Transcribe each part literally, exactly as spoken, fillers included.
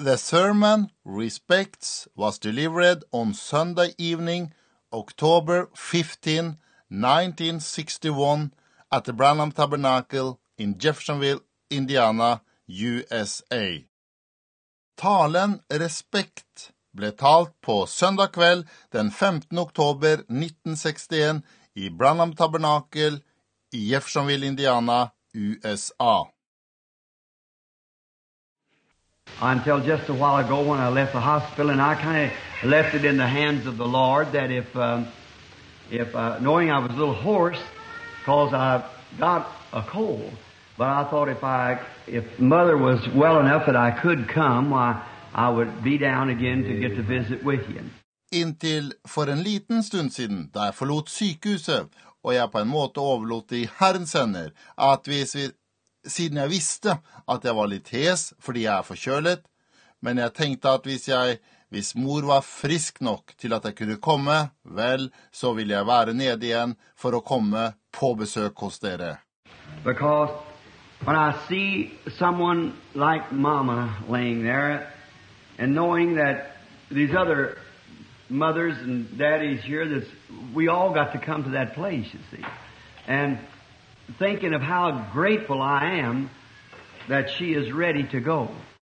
The sermon, Respects, was delivered on Sunday evening, October fifteenth, nineteen sixty-one, at the Branham Tabernacle in Jeffersonville, Indiana, U S A. Talen Respekt ble talt på søndag kveld den femtende oktober nitten sekstien i Branham Tabernacle i Jeffersonville, Indiana, U S A. Until just a while ago when I left the hospital, and I kind of left it in the hands of the Lord that if, um, if uh, knowing I was a little hoarse because I got a cold, but I thought if I, if Mother was well enough that I could come, why, I would be down again to get to visit with you. Inntil for en liten stund siden, da jeg forlot sykehuset, og jeg på en måte overlot det i Herrens hender, at hvis vi siden jeg visste at jeg var litt hes fordi jeg er forkjølet, men jeg tenkte at hvis jeg, hvis mor var frisk nok til at jeg kunne komme, vel, så ville jeg være nede igjen for å komme på besøk hos dere. Because when I see someone like Mama laying there, and knowing that these other mothers and daddies here, that's, we all got to come to that place, you see, and thinking of how grateful I am that she is ready to go.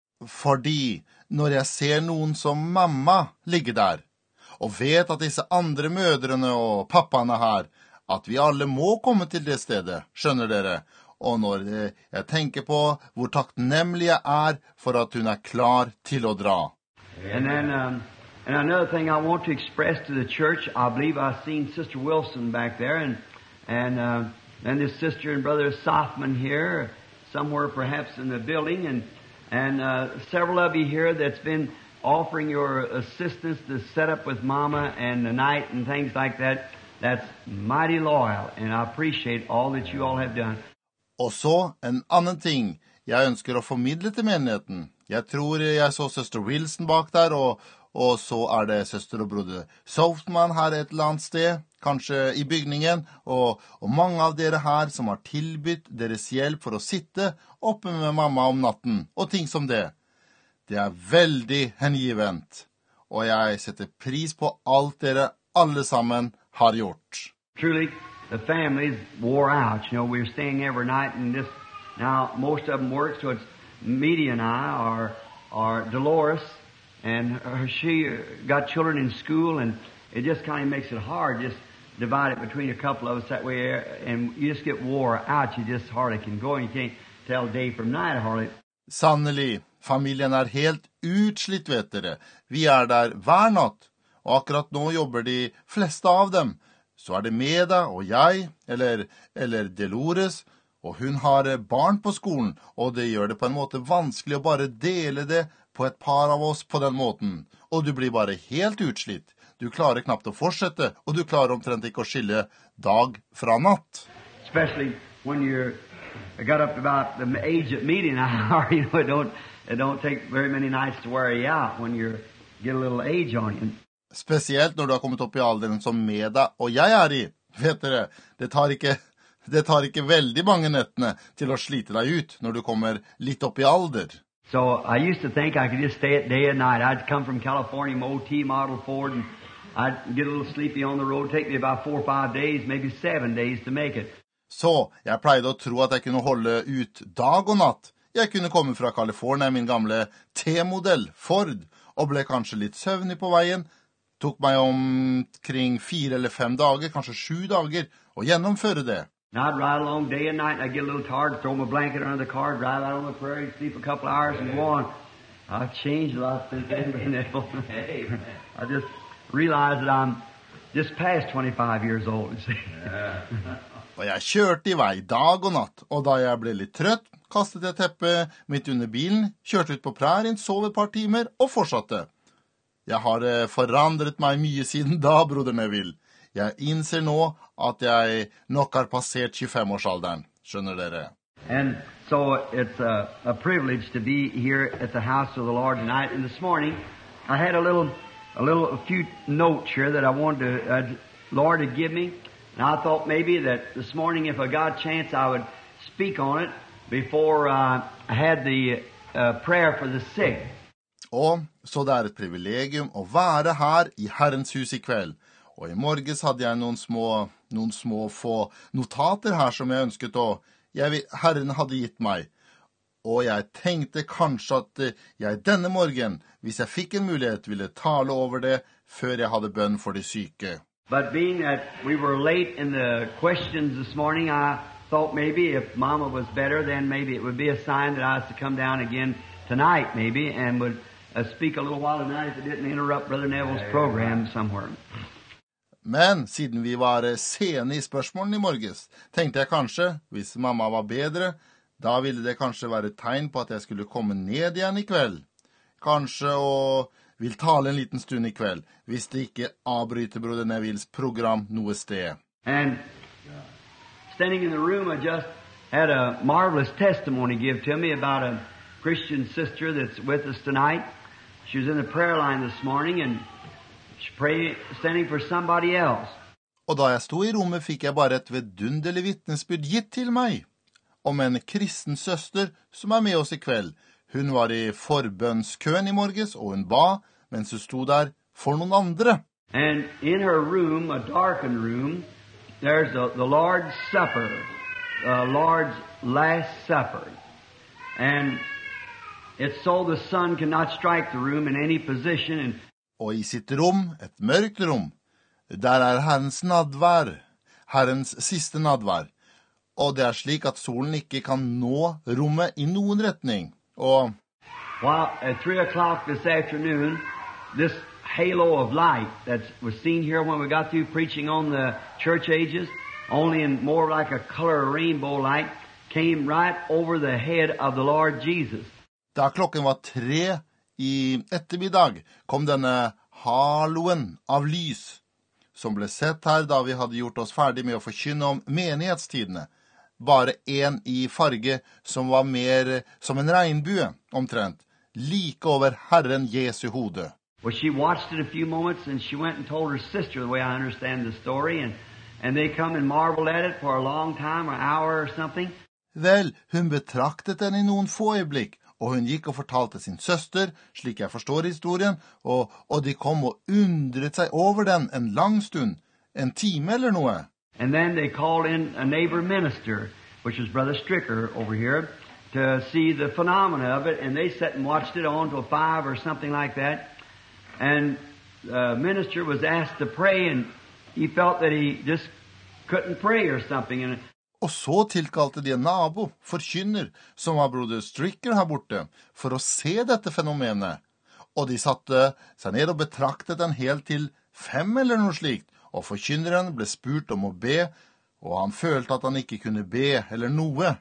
Fordi når jeg ser noen som mamma ligge der, og vet at disse andre mødrene og pappaene her, at vi alle må komme til det stedet, skjønner dere, og når jeg tenker på hvor takknemlig jeg er for at hun er klar til å dra. And then, um, and another thing I want to express to the church, I believe I've seen Sister Wilson back there, and, and, uh, and this sister and brother Sothman here, somewhere perhaps in the building, and and uh, several of you here that's been offering your assistance to set up with Mama and the night and things like that. That's mighty loyal, and I appreciate all that you all have done. Og så en annen ting jeg ønsker å formidle til menigheten. Jeg tror jeg så søster Wilson bak der, og Og så er det søster og broder Softman her et eller annet sted, kanskje i bygningen, og, og mange av dere her som har tilbytt deres hjelp for å sitte oppe med mamma om natten, og ting som det. Det er veldig hengivent, og jeg setter pris på alt dere alle sammen har gjort. Truly, the families wore out. You know, we were staying every night, and this, now most of them work, so it's Media and I, or, or Dolores, and her, she got children in school, and it just kind of makes it hard, just divide it between a couple of us that way, and you just get wore out. You just hardly can go, and you can't tell day from night hardly. Sannelig, familien er helt utslitt, vet dere. Vi er der hver natt, og akkurat nå jobber de fleste av dem. Så er det Meda og jeg, eller, eller Dolores, og hun har barn på skolen, og det gjør det på en måte vanskelig å bare dele det på et par av oss på den måten. Og du blir bare helt utslitt. Du klarer knapt å fortsette, og du klarer omtrent ikke å skille dag fra natt. Especially when you're got up about the age of meeting hour, you know, it don't, it don't take very many nights to wear you out when you get a little age on you. Spesielt når du har kommet opp i alderen som Meda og jeg er i. Vet dere, det tar ikke, det tar ikke veldig mange nettene til å slite deg ut når du kommer litt opp i alder. So I used to think I could just stay at day and night. I'd come from California, my old T model Ford, and I'd get a little sleepy on the road. Take me about four or five days, maybe seven days to make it. Så jeg pleide å tro at jeg kunne holde ut dag og natt. Jeg kunne komme fra California, min gamle T-modell Ford, og ble kanskje litt søvnig på veien. Tok meg omkring fire eller fem dager, kanskje sju dager, å gjennomføre det. And I'd ride along day and night, and I'd get a little tired, throw my blanket under the car, drive out on the prairie, sleep a couple hours, and go on. I've changed a lot since then. I just realized that I'm just past twenty-five years old, you see. Og jeg kjørte i vei dag og natt, og da jeg ble litt trøtt, kastet jeg teppet midt under bilen, kjørte ut på prærien, sov et par timer, og fortsatte. Jeg har forandret meg mye siden da, broder Neville. Jeg innser nå at jeg nok har passert tjuefem-årsalderen, skjønner dere. And so it's a, a privilege to be here at the house of the Lord tonight. And this morning, I had a little, a little, a few notes here that I wanted to, uh, Lord had give me. And I thought maybe that this morning, if I got a chance, I would speak on it before uh, I had the uh, prayer for the sick. Og så det er et privilegium å være her i Herrens hus i kveld. Og i morges hadde jeg noen små, noen små få notater her som jeg ønsket å, jeg, Herren hadde gitt meg. Og jeg tenkte kanskje at jeg denne morgen, hvis jeg fikk en mulighet, ville tale over det før jeg hadde bønn for de syke. But being that we were late in the questions this morning, I thought maybe if Mama was better, then maybe it would be a sign that I was to come down again tonight, maybe, and would uh, speak a little while tonight if it didn't interrupt Brother Neville's program somewhere. Men siden vi var sene i spørsmålene i morges, tenkte jeg kanskje, hvis mamma var bedre, da ville det kanskje være et tegn på at jeg skulle komme ned igjen i kveld. Kanskje og vil tale en liten stund i kveld, hvis det ikke avbryter Brother Nevilles program noe sted. And standing in the room, I just had a marvelous testimony give to me about a Christian sister that's with us tonight. She was in the prayer line this morning and she prayed, standing for somebody else. Og da jeg sto i rommet, fikk jeg bare et vidunderlig vitnesbyrd gitt til meg om en kristen søster som er med oss i kveld. Hun var i forbønnskøen i morges, og hun ba, mens hun sto der for noen andre. And in her room, a darkened room, there's the, the Lord's Supper, the Lord's Last Supper. And it's so the sun cannot strike the room in any position. And Og i sitt rom, et mørkt rom, der er Herrens nadvær, Herrens siste nadvær. Og det er slik at solen ikke kan nå rommet i noen retning. Og while at three o'clock this afternoon, this halo of light that was seen here when we got through preaching on the church ages, only in more like a color rainbow light, came right over the head of the Lord Jesus. Da klokken var tre i ettermiddag, kom denne haloen av lys, som ble sett her da vi hadde gjort oss ferdig med å forkynne om menighetstidene. Bare en i farge som var mer som en regnbue, omtrent, like over Herren Jesu hode. Well, she watched it a few moments and she went and told her sister, the way I understand the story, and, and they come and marveled at it for a long time, an hour or something. Vel, hun betraktet den i noen få øyeblikk, og hun gikk og fortalte sin søster, slik jeg forstår historien, og, og de kom og undret seg over den en lang stund, en time eller noe. And then they called in a neighbor minister, which was Brother Stricker over here, to see the phenomena of it, and they sat and watched it on till five or something like that. And the minister was asked to pray, and he felt that he just couldn't pray or something. And Og så tilkalte de en nabo, forkynner, som var Brother Stricker her borte, for å se dette fenomenet. Og de satte seg ned og betraktet den helt til fem eller noe slikt, og forkynneren ble spurt om å be, og han følte at han ikke kunne be eller noe.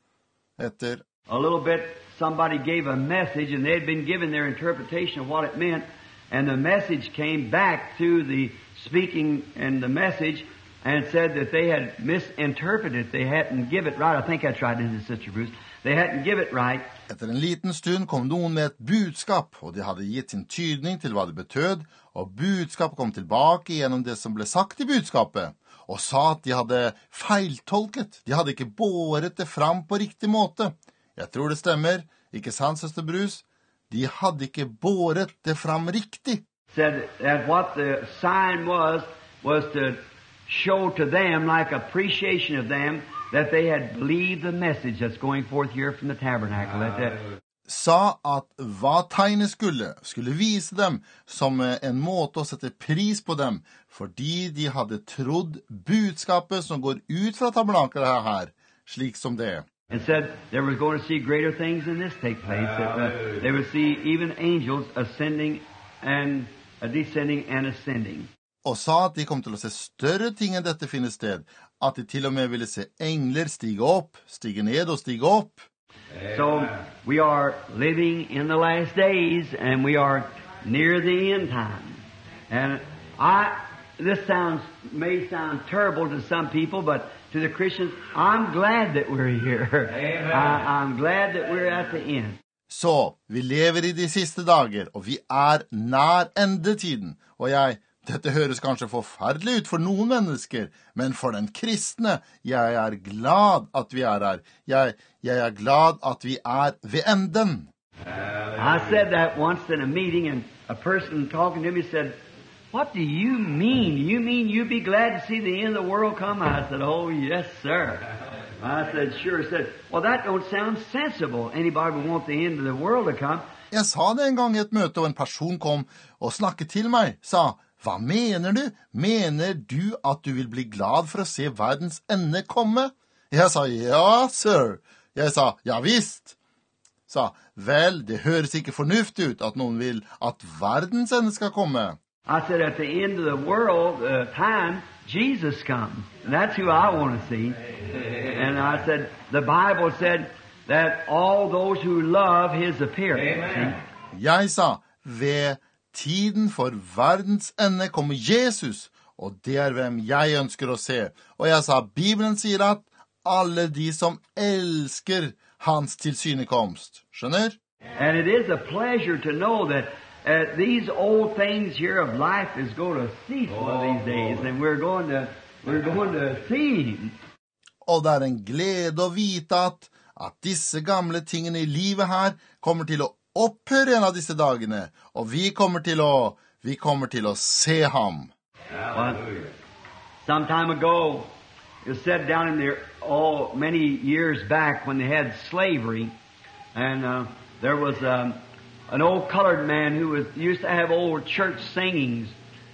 Etter a little bit, somebody gave a message, and they had been given their interpretation of what it meant, and the message came back to the speaking and the message, and said that they had misinterpreted it. They hadn't give it right. I think that's right, isn't it, Sister Bruce? They hadn't give it right. Etter en liten stund kom noen med et budskap, og de hadde gitt sin tydning til hva det betød, og budskapet kom tilbake gjennom det som ble sagt i budskapet, og sa at de hadde feiltolket. De hadde ikke båret det fram på riktig måte. Jeg tror det stemmer, ikke sant, Søster Bruce? De hadde ikke båret det fram riktig. Said that what the sign was, was to show to them, like appreciation of them, that they had believed the message that's going forth here from the tabernacle. That, uh, Sa at hva tegnet skulle, skulle vise dem som en måte å sette pris på dem, fordi de hadde trodd budskapet som går ut fra tabernaklet her, slik som det. And said they were going to see greater things than this take place. That, uh, they would see even angels ascending and uh, descending and ascending. Og sa at de kom til å se større ting enn dette finne sted, at de til og med ville se engler stige opp, stige ned og stige opp. So we are living in the last days, and we are near the end time. And I, this sounds may sound terrible to some people, but to the Christians, I'm glad that we're here. I, I'm glad that we're at the end. Så vi lever i de siste dager, og vi er nær endetiden, og jeg Dette høres kanskje forferdelig ut for noen mennesker, men for den kristne, jeg er glad at vi er her. Jeg, jeg er glad at vi er ved enden. I said that once in a meeting, and a person talking to me said, "What do you mean? Do you mean you'd be glad to see the end of the world come?" I said, "Oh, yes, sir." I said, "Sure." I said, "Well, that don't sound sensible. Anybody would want the end of the world to come." Jeg sa det en gang i et møte, og en person kom og snakket til meg, sa, «Hva mener du? Mener du at du vil bli glad for å se verdens ende komme?» Jeg sa, «Ja, sir». Jeg sa, «Ja, visst». Sa, «Vel, det høres ikke fornuftig ut at noen vil at verdens ende skal komme». I said, at the end of the world uh, time, Jesus comes. And that's who I want to see. And I said, the Bible said that all those who love His appearing. Amen. Jeg sa, ved tiden for verdens ende kommer Jesus, og det er hvem jeg ønsker å se. Og jeg sa, Bibelen sier at alle de som elsker hans tilsynekomst. Skjønner? And it is a pleasure to know that uh, these old things here of life is going to cease one of these days, and we're going to we're going to see Him. Og det er en glede å vite at, at disse gamle tingene i livet her kommer til å opphøre en av disse dagene, og vi kommer til å, vi kommer til å se ham. Well, some time ago, it was said down in there, oh, many years back when they had slavery, and uh, there was um, an old colored man who was used to have old church singings,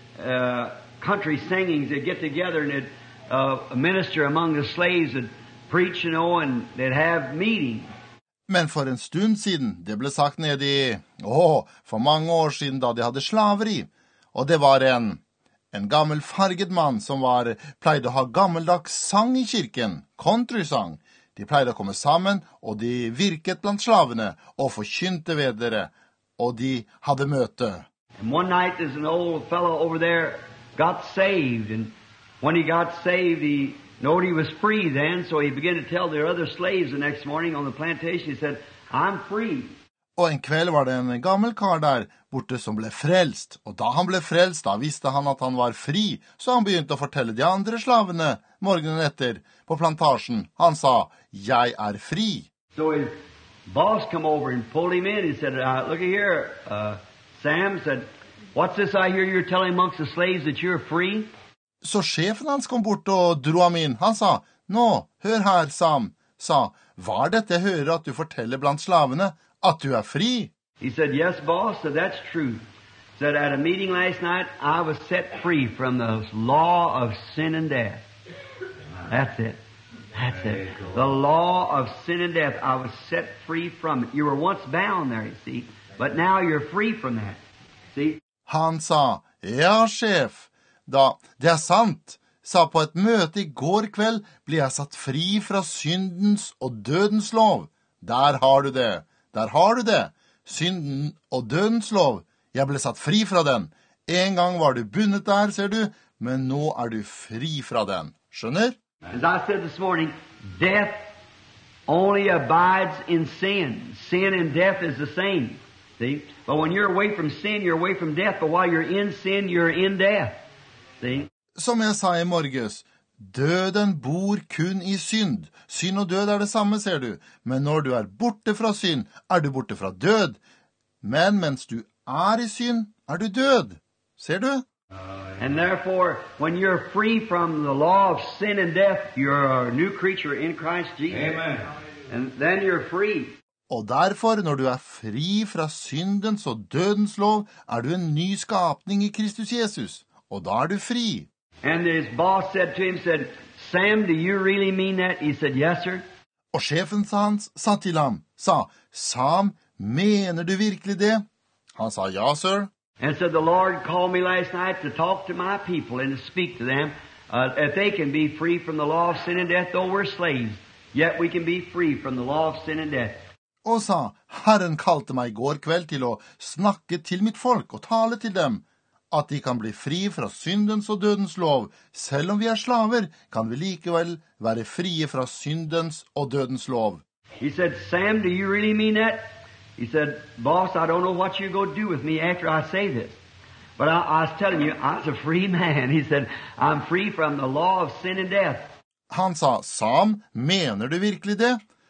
uh, country singings. They'd get together and they'd uh, minister among the slaves and preach, you know, and they'd have meetings. Men for en stund siden, det ble sagt nede i, åh, for mange år siden da de hadde slaveri, og det var en, en gammel farget mann som var, pleide å ha gammeldags sang i kirken, countrysang. De pleide å komme sammen, og de virket blant slavene, og forkynte ved dere, og de hadde møte. And one night there's an old fellow over there got saved, and when he got saved, he knowed he was free then, so he began to tell the other slaves the next morning on the plantation. He said, "I'm free." Og en kveld var det en gammel kar der borte som ble frelst, og da han ble frelst, da visste han at han var fri, så han begynte å fortelle de andre slavene morgenen etter på plantasjen. Han sa, «Jeg er fri». So his boss come over and pulled him in. He said, uh, "Look here, uh, Sam," said, "what's this I hear you're telling amongst the slaves that you're free?" Så sjefen hans kom bort og dro ham inn. Han sa, «Nå, hør her, Sam», sa, «Hva er dette jeg hører at du forteller blant slavene, at du er fri?» He said, "Yes, boss," said, "that's true." Said, "At a meeting last night, I was set free from the law of sin and death." That's it. That's it. The law of sin and death. I was set free from it. You were once bound there, you see, but now you're free from that. See? Han sa, «Ja, sjef, da, det er sant, sa på et møte i går kveld ble jeg satt fri fra syndens og dødens lov. Der har du det, der har du det, synden og dødens lov. Jeg ble satt fri fra den. En gang var du bundet der, ser du, men nå er du fri fra den. Skjønner? As I said this morning, death only abides in sin. Sin and death is the same. See? But when you're away from sin, you're away from death. But while you're in sin, you're in death. See? Som jeg sa i morges, døden bor kun i synd. Synd og død er det samme, ser du. Men når du er borte fra synd, er du borte fra død. Men mens du er i synd, er du død. Ser du? And therefore, when you're free from the law of sin and death, you're a new creature in Christ Jesus. Amen. And then you're free. Og derfor, når du er fri fra syndens og dødens lov, er du en ny skapning i Kristus Jesus. Og da er du fri. And his boss said to him, said, "Sam, do you really mean that?" He said, "Yes, sir." Og sjefen hans sa til ham, sa, «Sam, mener du virkelig det?» Han sa, «Ja, sir». And said, "The Lord called me last night to talk to my people and to speak to them, uh, that they can be free from the law of sin and death, though we're slaves. Yet we can be free from the law of sin and death." Og sa, «Herren kalte meg i går kveld til å snakke til mitt folk og tale til dem, at de kan bli fri fra syndens og dødens lov. Selv om vi er slaver, kan vi likevel være frie fra syndens og dødens lov.» He said, "Sam, do you really mean that?" He said, "Boss, I don't know what you're going to do with me after I say this. But I, I was telling you, I was a free man." He said, "I'm free from the law of sin and death." Han sa, «Sam, mener du virkelig det?»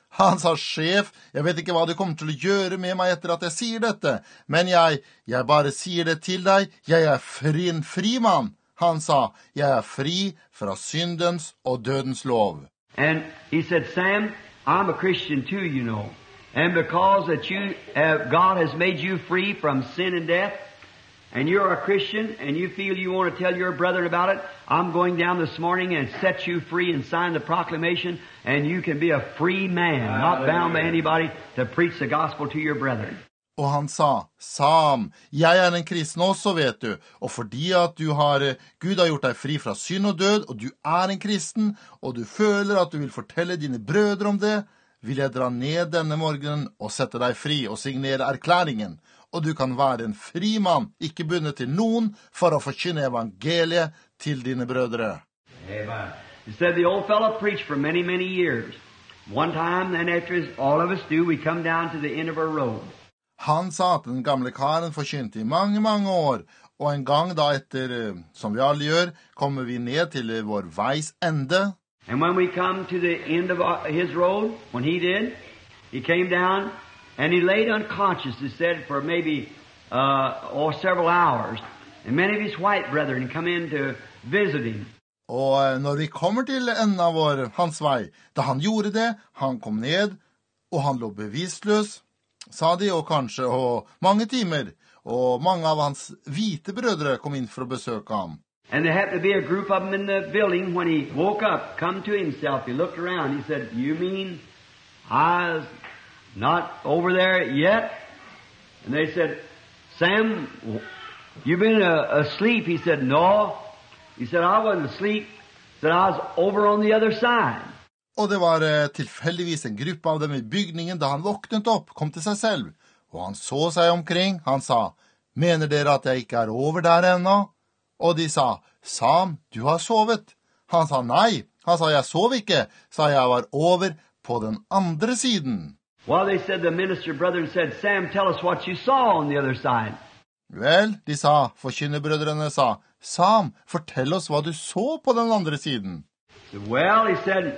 Han sa, sjef, jeg vet ikke hva du kommer til å gjøre med meg etter at jeg sier dette, men jeg, jeg bare sier det til deg, jeg er fri, en fri mann. Han sa, jeg er fri fra syndens og dødens lov. And he said, Sam, I'm a Christian too, you know. And because that you, uh, God has made you free from sin and death, and you're a Christian, and you feel you want to tell your brethren about it, I'm going down this morning and set you free and sign the proclamation, and you can be a free man, not bound by anybody, to preach the gospel to your brethren. Og han sa, Sam, jeg er en kristen også, vet du, og fordi at du har, Gud har gjort deg fri fra synd og død, og du er en kristen, og du føler at du vil fortelle dine brødre om det, vil jeg dra ned denne morgenen og sette deg fri og signere erklæringen, og du kan være en fri mann, ikke bundet til noen, for å forkynne evangeliet til dine brødre. Amen. He said the old fellow preached for many, many years. One time, then after as all of us do, we come down to the end of our road. Han sa at den gamle karen forkynte i mange, mange år, og en gang da etter, som vi alle gjør, kommer vi ned til vår veis ende. And when we come to the end of his road, when he did, he came down and he laid unconscious, he said, for maybe uh, or several hours. And many of his white brethren come in to visit him. Og når vi kommer til enden av vår, hans vei, da han gjorde det, han kom ned, og han lå bevisstløs, sa de, og kanskje og mange timer, og mange av hans hvite brødre kom inn for å besøke ham. And there happened to be a group of them in the building. When he woke up, come to himself, he looked around, he said, you mean I was not over there yet? And they said, Sam, you've been uh, asleep. He said, no. He said, I wasn't asleep. He said, I was over on the other side. Og det var tilfeldigvis en gruppe av dem i bygningen da han våknet opp, kom til seg selv, og han så seg omkring. Han sa, mener dere at jeg ikke er over der ennå? Og de sa, Sam, du har sovet. Han sa, nei. Han sa, jeg sov ikke, sa jeg var over på den andre siden. Well, they said, the minister brother said, Sam, tell us what you saw on the other side. Vel, de sa, forkynnerbrødrene sa, Sam, fortell oss hva du så på den andre siden. Well, he said,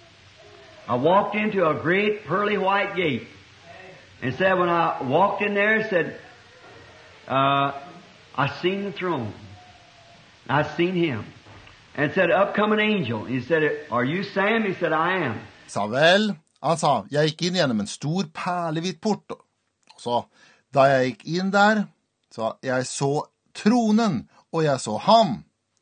I walked into a great pearly white gate. And said, when I walked in there, he said, uh, I seen the throne. I seen him. And said, up come an angel. He said, are you Sam? He said, I am. Sa vel, han sa, jeg gikk inn gjennom en stor perlehvit port. Og så, da jeg gikk inn der, så jeg så tronen, og jeg så ham.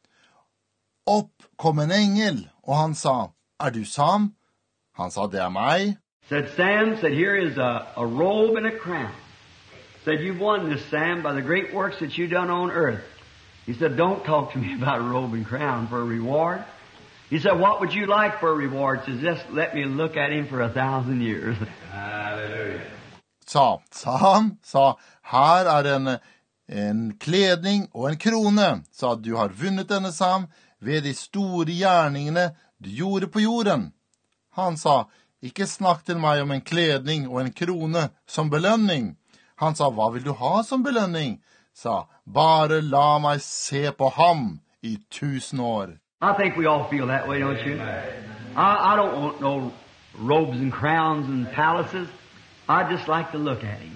Opp kom en engel, og han sa, er du Sam? Han sa, det er meg. Said, Sam, said, here is a, a robe and a crown. Said, you've won this, Sam, by the great works that you've done on earth. He said, don't talk to me about a robe and crown for a reward. He said, what would you like for a reward? He said, just let me look at him for a thousand years. Hallelujah. Sa, sa han, sa, her er en, en kledning og en krone. Sa, du har vunnet denne, Sam, ved de store gjerningene du gjorde på jorden. Han sa, ikke snakk til meg om en kledning og en krone som belønning. Han sa, hva vil du ha som belønning? Sa, bare la meg se på ham i tusen år. I think we all feel that way, don't you? I, I don't want no robes and crowns and palaces. I just like to look at him.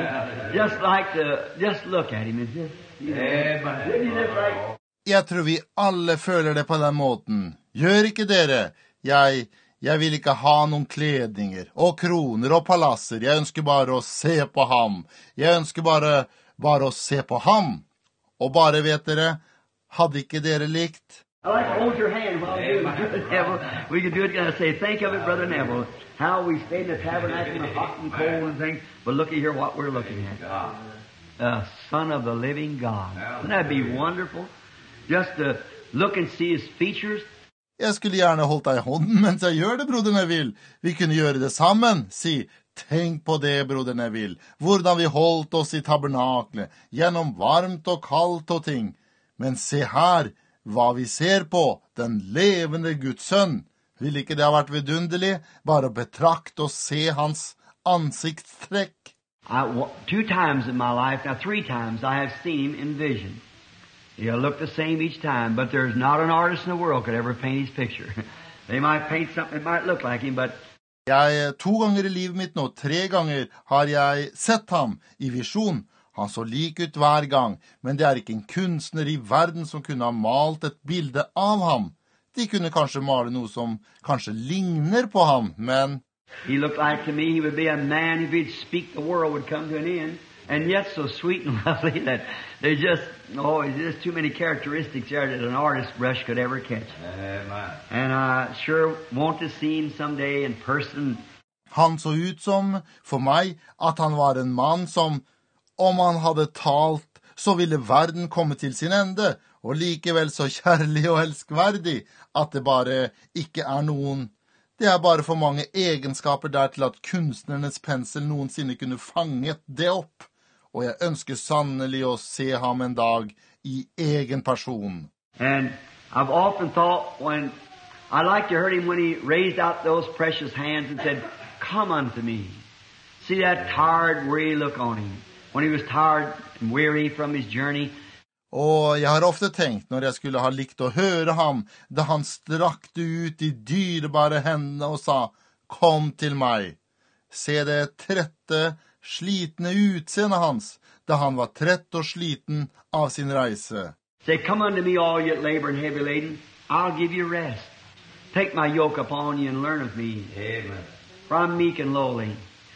I just like to just look at him. And just, you know, wouldn't you just like... Jeg tror vi alle føler det på den måten. Gjør ikke dere? Jeg... Jeg vil ikke ha noen kledninger, og kroner og palasser. Jeg ønsker bare å se på ham. Jeg ønsker bare, bare å se på ham. Og bare vet dere, hadde ikke dere likt? I like to hold your hand while we do it, Neville. We can do it and say, think of it, Brother Neville, how we stayed in the tabernacle in the hot and cold and things, but look at here what we're looking at. The Son of the living God. Wouldn't that be wonderful? Just to look and see his features. Jeg skulle gjerne holdt deg i hånden mens jeg gjør det, broder Neville. Vi kunne gjøre det sammen. Si, tenk på det, broder Neville. Hvordan vi holdt oss i tabernaklet, gjennom varmt og kaldt og ting. Men se her, hva vi ser på, den levende Guds sønn. Vil ikke det ha vært vidunderlig? Bare betrakte og se hans ansiktstrekk. I, two times in my life, now three times, I have seen him in vision. He'll look the same each time, but there's not an artist in the world could ever paint his picture. They might paint something that might look like him, but Jeg, to ganger i livet mitt nå, tre ganger, har jeg sett ham i visjon. Han så lik ut hver gang, men det er ikke en kunstner i verden som kunne ha malt et bilde av ham. De kunne kanskje male noe som kanskje ligner på ham, men... He looked like to me he would be a man, if he'd speak, the world would come to an end. And yet so sweet and lovely that there's just, oh, there's just too many characteristics there that an artist's brush could ever catch. Amen. And I sure want to see him someday in person. Han så ut som, for meg, at han var en mann som, om han hadde talt, så ville verden komme til sin ende, og likevel så kjærlig og elskverdig, at det bare ikke er noen. Det er bare for mange egenskaper der til at kunstnernes pensel noensinne kunne fanget det opp. Og jeg ønsker sannelig å se ham en dag i egen person. And I've often thought when, I like to heard him when he raised out those precious hands and said, "Come unto me." See that tired, weary look on him. When he was tired and weary from his journey. Og jeg har ofte tenkt, når jeg skulle ha likt å høre ham, da han strakte ut de dyrebare hendene og sa, «Kom til meg». Se det trette, slitne utseendet hans, da han var trett og sliten av sin reise. Say, "Come unto me, all ye that labor and heavy laden. I'll give you rest. Take my yoke upon you and learn of me. Amen. For I'm meek and lowly."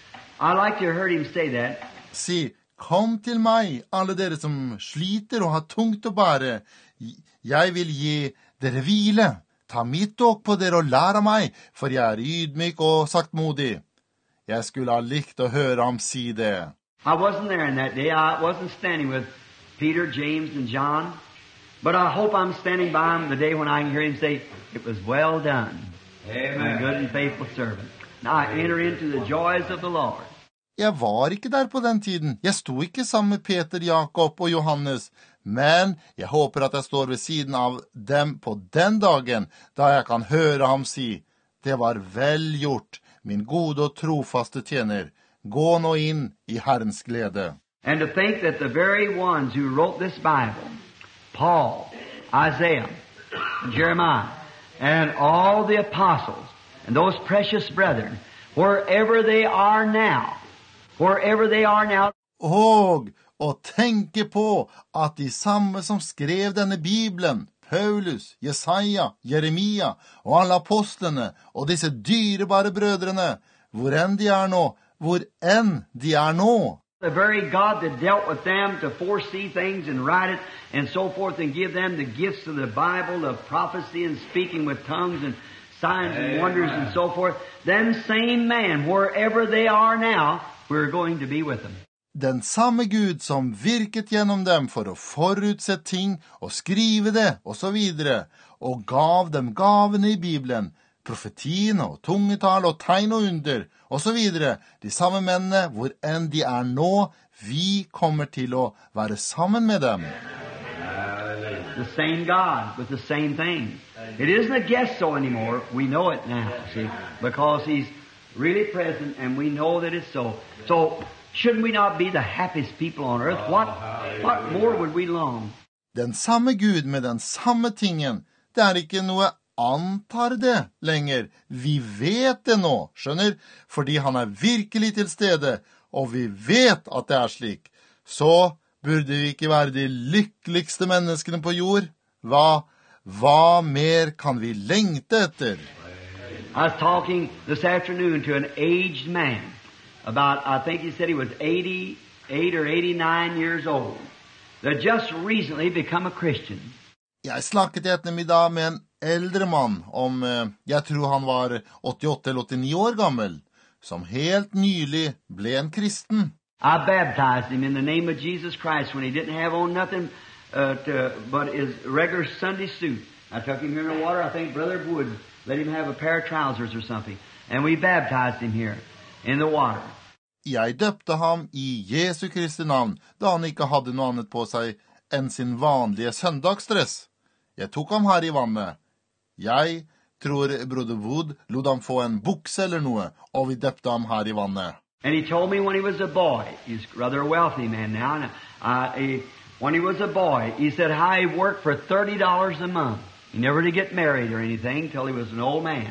I like to heard him say that. Si, «Kom til meg, alle dere som sliter og har tungt å bære. Jeg vil gi dere hvile. Ta mitt åk på dere og lær av meg, for jeg er ydmyk og saktmodig». Jeg skulle ha likt å høre ham si det. I wasn't there in that day. I wasn't standing with Peter, James, and John. But I hope I'm standing by him the day when I can hear him say, "It was well done, Amen. My good and faithful servant. Now I enter into the joys of the Lord." Jeg var ikke der på den tiden. Jeg sto ikke sammen med Peter, Jakob og Johannes. Men jeg håper at jeg står ved siden av dem på den dagen, da jeg kan høre ham si, «Det var vel gjort, min gode og trofaste tjener. Gå nå inn i Herrens glede». And to think that the very ones who wrote this Bible, Paul, Isaiah, Jeremiah, and all the apostles, and those precious brethren, wherever they are now, wherever they are now. Og å tenke på at de samme som skrev denne Bibelen, Paulus, Jesaja, Jeremia og alle apostlene og disse dyrebare brødrene, hvor enn de er nå, hvor enn de er nå. The very God that dealt with them to foresee things and write it and so forth and give them the gifts of the Bible, of prophecy and speaking with tongues and signs and wonders and so forth, them same man, wherever they are now, we're going to be with them. Den samme Gud som virket gjennom dem for å forutse ting og skrive det og så videre, og gav dem gavene i Bibelen, profetien og tungetall og tegn og under, og så videre, de samme mennene, hvor enn de er nå, vi kommer til å være sammen med dem. The same God with the same thing. It isn't a guess so anymore. We know it now, see, because He's really present and we know that it's so. So, shouldn't we not be the happiest people on earth? What, what more would we long? Den samme Gud med den samme tingen, det er ikke noe antar det lenger. Vi vet det nå, skjønner, fordi han er virkelig til stede, og vi vet at det er slik. Så burde vi ikke være de lykkeligste menneskene på jord. Hva, hva mer kan vi lengte etter? I was talking this afternoon to an aged man about, I think he said he was eighty-eight or eighty-nine years old, that just recently become a Christian. Jeg snakket i ettermiddag med en eldre mann om, jeg tror han var åttiåtte eller åttini år gammel, som helt nylig ble en kristen. I baptized him in the name of Jesus Christ when he didn't have on nothing uh, to, but his regular Sunday suit. I took him here in the water. I think Brother Wood let him have a pair of trousers or something. And we baptized him here in the water. Jeg døpte ham i Jesu Kristi navn, da han ikke hadde noe annet på seg enn sin vanlige søndagsdress. Jeg tok ham her i vannet. Jeg tror Brother Wood lot ham få en bukse eller noe, og vi døpte ham her i vannet. And he told me when he was a boy, he's rather a wealthy man now, and uh, he, when he was a boy, he said how he worked for thirty dollars a month. He never did get married or anything till he was an old man.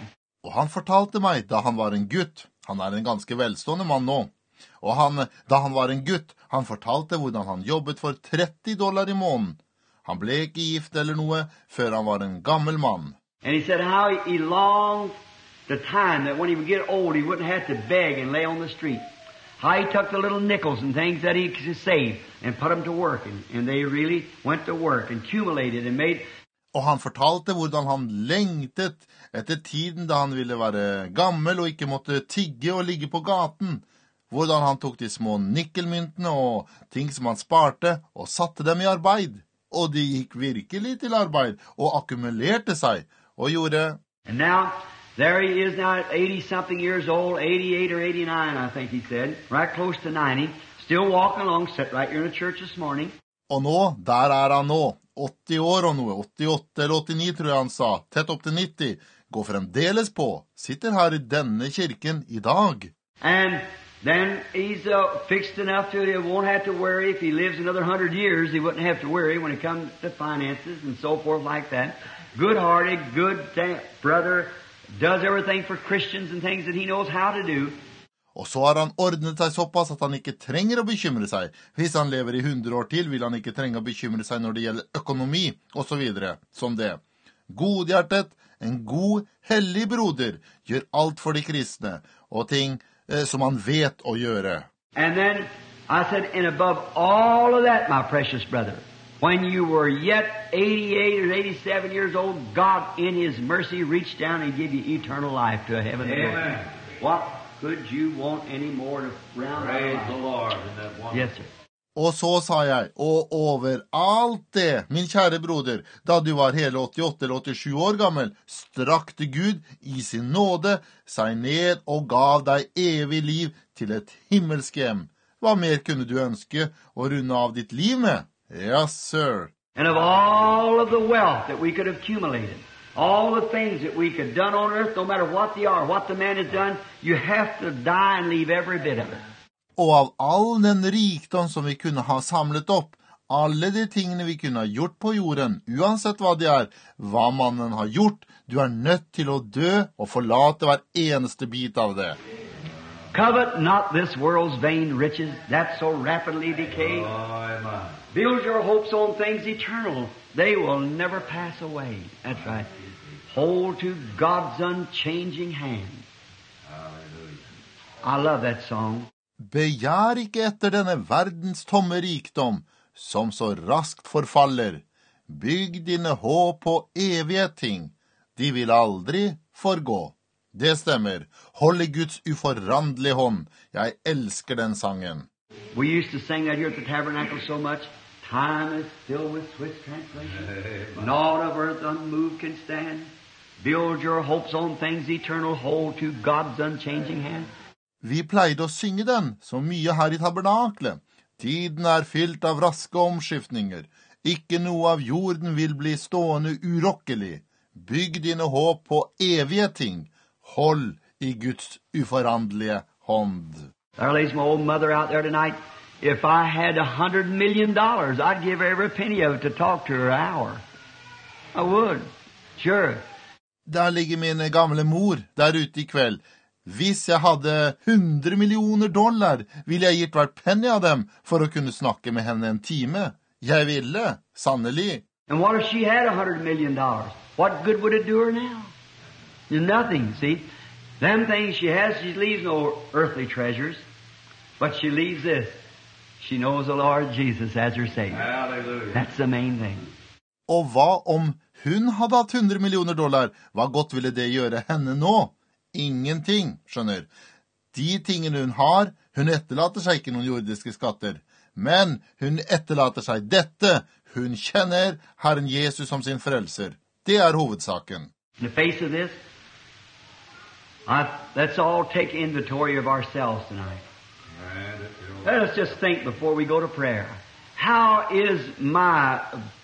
Og han fortalte meg da han var en gutt, han er en ganske velstående mann nå, og han, da han var en gutt, han fortalte hvordan han jobbet for tretti dollar i måneden. Han ble ikke gift eller noe før han var en gammel mann. And he said how he longed the time that when he would get old, he wouldn't have to beg and lay on the street. How he took the little nickels and things that he could save and put them to work. And, and they really went to work and accumulated and made... Og han fortalte hvordan han lengtet etter tiden da han ville være gammel og ikke måtte tigge og ligge på gaten. Hvordan han tok de små nikkelmyntene og ting som han sparte og satte dem i arbeid. Og de gikk virkelig til arbeid og akkumulerte seg og gjorde... And now, there he is now at eighty-something years old, eighty-eight or eighty-nine, I think he said, right close to ninety, still walking along, sat right here in the church this morning. Og nå, der er han nå, åtti år og noe, åttiåtte eller åttini tror jeg han sa, tett opp til nitti, går fremdeles på, sitter her i denne kirken i dag. And then he's uh, fixed enough to he won't have to worry if he lives another hundred years, he wouldn't have to worry when it comes to finances and so forth like that. Good-hearted, good brother, does everything for Christians and things that he knows how to do. Og så har han ordnet seg såpass at han ikke trenger å bekymre seg. Hvis han lever i hundre år til, vil han ikke trenge å bekymre seg når det gjelder økonomi, og så videre, som det. Godhjertet, en god, hellig broder, gjør alt for de kristne, og ting eh, som han vet å gjøre. And then I said, and above all of that, my precious brother, when you were yet eighty-eight or eighty-seven years old, God in His mercy reached down and gave you eternal life to a heaven. Amen. What could you want any more to round Praise the Lord in that one. Yes, sir. Og så sa jeg, og over alt det, min kjære broder, da du var hele åttiåtte eller åttisju år gammel, strakte Gud i sin nåde seg ned og gav deg evig liv til et himmelsk hjem. Hva mer kunne du ønske å runde av ditt liv med? Yes, sir. And of all of the wealth that we could have accumulated, all the things that we could have done on earth, no matter what they are, what the man has done, you have to die and leave every bit of it. Og av all den rikdom som vi kunne ha samlet opp, alle de tingene vi kunne ha gjort på jorden, uansett hva de er, hva mannen har gjort, du er nødt til å dø og forlate hver eneste bit av det. Covet not this world's vain riches that so rapidly decay. Amen. Build your hopes on things eternal. They will never pass away. That's right. Hold to God's unchanging hand. Hallelujah. I love that song. Begjær ikke etter denne verdens tomme rikdom, som så raskt forfaller. Bygg dine håp på evige ting. De vil aldri forgå. Det stemmer. Hold i Guds uforanderlige hånd. Jeg elsker den sangen. We used to sing that here at the tabernacle so much. Time is filled with swift translation. Amen. Naught of earth unmoved can stand. Build your hopes on things eternal. Hold to God's unchanging hand. Vi pleide å synge den så mye her i tabernaklet. Tiden er fylt av raske omskiftninger. Ikke noe av jorden vil bli stående urokkelig. Bygg dine håp på evige ting. Hold i Guds uforanderlige hånd. There lays my old mother out there tonight. If I had a hundred million dollars, I'd give every penny of it to talk to her an hour. I would. Sure. Der ligger min gamle mor der ute i kveld. Hvis jeg hadde hundre millioner dollar, ville jeg gitt hvert penny av dem for å kunne snakke med henne en time. Jeg ville, sannelig. And what if she had a hundred million dollars? What good would it do her now? Nothing, see. Them things she has, she leaves no earthly treasures. But she leaves this. She knows the Lord Jesus as her Savior. Hallelujah. That's the main thing. Og hva om hun hadde hatt hundre millioner dollar? Hva godt ville det gjøre henne nå? Ingenting, skjønner. De tingene hun har, hun etterlater seg ikke noen jordiske skatter. Men hun etterlater seg dette. Hun kjenner Herren Jesus som sin frelser. Det er hovedsaken. In the face of this, I, let's all take inventory of ourselves tonight. Let us just think before we go to prayer. How is my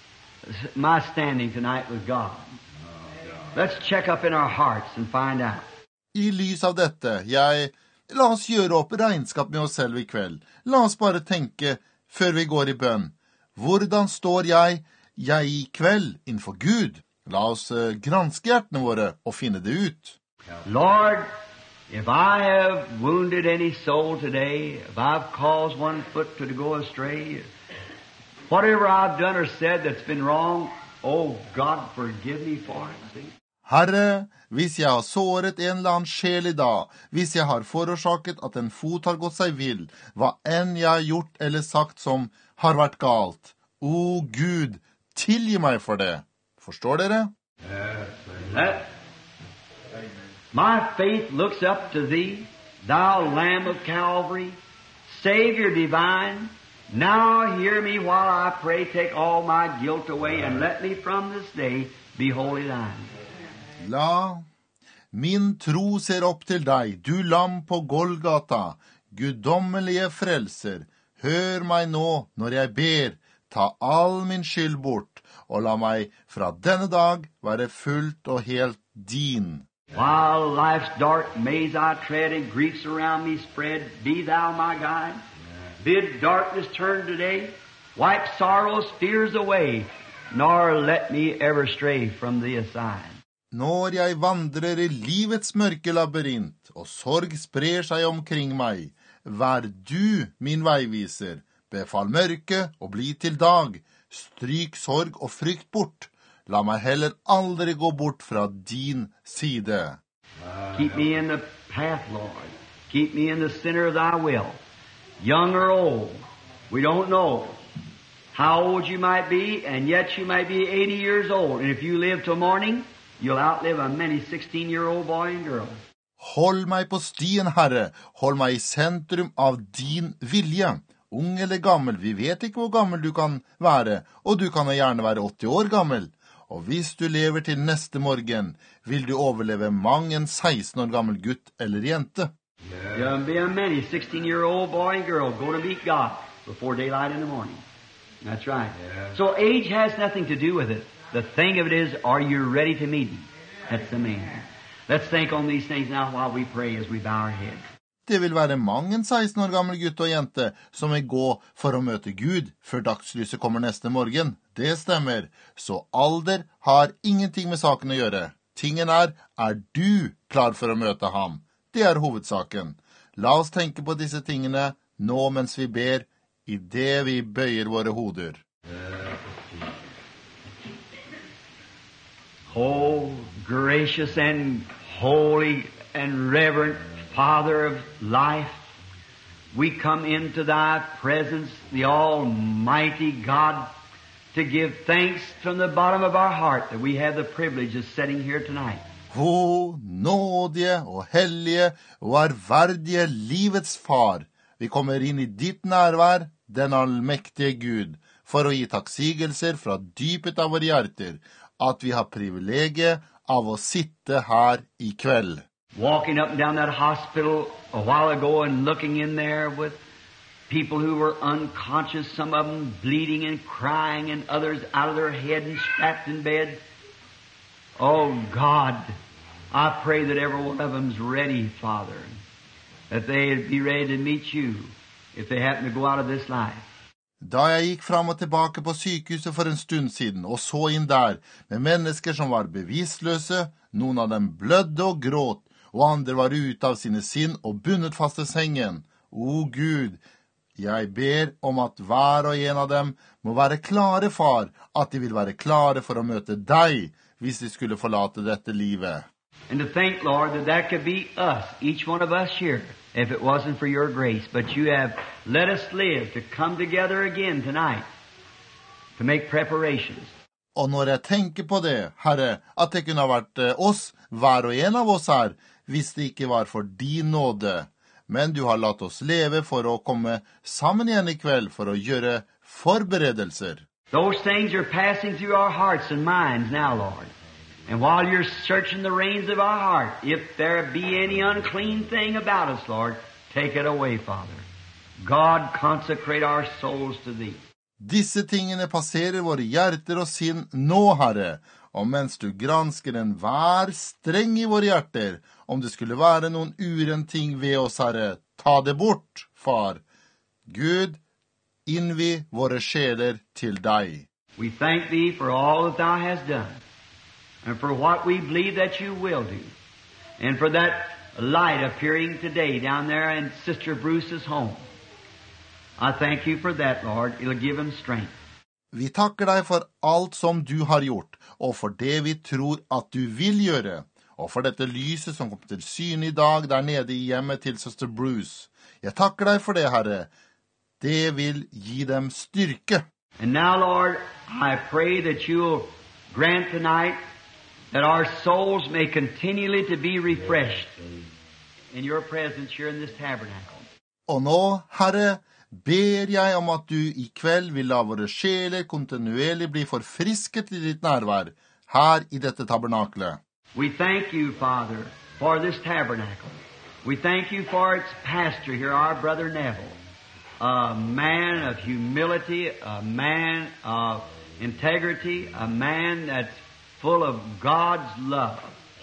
my standing tonight with God? Let's check up in our hearts and find out. I lys av dette, jeg, la oss gjøre opp regnskap med oss selv i kveld. La oss bare tenke, før vi går i bønn, hvordan står jeg, jeg i kveld innenfor Gud? La oss uh, granske hjertene våre og finne det ut. Lord, if I have wounded any soul today, if I've caused one foot to go astray, whatever I've done or said that's been wrong, oh God, forgive me for it. See? Herre, hvis jeg har såret en eller annen sjel I dag, hvis jeg har forårsaket at en fot har gått seg vill, hva enn jeg har gjort eller sagt som har vært galt, o Gud, tilgi meg for det. Forstår dere? That, my faith looks up to Thee, Thou Lamb of Calvary, Savior divine. Now hear me while I pray, take all my guilt away, and let me from this day be wholly Thine. La min tro ser opp til deg, du lam på Golgata, guddommelige frelser. Hør meg nå når jeg ber, ta all min skyld bort, og la meg fra denne dag være fullt og helt din. While life's dark maze I tread and griefs around me spread, be Thou my guide. Bid darkness turn today, wipe sorrow's fears away, nor let me ever stray from Thee aside. Når jeg vandrer I livets mørke labyrint, og sorg sprer seg omkring meg, vær du min veiviser, befall mørke og bli til dag, stryk sorg og frykt bort, la meg heller aldri gå bort fra din side. Keep me in the path, Lord. Keep me in the center of Thy will. Young or old, we don't know how old you might be, and yet you might be eighty years old. And if you live till morning, you'll outlive a many sixteen-year-old boy and girl. Hold meg på stien, Herre. Hold meg I sentrum av din vilje. Ung eller gammel, vi vet ikke hvor gammel du kan være, og du kan gjerne være åtti år gammel. Og hvis du lever til neste morgen, vil du overleve mang en seksten år gammel gutt eller jente. You'll be a many sixteen-year-old boy and girl going to meet God before daylight in the morning. That's right. Yeah. So age has nothing to do with it. The thing of it is, are you ready to meet Him? That's the main thing. Let's think on these things now while we pray as we bow our heads. Det vil være mang en seksten år gammel gutt og jente som vil gå for å møte Gud før dagslyset kommer neste morgen. Det stemmer. Så alder har ingenting med saken å gjøre. Tingen er, er du klar for å møte ham? Det er hovedsaken. La oss tenke på disse tingene nå mens vi ber, I det vi bøyer våre hoder. Oh, gracious and holy and reverent Father of life, we come into Thy presence, the Almighty God, to give thanks from the bottom of our heart that we have the privilege of sitting here tonight. O nådige og hellige og ærverdige livets far, vi kommer inn I ditt nærvær, den allmektige Gud, for å gi takksigelser fra dypet av våre hjerter, at vi har privilegiet av å sitte her I kveld. Walking up and down that hospital a while ago and looking in there with people who were unconscious, some of them bleeding and crying, and others out of their head and strapped in bed. Oh, God, I pray that every one of them's ready, Father, that they'd be ready to meet You if they happen to go out of this life. Da jeg gikk fram og tilbake på sykehuset for en stund siden, og så inn der, med mennesker som var bevisstløse, noen av dem blødde og gråt, og andre var ute av sine sinn og bundet fast til sengen. O Gud, jeg ber om at hver og en av dem må være klare, far, at de vil være klare for å møte deg, hvis de skulle forlate dette livet. And to think, Lord, that that could be us, each one of us here, if it wasn't for Your grace. But You have let us live to come together again tonight to make preparations. Og når jeg tenker på det, Herre, at det kunne ha vært oss, hver og en av oss her, hvis det ikke var for din nåde. Men du har latt oss leve for å komme sammen igjen I kveld for å gjøre forberedelser. Those things are passing through our hearts and minds now, Lord. And while You're searching the reins of our heart, if there be any unclean thing about us, Lord, take it away, Father. God, consecrate our souls to Thee. Disse tingene passerer våre hjerter og sinn nå, Herre, og mens du gransker en hver streng I våre hjerter, om det skulle være noen urent ting ved oss, Herre, ta det bort, far. Gud, innvi våre sjeler til deg. We thank Thee for all that Thou hast done, and for what we believe that You will do. and for that light appearing today down there in Sister Bruce's home. I thank you for that, Lord. It'll give him strength. Vi takker deg for alt som du har gjort, og for det vi tror at du vil gjøre, og for dette lyset som kom til syne i dag der nede i hjemmet til Søster Bruce. Jeg takker deg for det, Herre. Det vil gi dem styrke. And now, Lord, I pray that you'll grant tonight that our souls may continually to be refreshed in your presence here in this tabernacle. Og nå, Herre, ber jeg om at du i kveld vil la våre sjeler kontinuerlig bli forfrisket i ditt nærvær her i dette tabernaklet. We thank you, Father, for this tabernacle. We thank you for its pastor here, our brother Neville, a man of humility, a man of integrity, a man that's full of God's love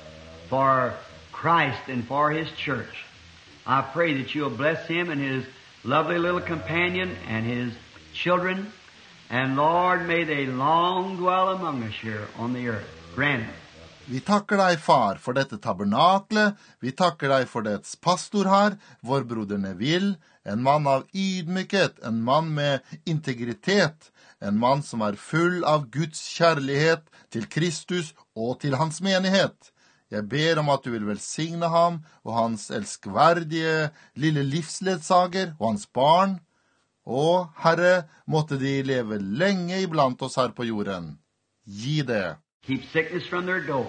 for Christ and for His church. I pray that you'll bless him and his lovely little companion and his children. And Lord, may they long dwell among us here on the earth. Grant it. Vi takker deg, far, for dette tabernaklet. Vi takker deg for dets pastor her, vår broder Neville, en mann av ydmykhet, en mann med integritet, en mann som er full av Guds kjærlighet til Kristus og til hans menighet. Jeg ber om at du vil velsigne ham og hans elskverdige lille livsledsager og hans barn. Og, Herre, måtte de leve lenge iblant oss her på jorden. Gi det. Keep sickness from their door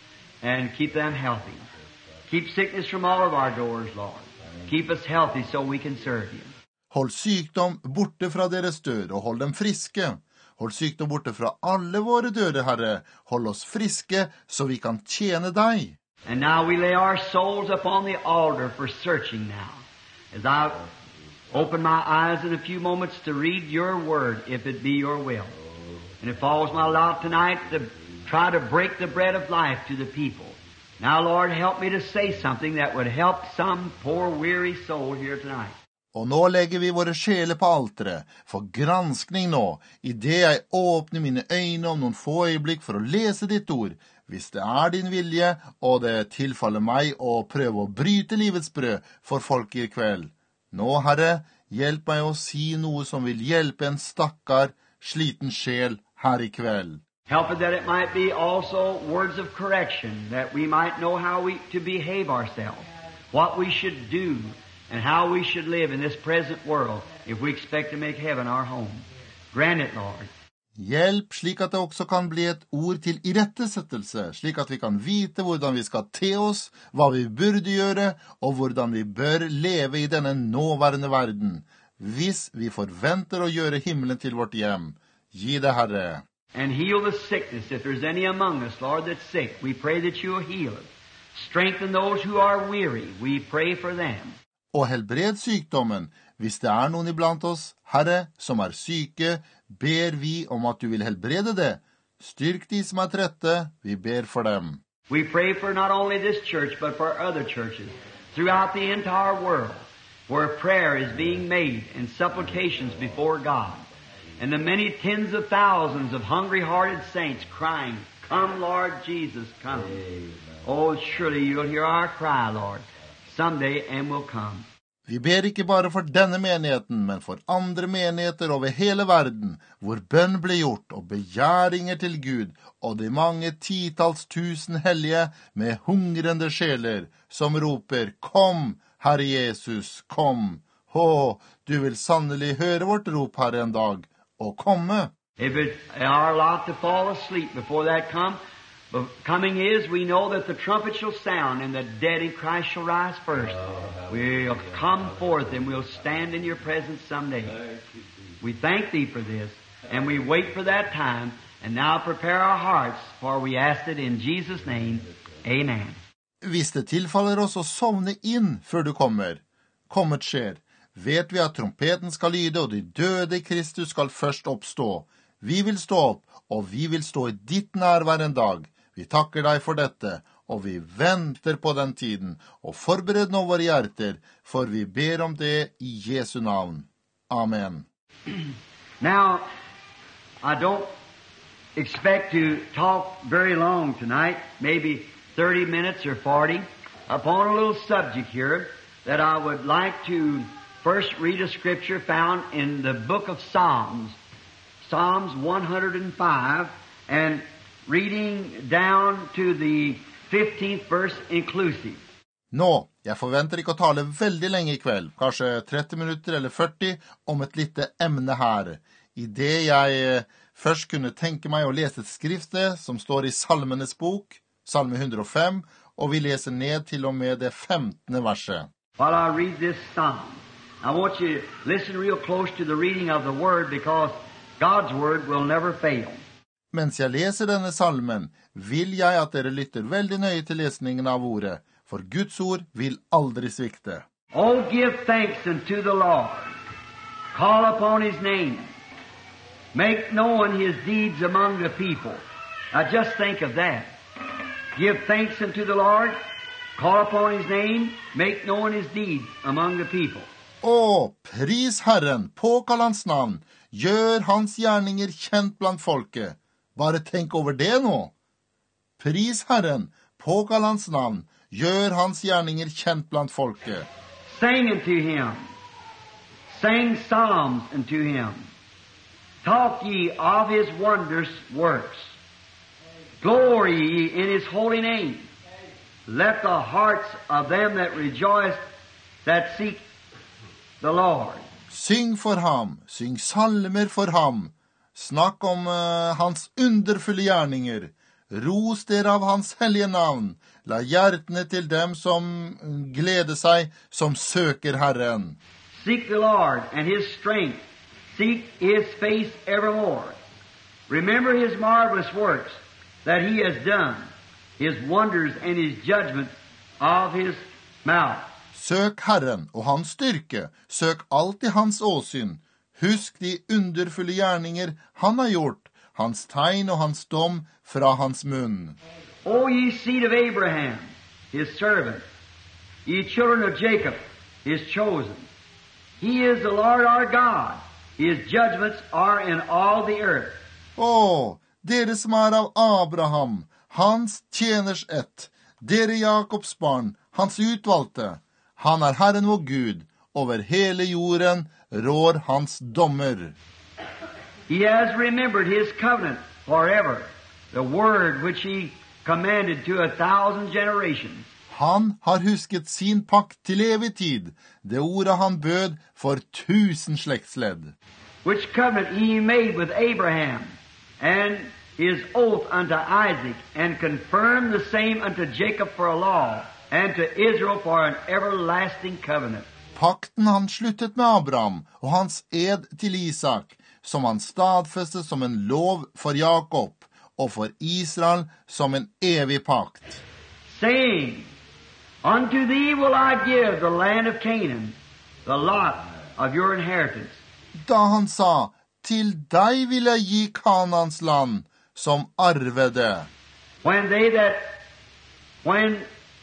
and keep them healthy. Keep sickness from all of our doors, Lord. Keep us healthy so we can serve you. Hold sykdom borte fra deres dør og hold dem friske. Hold sykdom borte fra alle våre dører, Herre. Hold oss friske så vi kan tjene deg. And now we lay our souls upon the altar for searching now. As I open my eyes in a few moments to read your word, if it be your will. And it falls my lot tonight to try to break the bread of life to the people. Now, Lord, help me to say something that would help some poor weary soul here tonight. Og nå legger vi våre sjeler på alteret, for granskning nå, i det jeg åpner mine øyne om noen få øyeblikk for å lese ditt ord, hvis det er din vilje, og det tilfaller meg å prøve å bryte livets brød for folk i kveld. Nå, Herre, hjelp meg å si noe som vil hjelpe en stakkar, sliten sjel her i kveld. Help it that it might be also words of correction, that we might know how we to behave ourselves, what we should do, and how we should live in this present world if we expect to make heaven our home. Grant it, Lord. Hjelp slik at det også kan bli et ord til irettesettelse, slik at vi kan vite hvordan vi skal te oss, hva vi burde gjøre, og hvordan vi bør leve i denne nåværende verden, hvis vi forventer å gjøre himmelen til vårt hjem. Gi det, Herre. And heal the sickness. If there's any among us, Lord, that's sick, we pray that you'll heal it. Strengthen those who are weary. We pray for them. Og helbred sykdommen. Hvis det er noen iblant oss, Herre, som er syke, ber vi om at du vil helbrede det. Styrk de som er trette, vi ber for dem. We pray for not only this church, but for other churches throughout the entire world, where prayer is being made and supplications before God. And the many tens of thousands of hungry-hearted saints crying, Come, Lord Jesus, come. Oh, surely you'll hear our cry, Lord, someday and will come. Vi ber ikke bare for denne menigheten, men for andre menigheter over hele verden, hvor bønn blir gjort og begjæringer til Gud, og de mange titals tusen hellige med hungrende sjeler, som roper, Kom, Herre Jesus, kom. Å, du vil sannelig høre vårt rop her en dag, og komme. If it's our lot to fall asleep before that come, but coming is, we know that the trumpet shall sound and the dead in Christ shall rise first. We'll come forth and we'll stand in your presence someday. We thank thee for this, and we wait for that time, and now prepare our hearts, for we ask it in Jesus' name. Amen. Hvis det tilfaller oss å sovne inn før du kommer, kommet skjer, vet vi at trompeten skal lyde, og de døde i Kristus skal først oppstå. Vi vil stå opp, og vi vil stå i ditt nærvær en dag. Vi takker deg for dette, og vi venter på den tiden, og forbered nå våre hjerter, for vi ber om det i Jesu navn. Amen. Now, I don't expect to talk very long tonight, maybe thirty minutes or forty, upon a little subject here that I would like to first read a scripture found in the book of Psalms, Psalms one hundred five, and reading down to the fifteenth verse inclusive. Nå, jeg forventer ikke å tale veldig lenge i kveld, kanskje tretti minutter eller førti, om et lite emne her. I det jeg først kunne tenke meg å lese et skriftsted som står i Salmenes bok, Salme one hundred five, og vi leser ned til og med det femtende verset. While I read this psalm, I want you to listen real close to the reading of the word because God's word will never fail. Mens jeg leser denne salmen, vil jeg at dere lytter veldig nøye til lesningen av ordet, for Guds ord vil aldri svikte. Oh, give thanks unto the Lord. Call upon His name. Make known His deeds among the people. Now just think of that. Give thanks unto the Lord. Call upon His name. Make known His deeds among the people. Å, pris Herren, påkall hans navn, gjør hans gjerninger kjent blant folket. Bare tenk over det nå. Pris Herren, påkall hans navn, gjør hans gjerninger kjent blant folket. Sing unto Him. Sing psalms unto Him. Talk ye of His wondrous works. Glory ye in His holy name. Let the hearts of them that rejoice that seek the Lord. Syng for ham, syng salmer for ham. Snakk om uh, hans underfulle gjerninger. Ros dere av hans hellige navn. La hjertene til dem som gleder seg, som søker Herren. Seek the Lord and His strength. Seek His face evermore. Remember His marvelous works that He has done, His wonders and His judgments of His mouth. Søk Herren og hans styrke. Søk alltid hans åsyn. Husk de underfulle gjerninger han har gjort, hans tegn og hans dom fra hans munn. O ye seed of Abraham, His servant, ye children of Jacob, His chosen. He is the Lord our God. His judgments are in all the earth. Å, dere som er av Abraham, hans tjeners ett, dere Jakobs barn, hans utvalgte. Han er Herren vår Gud, over hele jorden rår hans dommer. He has remembered His covenant forever, the word which He commanded to a thousand generations. Han har husket sin pakt til evig tid, det ordet han bød for tusen slektsledd. Which covenant He made with Abraham, and His oath unto Isaac, and confirmed the same unto Jacob for a law, and to Israel for an everlasting covenant. Pakten han sluttet med Abraham, og hans ed til Isak, som han stadfestet som en lov for Jakob, og for Israel som en evig pakt. Saying, unto thee will I give the land of Canaan, the lot of your inheritance. Da han sa, til deg vil jeg gi Kanans land, som arvede. When they that, when,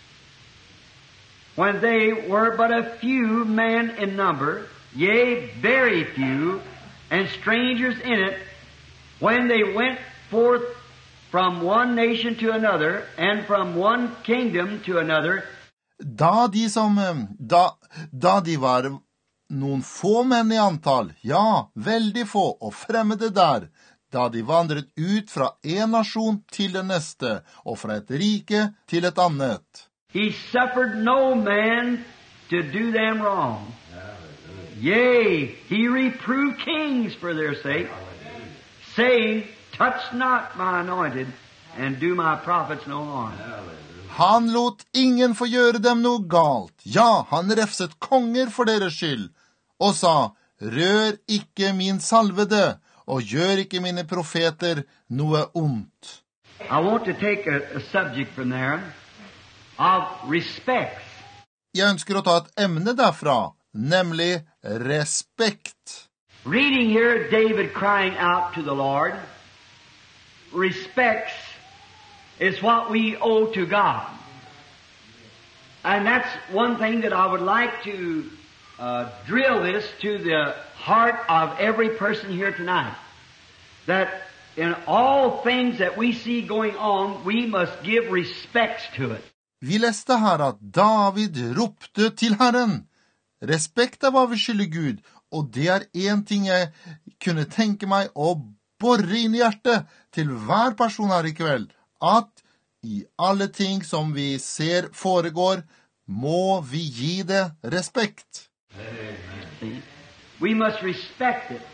when they were but a few men in number, yea, very few, and strangers in it, when they went forth from one nation to another, and from one kingdom to another. Da de som, da, da de var noen få menn i antall, ja, veldig få, og fremmede der, da de vandret ut fra en nasjon til den neste, og fra et rike til et annet. He suffered no man to do them wrong. Yea, he reproved kings for their sake, saying, touch not my anointed, and do my prophets no harm. Han lot ingen få gjøre dem noe galt. Ja, han refset konger for deres skyld, og sa, rør ikke min salvede, og gjør ikke mine profeter noe ondt. I want to take a, a subject from there of respects. Jeg ønsker å ta et emne derfra, nemlig respekt. Reading here David crying out to the Lord, respects is what we owe to God. And that's one thing that I would like to uh, drill this to the heart of every person here tonight. That in all things that we see going on, we must give respects to it. Vi leste her at David ropte til Herren. Respekt er hva vi skylder Gud, og det er en ting jeg kunne tenke meg å borre inn i hjertet til hver person her i kveld, at i alle ting som vi ser foregår, må vi gi det respekt. See? We must respect it.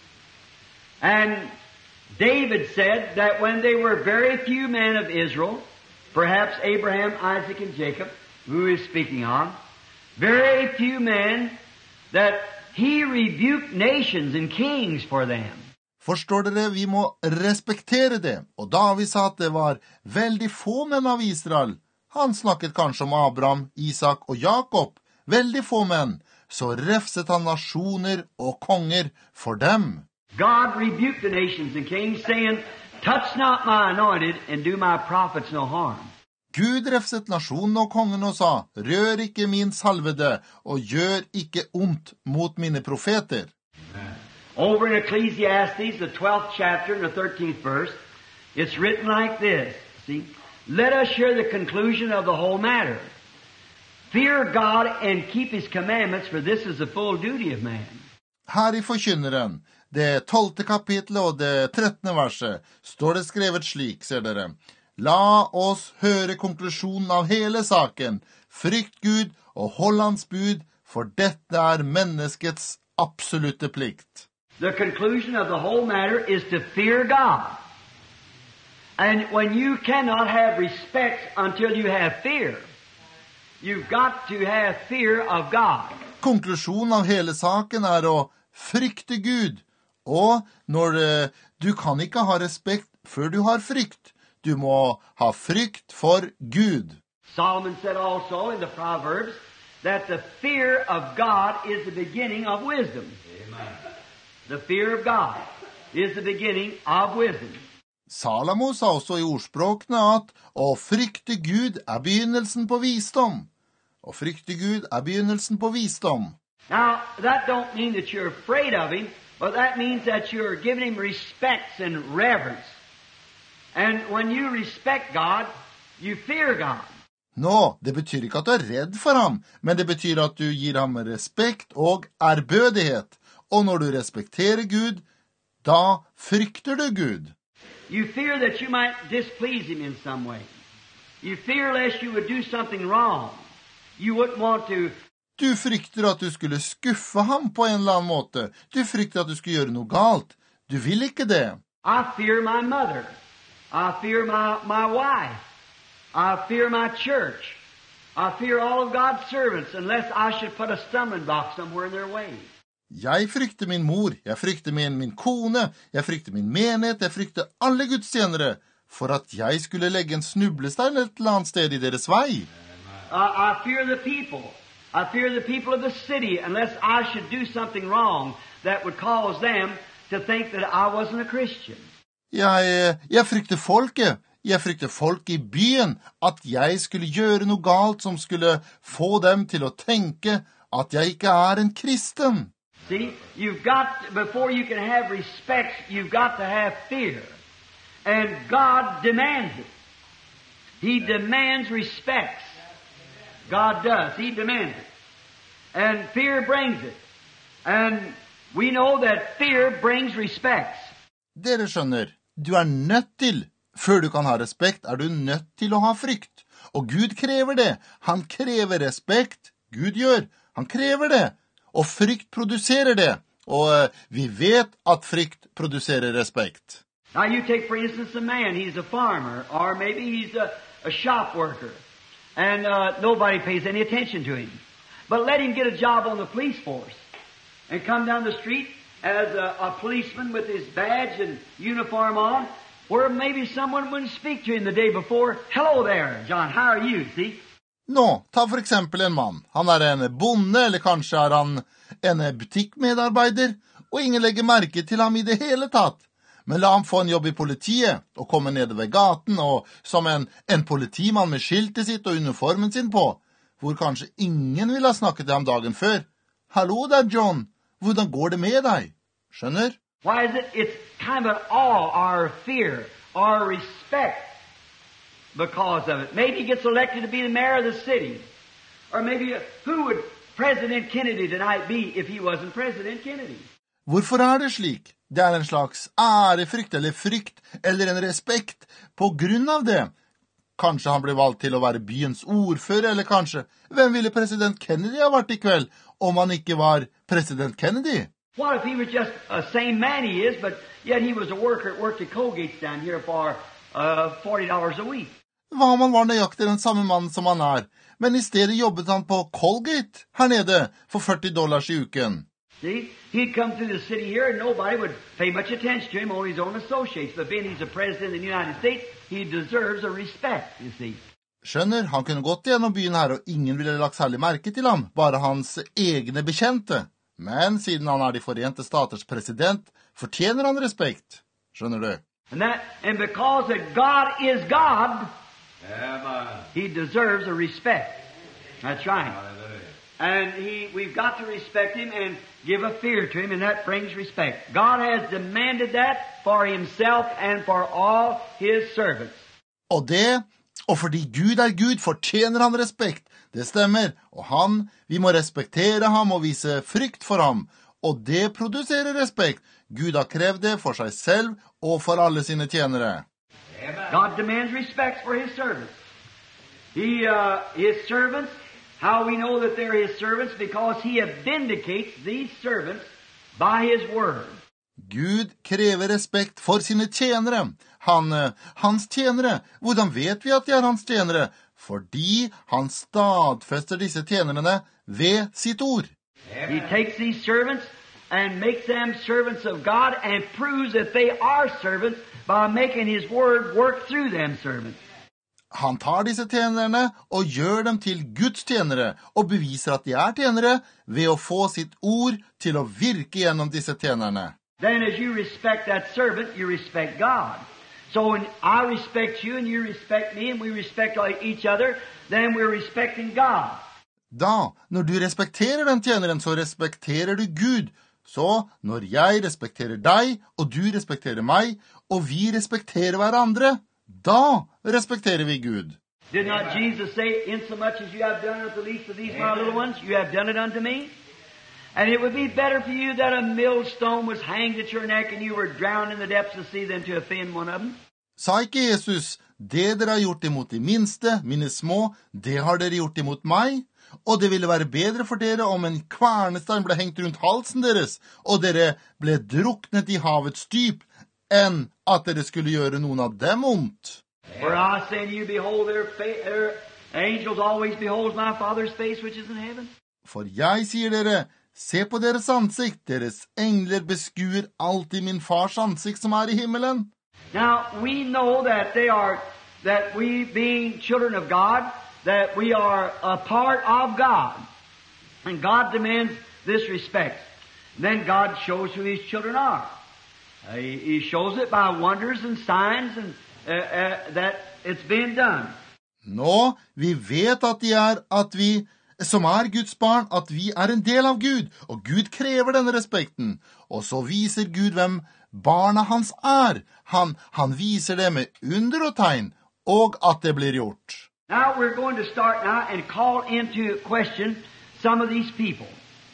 And David said that when they were very few men of Israel, perhaps Abraham, Isaac, and Jacob, who he is speaking of, very few men, that he rebuked nations and kings for them. Forstår dere, vi må respektere det. Og David sa at det var veldig få menn av Israel. Han snakket kanskje om Abraham, Isak og Jakob. Veldig få menn. Så refset han nasjoner og konger for dem. God rebuked the nations and kings, saying, touch not my anointed and do my prophets no harm. Gud refset nasjonen og kongen og sa, rør ikke min salvede, og gjør ikke ondt mot mine profeter. Over in Ecclesiastes, the twelfth chapter and the thirteenth verse, it's written like this, see, let us hear the conclusion of the whole matter. Fear God and keep His commandments, for this is the full duty of man. Her i Forkynneren, det tolvte kapitlet og det trettende verset, står det skrevet slik, ser dere. La oss høre konklusjonen av hele saken. Frykt Gud og hold hans bud, for dette er menneskets absolutte plikt. The conclusion of the whole matter is to fear God. And when you cannot have respect until you have fear, you've got to have fear of God. Konklusjonen av hele saken er å frykte Gud. Og når eh, du kan ikke ha respekt før du har frykt. Du må ha frykt for Gud. Solomon said also in the Proverbs that the fear of God is the beginning of wisdom. Amen. The fear of God is the beginning of wisdom. Salomo sa også i ordspråkene at å frykte Gud er begynnelsen på visdom. Å frykte Gud er begynnelsen på visdom. Now, that don't mean that you're afraid of Him, but that means that you're giving Him respect and reverence. And when you respect God, you fear God. Nå, det betyr ikke at du er redd for ham, men det betyr at du gir ham respekt og ærbødighet. Og når du respekterer Gud, da frykter du Gud. You fear that you might displease Him in some way. You fear lest you would do something wrong. You wouldn't want to. Du frykter at du skulle skuffe ham på en eller annen måte. Du frykter at du skulle gjøre noe galt. Du vil ikke det. I fear my mother. I fear my, my wife. I fear my church. I fear all of God's servants unless I should put a stumbling block somewhere in their way. Jeg frykter min mor, jeg frykter min, min kone, jeg frykter min menighet, jeg frykter alle Guds tjenere, for at jeg skulle legge en snublestein et eller annet sted i deres vei. Uh, I fear the people. I fear the people of the city unless I should do something wrong that would cause them to think that I wasn't a Christian. Jeg, jeg frykter folket. Jeg frykter folk i byen, at jeg skulle gjøre noe galt som skulle få dem til å tenke at jeg ikke er en kristen. See, you've got, before you can have respect, you've got to have fear. And God demands it. He demands respect. God does. He demands it. And fear brings it. And we know that fear brings respect. Dere skjønner, du er nødt til, før du kan ha respekt, er du nødt til å ha frykt. Og Gud krever det. Han krever respekt. Gud gjør. Han krever det. Og frykt produserer det. Og uh, vi vet at frykt produserer respekt. Now you take for instance a man, he's a farmer, or maybe he's a, a shop worker, and uh, nobody pays any attention to him. But let him get a job on the police force, and come down the street as a, a policeman with his badge and uniform on, where maybe someone wouldn't speak to him the day before. Hello there, John, how are you, see? Nå, ta for eksempel en mann. Han er en bonde, eller kanskje er han en butikkmedarbeider, og ingen legger merke til ham i det hele tatt. Men la ham få en jobb i politiet, og komme ned ved gaten, og som en, en politimann med skiltet sitt og uniformen sin på, hvor kanskje ingen ville ha snakket til ham dagen før. Hallo der, John. Hvordan går det med deg? Skjønner? Why is it? It's kind of an awe, our fear, our respect. because of it. Maybe he gets elected to be the mayor of the city. Or maybe, who would President Kennedy tonight be if he wasn't President Kennedy? Hvorfor er det slik? Det er en slags ærefrykt eller frykt eller en respekt på grunn av det. Kanskje han ble valgt til å være byens ordfører, eller kanskje, hvem ville president Kennedy ha vært i kveld om han ikke var president Kennedy? What if he was just the same man he is, but yet he was a worker, worked at Colgate's down here for uh, forty dollars a week? Hva om han var nøyaktig den samme mannen som han er, men i stedet jobbet han på Colgate her nede for førti dollars i uken? See, he'd come through the city here and nobody would pay much attention to him, only his own associates. But being he's a president of the United States, he deserves a respect, you see. Skjønner, han kunne gått gjennom byen her, og ingen ville lagt særlig merke til ham, bare hans egne bekjente. Men siden han er de Forente Staters president, fortjener han respekt. Skjønner du? And that, and because that God is God, Amen. he deserves a respect. That's right. Hallelujah. And he, we've got to respect him and give a fear to him, and that brings respect. God has demanded that for himself and for all his servants. Og det, og fordi Gud er Gud, fortjener han respekt. Det stemmer, og han, vi må respektere ham og vise frykt for ham. Og det produserer respekt. Gud har krevd det for seg selv og for alle sine tjenere. God demands respect for his servants. He, uh, his servants, how we know that they're his servants, because he vindicates these servants by his word. Gud krever respekt for sine tjenere. Han, hans tjenere. Hvordan vet vi at de er hans tjenere? Fordi han stadfester disse tjenerne ved sitt ord. He takes these servants and makes them servants of God and proves that they are servants by making his word work through them servants. Han tar disse tjenerne og gjør dem til Guds tjenere, og beviser at de er tjenere ved å få sitt ord til å virke gjennom disse tjenerne. Then as you respect that servant, you respect God. So when I respect you and you respect me and we respect each other, then we're respecting God. Da, når du respekterer den tjeneren, så respekterer du Gud. Så når jeg respekterer deg, og du respekterer meg, og vi respekterer hverandre, da respekterer vi Gud. Did not Jesus say, insomuch as you have done it unto the least of these my little ones, you have done it unto me? And it would be better for you that a millstone was hanged at your neck and you were drowned in the depths of the sea than to offend one of them? Sa ikke Jesus, det dere har gjort imot de minste, mine små, det har dere gjort imot meg? Og det ville være bedre for dere om en kvernestein ble hengt rundt halsen deres, og dere ble druknet i havets dyp, enn at dere skulle gjøre noen av dem ondt. For I say to you, behold, their, fa- their angels always beholds my Father's face which is in heaven. For jeg sier dere, se på deres ansikt, deres engler beskuer alltid min fars ansikt som er i himmelen. Now, we know that they are, that we being children of God, that we are a part of God. And God demands this respect. Then God shows who His children are. Uh, he, he shows it by wonders and signs and uh, uh, that it's being done. Nå, vi vet at de er, at vi, som er Guds barn, at vi er en del av Gud, og Gud krever denne respekten. Og så viser Gud hvem barna hans er. Han, han viser det med under og tegn, og at det blir gjort. Now we're going to start now and call into question some of these people.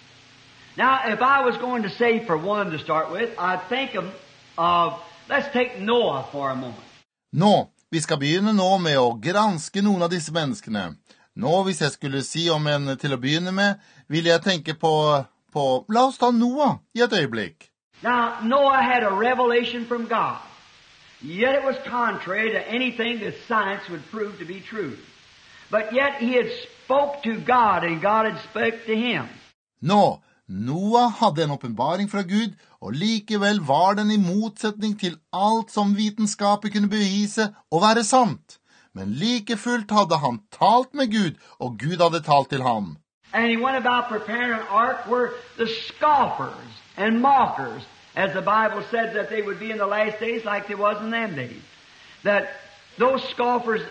Now, if I was going to say for one to start with, I'd think of, of let's take Noah for a moment. Nå, vi skal begynne nå med å granske noen av disse menneskene. Nå, hvis jeg skulle si om en til å begynne med, vil jeg tenke på, på la oss ta Noah i et øyeblikk. Now, Noah had a revelation from God. Yet it was contrary to anything that science would prove to be true. But yet he had spoke to God and God had spoke to him. Nå, Noah hadde en åpenbaring fra Gud, og likevel var den i motsetning til alt som vitenskapet kunne bevise å være sant. Men like fullt hadde han talt med Gud, og Gud hadde talt til ham. And he went about preparing an ark where the scoffers and mockers, as the Bible said that they would be in the last days like they was in them days. That those scoffers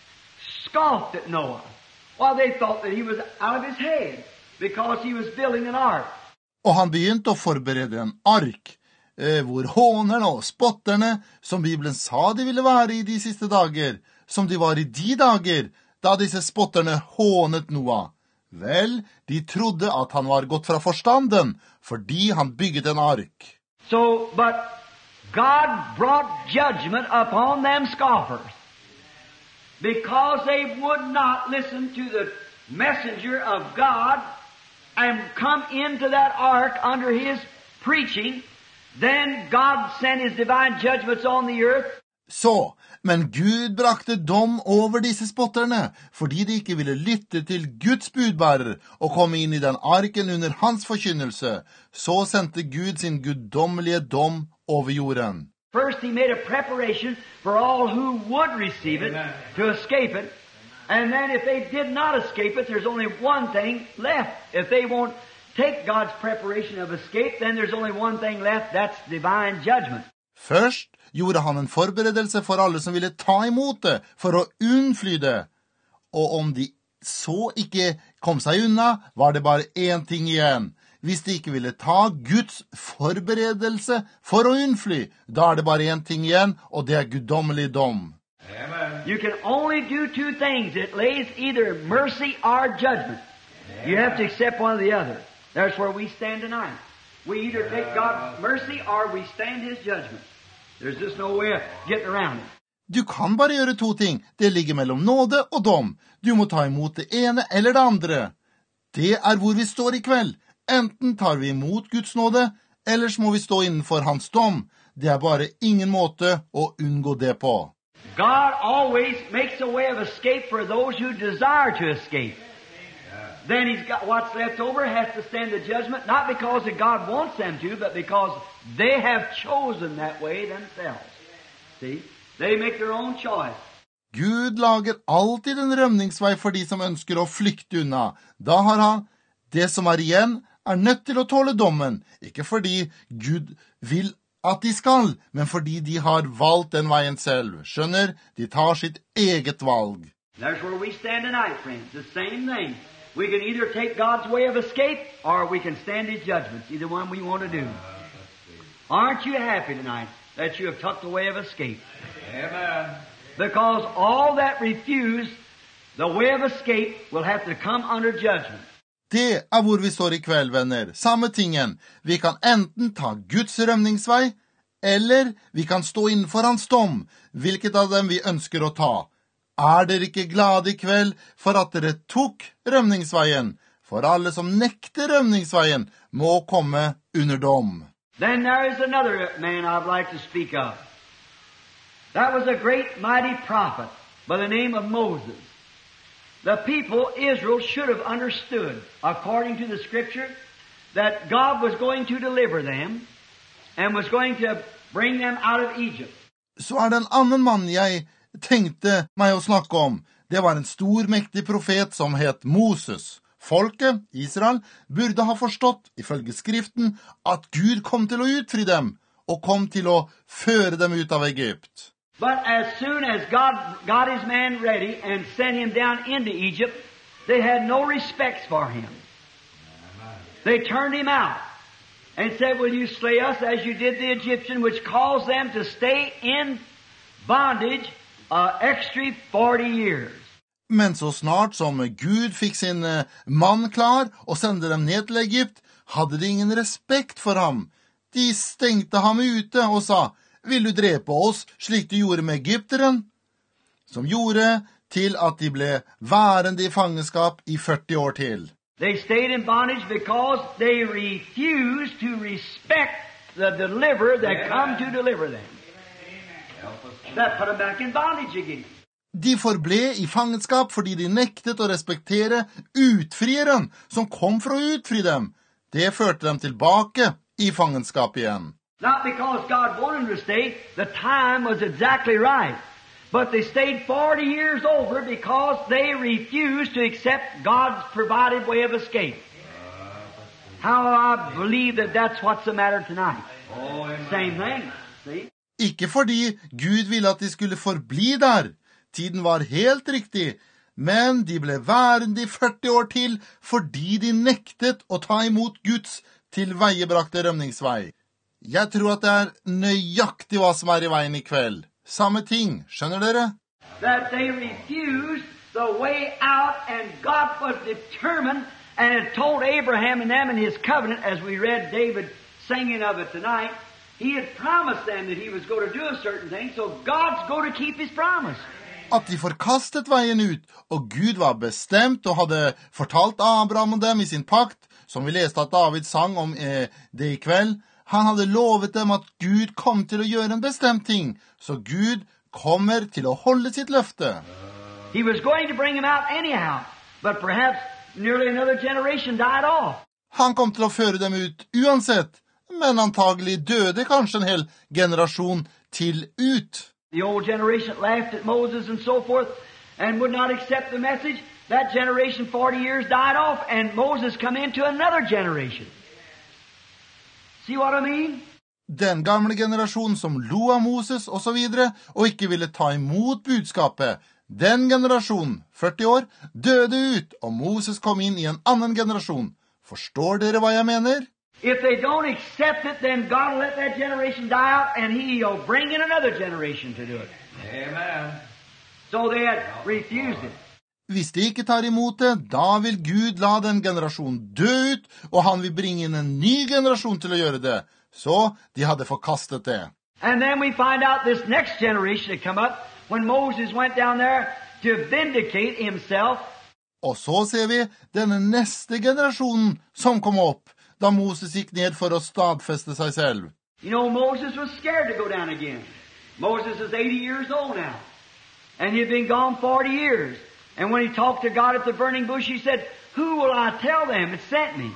scoffed at Noah. Well, they thought that he was out of his head because he was building an ark. Og han begynte å forberede en ark, eh, hvor hånerne og spotterne, som Bibelen sa de ville være i de siste dager, som de var i de dager, da disse spotterne hånet Noah? Vel, de trodde at han var gått fra forstanden, fordi han bygget en ark. So, but God brought judgment upon them scoffers, because they would not listen to the messenger of God and come into that ark under his preaching. Then God sent his divine judgments on the earth. Så, men Gud brakte dom over disse spotterne, fordi de ikke ville lytte til Guds budbærer og komme inn i den arken under hans forkynnelse. Så sendte Gud sin guddommelige dom over jorden. First he made a preparation for all who would receive it, to escape it. And then if they did not escape it, there's only one thing left. If they won't take God's preparation of escape, then there's only one thing left, that's divine judgment. Først gjorde han en forberedelse for alle som ville ta imot det, for å unnfly det. Og om de så ikke kom seg unna, var det bare én ting igjen. Hvis de ikke ville ta Guds forberedelse for å unnfly, da er det bare én ting igjen, og det er guddommelig dom. Amen. You can only do two things. It lays either mercy or judgment. You have to accept one or the other. That's where we stand tonight. We either take God's mercy or we stand his judgment. There's just no way of getting around it. Du kan bare gjøre to ting. Det ligger mellom nåde og dom. Du må ta imot det ene eller det andre. Det er hvor vi står i kveld. Enten tar vi imot Guds nåde, ellers må vi stå innenfor hans dom. Det er bare ingen måte å unngå det på. God always makes a way of escape for those who desire to escape. Then he's got what's left over has to stand the judgment, not because that God wants them to, but because they have chosen that way themselves. See? They make their own choice. Gud lager alltid en rømningsvei for de som ønsker å flykte unna. Da har han det som er igjen, er nødt til å tåle dommen, ikke fordi Gud vil at de skal, men fordi de har valgt den veien selv. Skjønner, de tar sitt eget valg. That's where we stand tonight, friends. The same thing. We can either take God's way of escape, or we can stand his judgments. Either one we want to do. Aren't you happy tonight that you have took the way of escape? Amen. Because all that refuse the way of escape will have to come under judgment. Det er hvor vi står i kveld, venner. Samme tingen. Vi kan enten ta Guds rømningsvei, eller vi kan stå innenfor hans dom, hvilket av dem vi ønsker å ta. Er dere ikke glade i kveld for at dere tok rømningsveien? For alle som nekter rømningsveien må komme under dom. Then there is another man I'd like to speak of. That was a great mighty prophet by the name of Moses. The people, Israel, should have understood, according to the Scripture, that God was going to deliver them and was going to bring them out of Egypt. Så er det en annen mann jeg tenkte meg å snakke om. Det var en stor, mektig profet som het Moses. Folket, Israel, burde ha forstått, ifølge Skriften, at Gud kom til å utfri dem, og kom til å føre dem ut av Egypt. But as soon as God got his man ready and sent him down into Egypt, they had no respect for him. They turned him out and said, "Will you slay us as you did the Egyptian," which caused them to stay in bondage uh, extra forty years. Men så snart som Gud fikk sin mann klar og sendte dem ned til Egypt, hadde de ingen respekt for ham. De stengte ham ute og sa, «Vil du drepe oss slik du gjorde med egypteren?» Som gjorde til at de ble værende i fangenskap i førti år til. They stayed in bondage because they refused to respect the deliverer that come to deliver them. That put them back in bondage again. De forble i fangenskap fordi de nektet å respektere utfrieren som kom for å utfri dem. Det førte dem tilbake i fangenskap igjen. Not because God wanted them to stay, the time was exactly right. But they stayed forty years over because they refused to accept God's provided way of escape. How I believe that that's what's the matter tonight. Same thing, see? Ikke fordi Gud ville at de skulle forbli der. Tiden var helt riktig, men de ble værende i førti år til fordi de nektet å ta imot Guds tilveiebrakte rømningsvei. Jeg tror at det er nøyaktig hva som er i veien i kveld. Samme ting, skjønner dere? that they refused the way out, and God was determined and had told Abraham and them in His covenant, as we read David singing of it tonight. He had promised them that He was going to do a certain thing, so God's going to keep His promise. At de forkastet veien ut, og Gud var bestemt og hadde fortalt Abraham om dem i sin pakt, som vi leste at David sang om eh, det i kveld. Han hadde lovet dem at Gud kom til å gjøre en bestemt ting, så Gud kommer til å holde sitt løfte. He was going to bring him out anyhow, but perhaps nearly another generation died off. Han kom til å føre dem ut uansett, men antagelig døde kanskje en hel generasjon til ut. The old generation laughed at Moses and so forth and would not accept the message. That generation, forty years, died off, and Moses come into another generation. See what I mean? Den gamle generasjonen som lo av Moses og så videre, og ikke ville ta imot budskapet, den generasjonen, førti år, døde ut, og Moses kom inn i en annen generasjon. Forstår dere hva jeg mener? If they don't accept it, then God will let that generation die out, and He'll bring in another generation to do it. Amen. So they had refused it. Hvis de ikke tar imot det, da vil Gud la den generasjonen dø ut, og han vil bringe inn en ny generasjon til å gjøre det. Så de hadde forkastet det. And then we find out this next generation had come up when Moses went down there to vindicate himself. Og så ser vi denne neste generasjonen som kom opp, da Moses gikk ned for å stadfeste seg selv. You know, Moses was scared to go down again. Moses is eighty years old now. And he had been gone forty years. And when he talked to God at the burning bush, he said, "Who will I tell them that sent me?"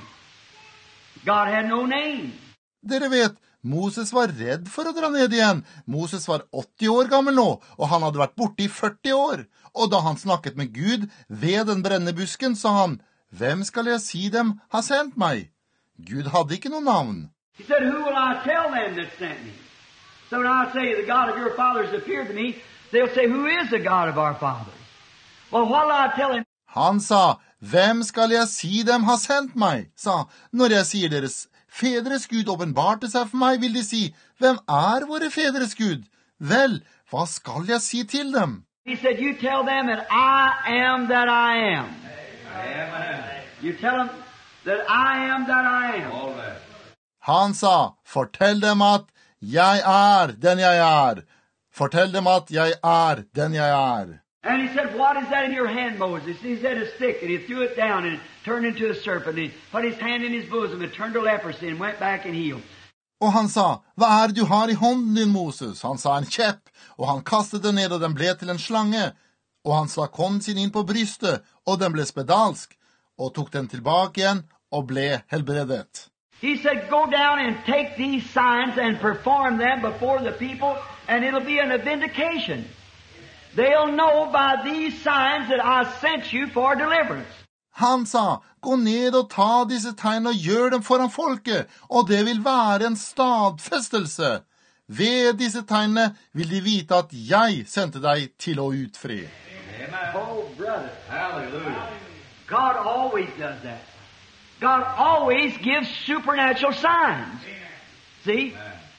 God had no name. Dere vet, Moses var redd for å dra ned igjen. Moses var åtti år gammel nå, og han hadde vært borte i førti år. Og da han snakket med Gud ved den brennende busken, sa han, «Hvem skal jeg si dem har sendt meg?» Gud hadde ikke noe navn. He said, "Who will I tell them that sent me?" So when I say, "The God of your fathers appeared to me," they'll say, "Who is the God of our fathers?" Well, what will I tell them? Han sa, «Hvem skal jeg si dem har sendt meg?» sa, «Når jeg sier deres fedres Gud åpenbarte seg for meg, vil de si, hvem er våre fedres Gud? Vel, hva skal jeg si til dem?» He said, "You tell them that I am that I am." Amen. You tell them that I am that I am. All right. Han sa, «Fortell dem at jeg er den jeg er. Fortell dem at jeg er den jeg er.» And he said, "What is that in your hand, Moses?" He said, "A stick," and he threw it down and it turned into a serpent. He put his hand in his bosom and turned to leprosy and went back and healed. Og han sa, «Hva er det du har i hånden din, Moses?» Han sa, «En kjepp», og han kastet den ned, og den ble til en slange. Og han stakk hånden sin inn på brystet, og den ble spedalsk, og tok den tilbake igjen, og ble helbredet. He said, "Go down and take these signs and perform them before the people, and it'll be a vindication. They'll know by these signs that I sent you for deliverance." Han sa, «Gå ned og ta disse tegn og gjør dem foran folket, og det vil være en stadfestelse. Ved disse tegnene vil de vite at jeg sendte deg til å utfri.» Amen. Oh, brother. Hallelujah. God always does that. God always gives supernatural signs. See?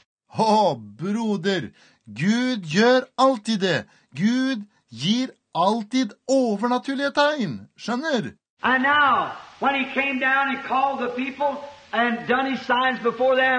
Å, broder, Gud gjør alltid det. Gud gir alltid overnaturlige tegn, skjønner? And now, when he came down and called the people and done his signs before them,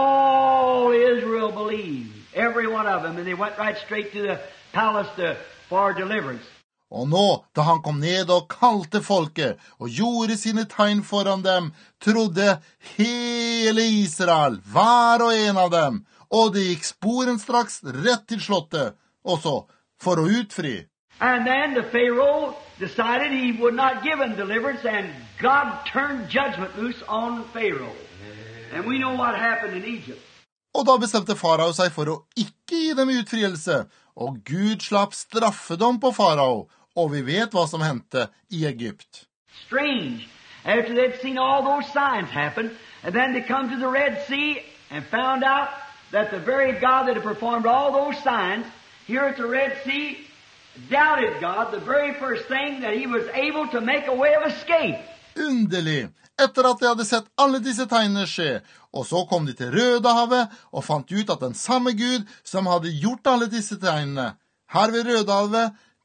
all Israel believed, every one of them, and they went right straight to the palace to, for deliverance. Og nå, da han kom ned og kalte folket og gjorde sine tegn foran dem, trodde hele Israel, hver og en av dem, og det gikk sporenstraks rett til slottet, også for å utfri. And then the Pharaoh decided he would not give him deliverance, and God turned judgment loose on Pharaoh. And we know what happened in Egypt. Og da bestemte farao seg for å ikke gi dem utfrielse, og Gud slapp straffedom på farao, og vi vet hva som hendte i Egypt. Strange. After they'd seen all those signs happen, and then they come to the Red Sea and found out that the very God that had performed all those signs here at the Red Sea doubted God, the very first thing, that he was able to make a way of escape. Underlig. Etter at de hadde sett alle disse tegnene skje, og så kom de til Rødehavet og fant ut at den samme Gud som hadde gjort alle disse tegnene her ved Rødehavet,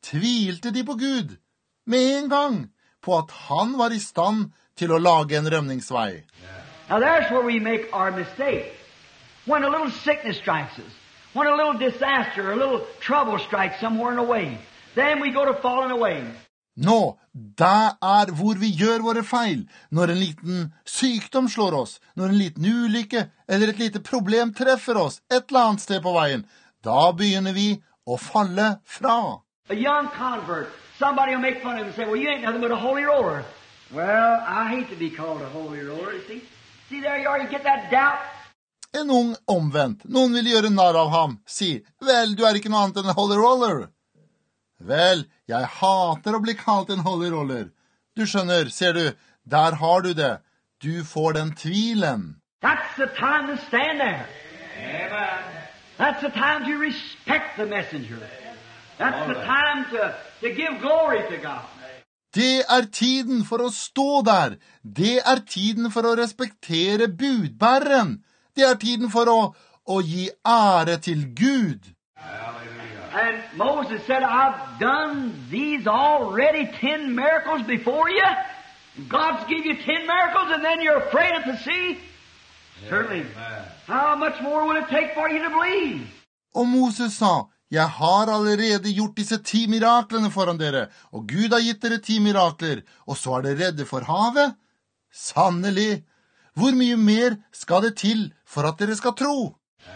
tvilte de på Gud, med en gang, på at han var i stand til å lage en rømningsvei. Now there's where we make our mistake. When a little sickness strikes us, when a little disaster, a little trouble strikes somewhere in a way, then we go to falling away. Nå, det er hvor vi gjør våre feil, når en liten sykdom slår oss, når en liten ulykke eller et lite problem treffer oss et eller annet sted på veien. Da begynner vi å falle fra. A young convert, somebody will make fun of him and say, well, you ain't nothing but a holy roller. Well, I hate to be called a holy roller, you see. See, there you are, you get that doubt. En ung omvendt, noen vil gjøre narr av ham, si, vel, du er ikke noe annet enn en holy roller. Vel, jeg hater å bli kalt en holy roller. Du skjønner, ser du, der har du det. Du får den tvilen. That's the time to stand there. Amen. That's the time to respect the messenger. That's the time to, to give glory to God. Det er tiden for å stå der. Det er tiden for å respektere budbæreren. Det er tiden for å, å gi ære til Gud. And Moses said, I've done these already ten miracles before you. God's give you ten miracles and then you're afraid of the sea? Certainly. How much more will it take for you to believe? Og Moses sa, jeg har allerede gjort disse ti miraklene foran dere, og Gud har gitt dere ti mirakler, og så er dere redde for havet? Sannelig! Hvor mye mer skal det til for at dere skal tro?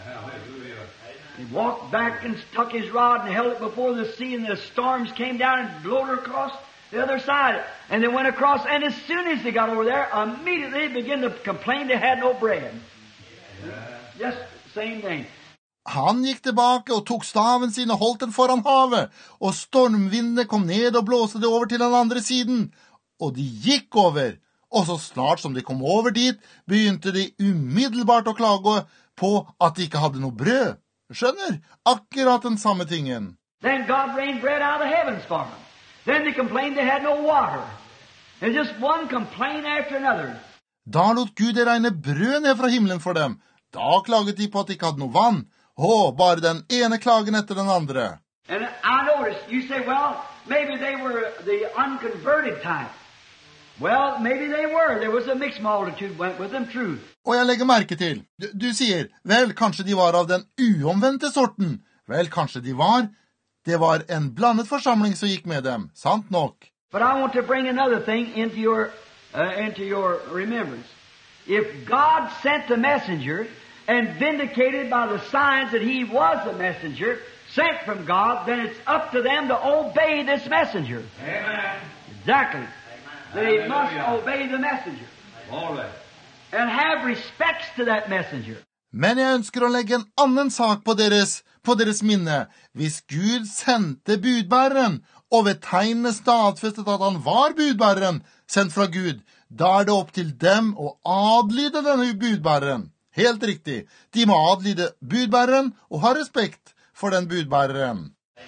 He walked back and stuck his rod and held it before the sea, and the storms came down and blew her across the other side. And they went across, and as soon as they got over there, immediately they began to complain they had no bread. Just the same thing. Han gikk tilbake og tok staven sin og holdt den foran havet, og stormvindene kom ned og blåste det over til den andre siden. Og de gikk over, og så snart som de kom over dit, begynte de umiddelbart å klage på at de ikke hadde noe brød. Skjønner? Akkurat den samme tingen. Then God rained bread out of the heavens for them. Then they complained they had no water. And just one complaint after another. Da lot Gud regne brød ned fra himmelen for dem. Da klaget de på at de ikke hadde noe vann. Å, bare den ene klagen etter den andre. And I noticed, you say, well, maybe they were the unconverted type. Well, maybe they were. There was a mixed multitude went with them, true. Og jeg legger merke til, du, du sier, vel, kanskje de var av den uomvendte sorten. Vel, kanskje de var. Det var en blandet forsamling som gikk med dem, sant nok. But I want to bring another thing into your, uh, into your remembrance. If God sent the messenger and vindicated by the signs that he was the messenger, sent from God, then it's up to them to obey this messenger. Amen. Exactly. They must Hallelujah. obey the messenger. All right. And have respects to that messenger. Men jeg ønsker å legge en annen sak på deres, på deres minne. Hvis Gud sendte budbæreren, og ved tegnene stadfestet at han var budbæreren, sendt fra Gud, da er det opp til dem å adlyde denne budbæreren. Helt riktig. De må adlyde budbæreren og ha respekt for den budbæreren.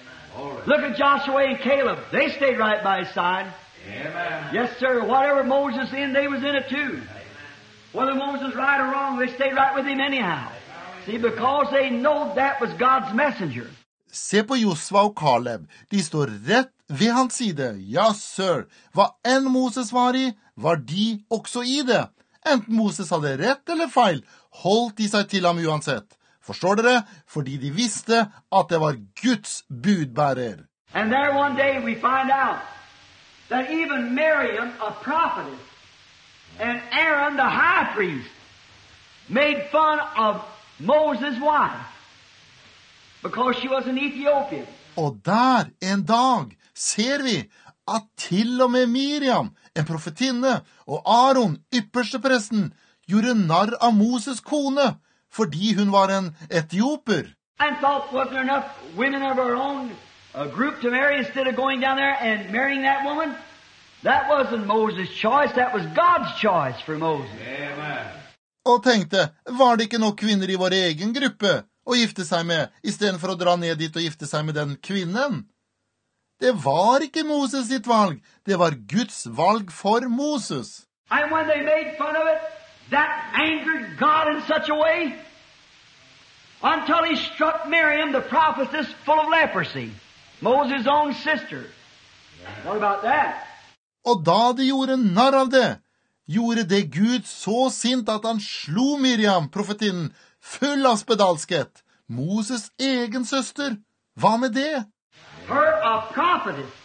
Look at Joshua and Caleb. They stayed right by his side. Amen. Yes, sir. Whatever Moses in, they was in it too. Whether Moses was right or wrong, they stayed right with him anyhow. See, because they know that was God's messenger. Se på Josva og Caleb. De står rett ved hans side. Ja, sir. Hva enn Moses var i, var de også i det. Enten Moses hadde rett eller feil, holdt de seg til ham uansett. Forstår dere? Fordi de visste at det var Guds budbærer. And there one day we find out that even Miriam, a prophetess, and Aaron, the high priest, made fun of Moses' wife because she was an Ethiopian. Og der, en dag, ser vi at til og med Miriam, en profetinne, og Aaron, ypperste presten, gjorde narr av Moses' kone, fordi hun var en etioper. And thought, wasn't there enough women of our own uh, group to marry instead of going down there and marrying that woman? That wasn't Moses' choice, that was God's choice for Moses. Amen. Og tenkte, var det ikke nok kvinner i vår egen gruppe å gifte seg med, i stedet for å dra ned dit og gifte seg med den kvinnen? Det var ikke Moses sitt valg, det var Guds valg for Moses. And when they made fun of it, that angered God in such a way until he struck Miriam, the prophetess, full of leprosy. Moses' own sister. What about that? Og da de gjorde narr av det, gjorde det Gud så sint at han slo Miriam, profetinnen, full av spedalskhet. Moses' egen søster. Hva med det? Her a prophetess.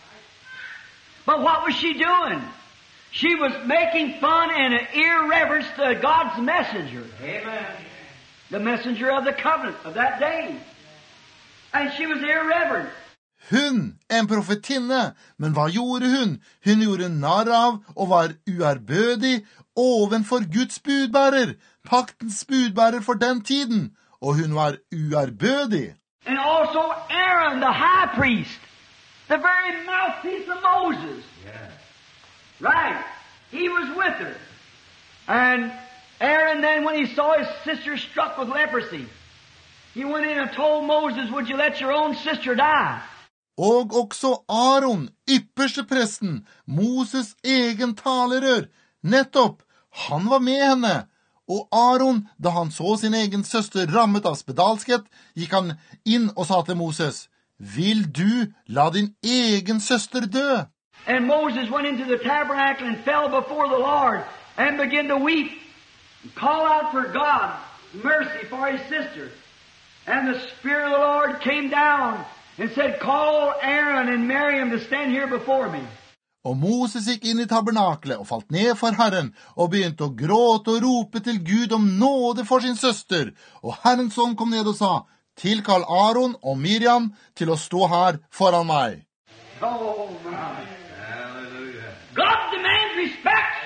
But what was she doing? She was making fun and an irreverence to God's messenger. Amen. The messenger of the covenant of that day. And she was irreverent. Hun, en profetinne, men hva gjorde hun? Hun gjorde narr av og var uærbødig ovenfor Guds budbærer, paktens budbærer for den tiden, og hun var uærbødig. And also Aaron, the high priest, the very mouthpiece of Moses. Yes. Right. He was with her. And Aaron then, when he saw his sister struck with leprosy, he went in and told Moses, would you let your own sister die? Og også Aaron, ypperste presten, Moses egen talerør, nettopp, han var med henne. Og Aaron, da han så sin egen søster rammet av spedalskhet, gikk han inn og sa til Moses, vil du la din egen søster dø? And Moses went into the tabernacle and fell before the Lord and began to weep and call out for God's mercy for his sister. And the Spirit of the Lord came down and said, call Aaron and Miriam to stand here before me. Og Moses gikk inn i tabernaklet og falt ned for Herren og begynte å gråte og rope til Gud om nåde for sin søster. Og Herrens ånd kom ned og sa, tilkall Aaron og Miriam til å stå her foran meg. Oh, my. Hallelujah. God demands respect.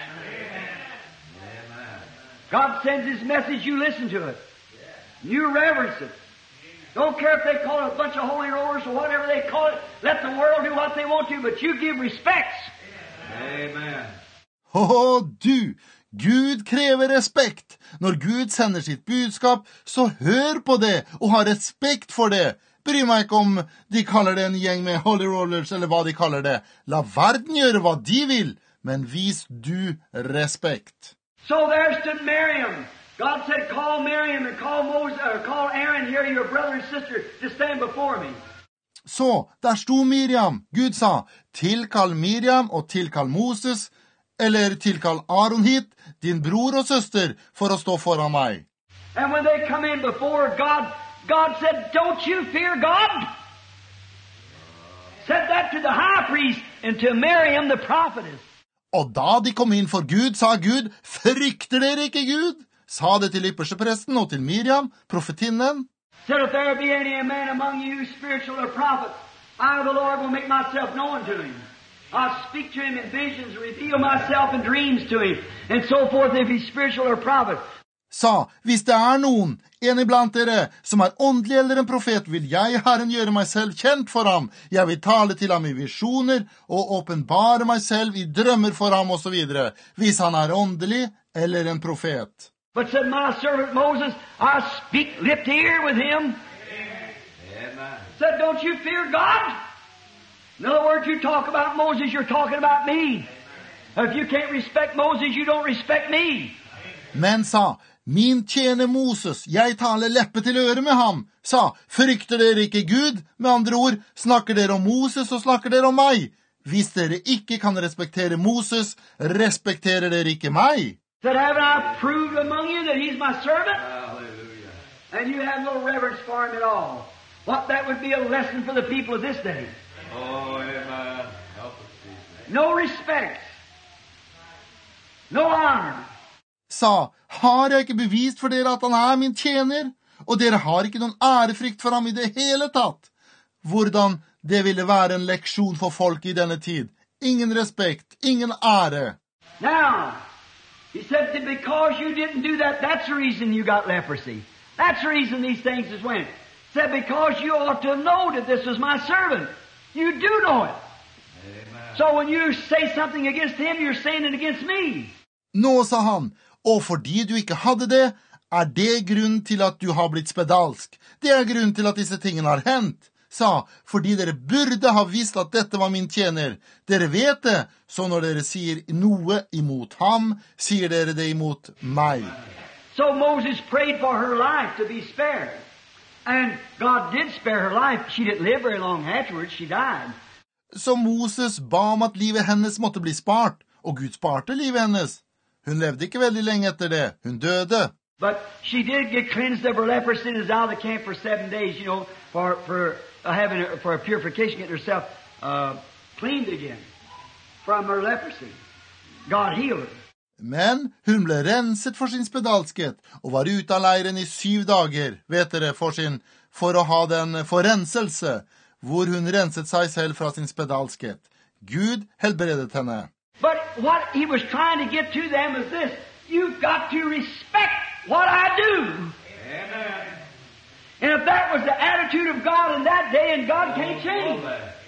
Amen. God sends His message, you listen to it. You reverence it. Don't care if they call it a bunch of holy rollers or whatever they call it. Let the world do what they want to, but you give respects. Amen. Å, du! Gud krever respekt. Når Gud sender sitt budskap, så hør på det og ha respekt for det. Bry meg ikke om de kaller det en gjeng med holy rollers eller hva de kaller det. La verden gjøre hva de vil, men vis du respekt. So there stood Miriam. God said, call Miriam and call Moses, or call Aaron here, your brother and sister, to stand before me. Så, der sto Miriam. Gud sa, tilkall Miriam og tilkall Moses, eller tilkall Aaron hit, din bror og søster, for å stå foran meg. And when they come in before God, God said, don't you fear God? Said that to the high priest and to Miriam the prophetess. Og da de kom inn for Gud, sa Gud, frykter dere ikke Gud? Sa det til ypperste presten og til Miriam, profetinnen. Said, if there be any man among you, spiritual or prophet, I, the Lord, will make myself known to him. I'll speak to him in visions, reveal myself in dreams to him, and so forth, if he's spiritual or prophet. Sa, hvis det er noen, en iblant dere, som er åndelig eller en profet, vil jeg, Herren, gjøre meg selv kjent for ham. Jeg vil tale til ham i visjoner, og åpenbare meg selv i drømmer for ham, og så videre, hvis han er åndelig eller en profet. But said, my servant Moses, I speak lip to ear with him. Amen. Said, don't you fear God? In other words, you talk about Moses, you're talking about me. If you can't respect Moses, you don't respect me. Men sa, min tjener Moses, jeg taler leppe til øre med ham. Sa, frykter dere ikke Gud? Med andre ord, snakker dere om Moses, og snakker dere om meg. Hvis dere ikke kan respektere Moses, respekterer dere ikke meg. Said, haven't I proved among you that he's my servant? Hallelujah. And you have no reverence for him at all. What that would be a lesson for the people of this day. Oh, amen. Help us, Jesus. No respect. No honor. Sa, har jeg ikke bevist for dere at han er min tjener? Og dere har ikke noen ærefrykt for ham i det hele tatt. Hvordan det ville være en leksjon for folk i denne tid. Ingen respekt, ingen ære. Now, he said that because you didn't do that, that's the reason you got leprosy. That's the reason these things has went. Said because you ought to have known that this was my servant. You do know it. Amen. So when you say something against him, you're saying it against me. Nå, sa han, og fordi du ikke hadde det, er det grunn til at du har blitt spedalsk. Det er grunn til at disse tingene har hendt. Sa, fordi dere burde ha visst at dette var min tjener. Dere vet det, så når dere sier noe imot ham, sier dere det imot meg. So Moses prayed for her life to be spared. And God did spare her life. She didn't live very long afterwards. She died. Så Moses ba om at livet hennes måtte bli spart, og Gud sparte livet hennes. Hun levde ikke veldig lenge etter det. Hun døde. But she did get cleansed of her leprosy and is out of the camp for seven days, you know, for for uh, having a, for a purification, getting herself uh, cleaned again from her leprosy. God healed her. Men hun ble renset for sin spedalskhet, og var ute av leiren i syv dager, vet dere, for, sin, for å ha den forrenselse, hvor hun renset seg selv fra sin spedalskhet. Gud helbredet henne. But what he was trying to get to them is this: you've got to respect what I do. Amen. And if that was the attitude of God in that day, and God can't change,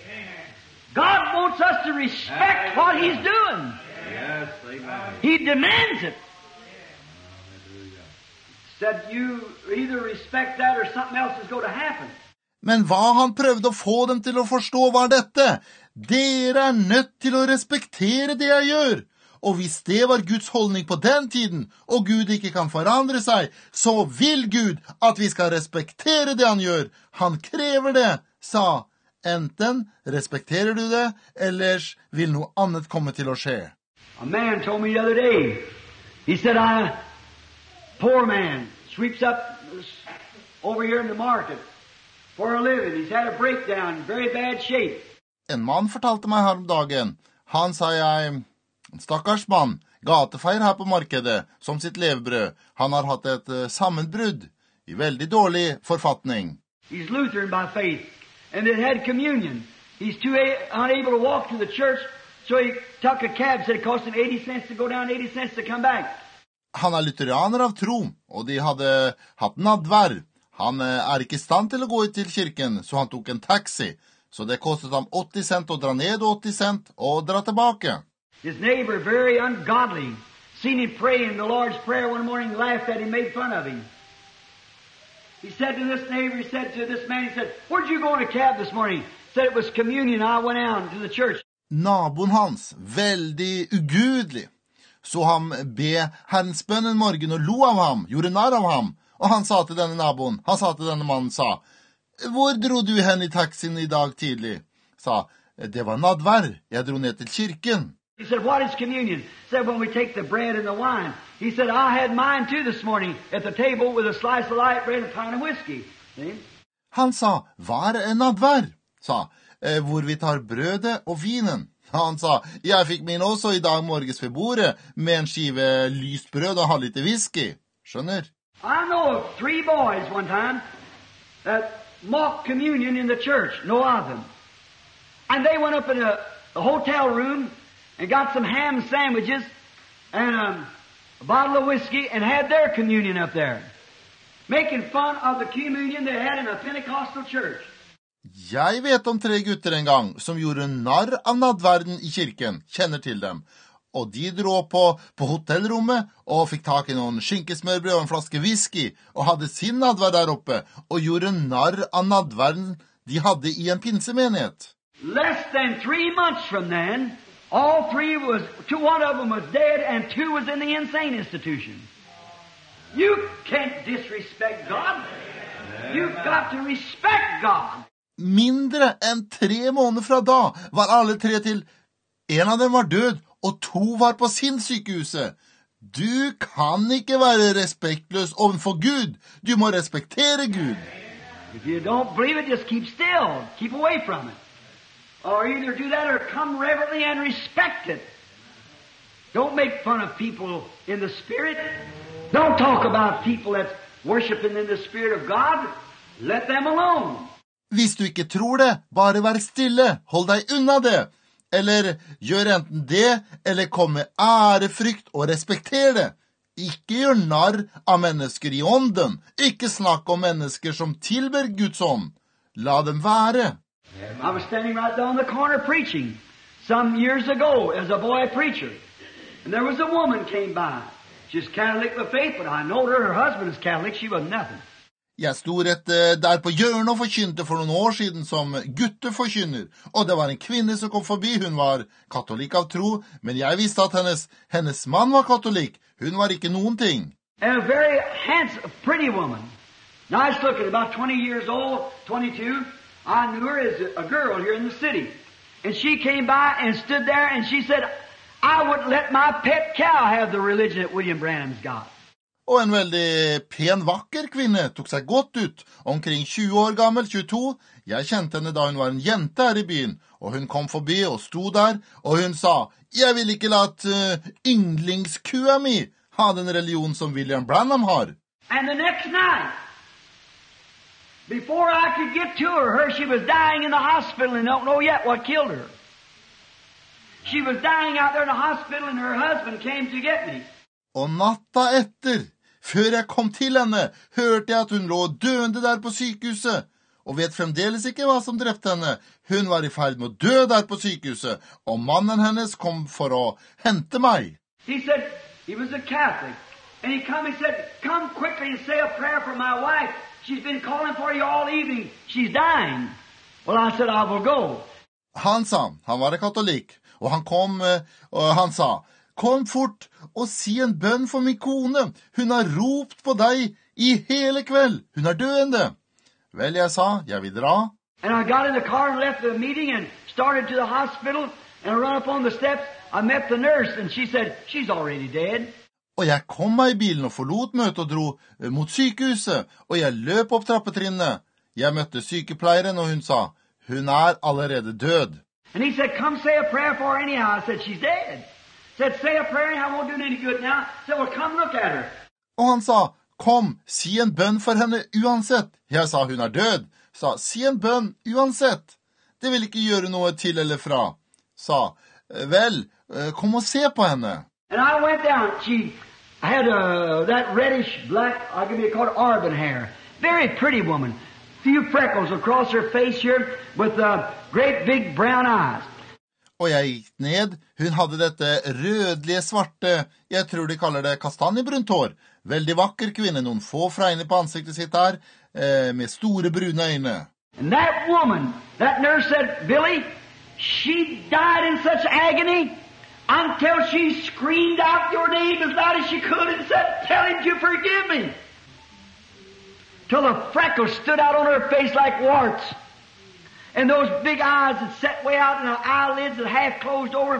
God wants us to respect what He's doing. Yes, amen. He demands it. Hallelujah. Said you either respect that or something else is going to happen. Men hva han prøvde å få dem til å forstå var dette: dere er nødt til å respektere det jeg gjør. Og hvis det var Guds holdning på den tiden, og Gud ikke kan forandre seg, så vil Gud at vi skal respektere det han gjør. Han krever det, sa. Enten respekterer du det, ellers vil noe annet komme til å skje. A man told me the other day, he said, I, poor man, sweeps up over here in the market for a living. He's had a breakdown, very bad shape. En mann fortalte meg her om dagen. Han sa jeg, en stakkars mann, gatefeier her på markedet, som sitt levebrød. Han har hatt et uh, sammenbrudd i veldig dårlig forfatning. He's Lutheran by faith, and it had communion. He's too a- unable to walk to the church, so he took a cab, said it cost him eighty cents to go down, eighty cents to come back. Han er lutheraner av tro, og de hadde hatt nadvær. Han uh, er ikke i stand til å gå ut til kirken, så han tok en taxi. Så det kostet ham åtti cent å dra ned og åtti cent å dra tilbake. His neighbor, very ungodly, seen him pray in the Lord's Prayer one morning, laughed at him, made fun of him. He said to this neighbor, he said to this man, he said, where'd you go in a cab this morning? Said it was communion. I went out to the church. Naboen hans, veldig ugudelig, så han be Herrens bønn en morgen og lo av ham, gjorde narr av ham. Og han sa til denne naboen, han sa til denne mannen, sa, hvor dro du hen i taxien i dag tidlig? Sa, det var nadvær, jeg dro ned til kirken. He said, what is communion? He said, when we take the bread and the wine. He said, I had mine too this morning at the table with a slice of light bread and a pint of whiskey. See? Han sa, hva er nadvær? Sa, eh, hvor vi tar brødet og vinen. Han sa, jeg fikk min også i dag morges ved bordet, med en skive lyst brød og halv liter whisky. Skjønner? I know of three boys one time that mocked communion in the church, no of them. And they went up in a, a hotel room and got some ham sandwiches and um, a bottle of whiskey and had their communion up there, making fun of the communion they had in a Pentecostal church. Jeg vet om tre gutter en gang som gjorde narr av nadverden i kirken, kjenner til dem. Og de dro på, på hotellrommet og fikk tak i noen skinkesmørbrød og en flaske whisky og hadde sin nadverd der oppe og gjorde narr av nadverden de hadde i en pinsemenighet. Less than three months from then, all three was, two, one of them was dead and two was in the insane institution. You can't disrespect God. You've got to respect God. Mindre enn tre måneder fra da var alle tre til. En av dem var død, og to var på sin sykehuset. Du kan ikke være respektløs overfor Gud. Du må respektere Gud. If you don't believe it, just keep still. Keep away from it. Or either do that or come reverently and respect it. Don't make fun of people in the Spirit. Don't talk about people that's worshiping in the Spirit of God. Let them alone. Hvis du ikke tror det, bare vær stille, hold deg unna det. Eller gjør enten det, eller kom med ærefrykt og respekter det. Ikke gjør narr av mennesker i ånden. Ikke snakk om mennesker som tilber Guds ånd. La dem være. I was standing right down the corner preaching some years ago as a boy preacher. And there was a woman came by. She's Catholic by faith, but I know her. Her husband is Catholic. She was nothing. Jeg sto rett der på hjørnet og forkynte for noen år siden som gutteforkynner, og det var en kvinne som kom forbi. Hun var katolikk av tro, men jeg visste at hennes, hennes mann var katolikk. Hun var ikke noen ting. And a very handsome, pretty woman. Nice looking, about twenty years old, twenty-two. I knew her as a girl here in the city. And she came by and stood there and she said, I wouldn't let my pet cow have the religion that William Branham's got. Og en veldig pen, vakker kvinne tok seg godt ut, omkring tjue år gammel, tjueto. Jeg kjente henne da hun var en jente her i byen, og hun kom forbi og sto der, og hun sa, jeg vil ikke la at uh, ynglingskua mi ha den religion som William Branham har. And the next night, before I could get to her, her she was dying in the hospital and don't know yet what killed her. She was dying out there in the hospital and her husband came to get me. Og natta etter, før jeg kom til henne, hørte jeg at hun lå døende der på sykehuset, og vet fremdeles ikke hva som drepte henne. Hun var i ferd med å dø der på sykehuset, og mannen hennes kom for å hente meg. He said, he was a Catholic, and he come and said, come quickly and say a prayer for my wife. She's been calling for you all evening. She's dying. Well, I said, I will go. Han sa, han var en katolikk, og han kom, og han sa, kom fort og si en bønn for min kone. Hun har ropt på deg i hele kveld. Hun er døende. Vel, jeg sa, jeg vil dra. And I got in the car and left the meeting and started to the hospital and I run up on the steps. I met the nurse and she said, she's already dead. Og jeg kom meg i bilen og forlot møtet og dro mot sykehuset, og jeg løp opp trappetrinnet. Jeg møtte sykepleieren, og hun sa, hun er allerede død. And he said, come say a prayer for her anyhow. I said, she's dead. Said, say a prayer anyhow, won't do any good now. Said, well, come look at her. Og han sa, kom, si en bønn for henne uansett. Jeg sa, hun er død. Sa, si en bønn uansett. Det vil ikke gjøre noe til eller fra. Sa, vel, kom og se på henne. And I went down. She had uh, that reddish black, I'll give you a called auburn hair. Very pretty woman. Few freckles across her face here with uh, great big brown eyes. Og jeg gikk ned. Hun hadde dette rødlige svarte, jeg tror de kaller det kastanjebrunt hår. Veldig vakker kvinne, noen få fregner på ansiktet sitt her, eh, med store brune øyne. And that woman, that nurse said, Billy, she died in such agony until she screamed out your name as loud as she could and said, tell him to forgive me. Till the freckles stood out on her face like warts. And those big eyes that set way out and her eyelids that half closed over.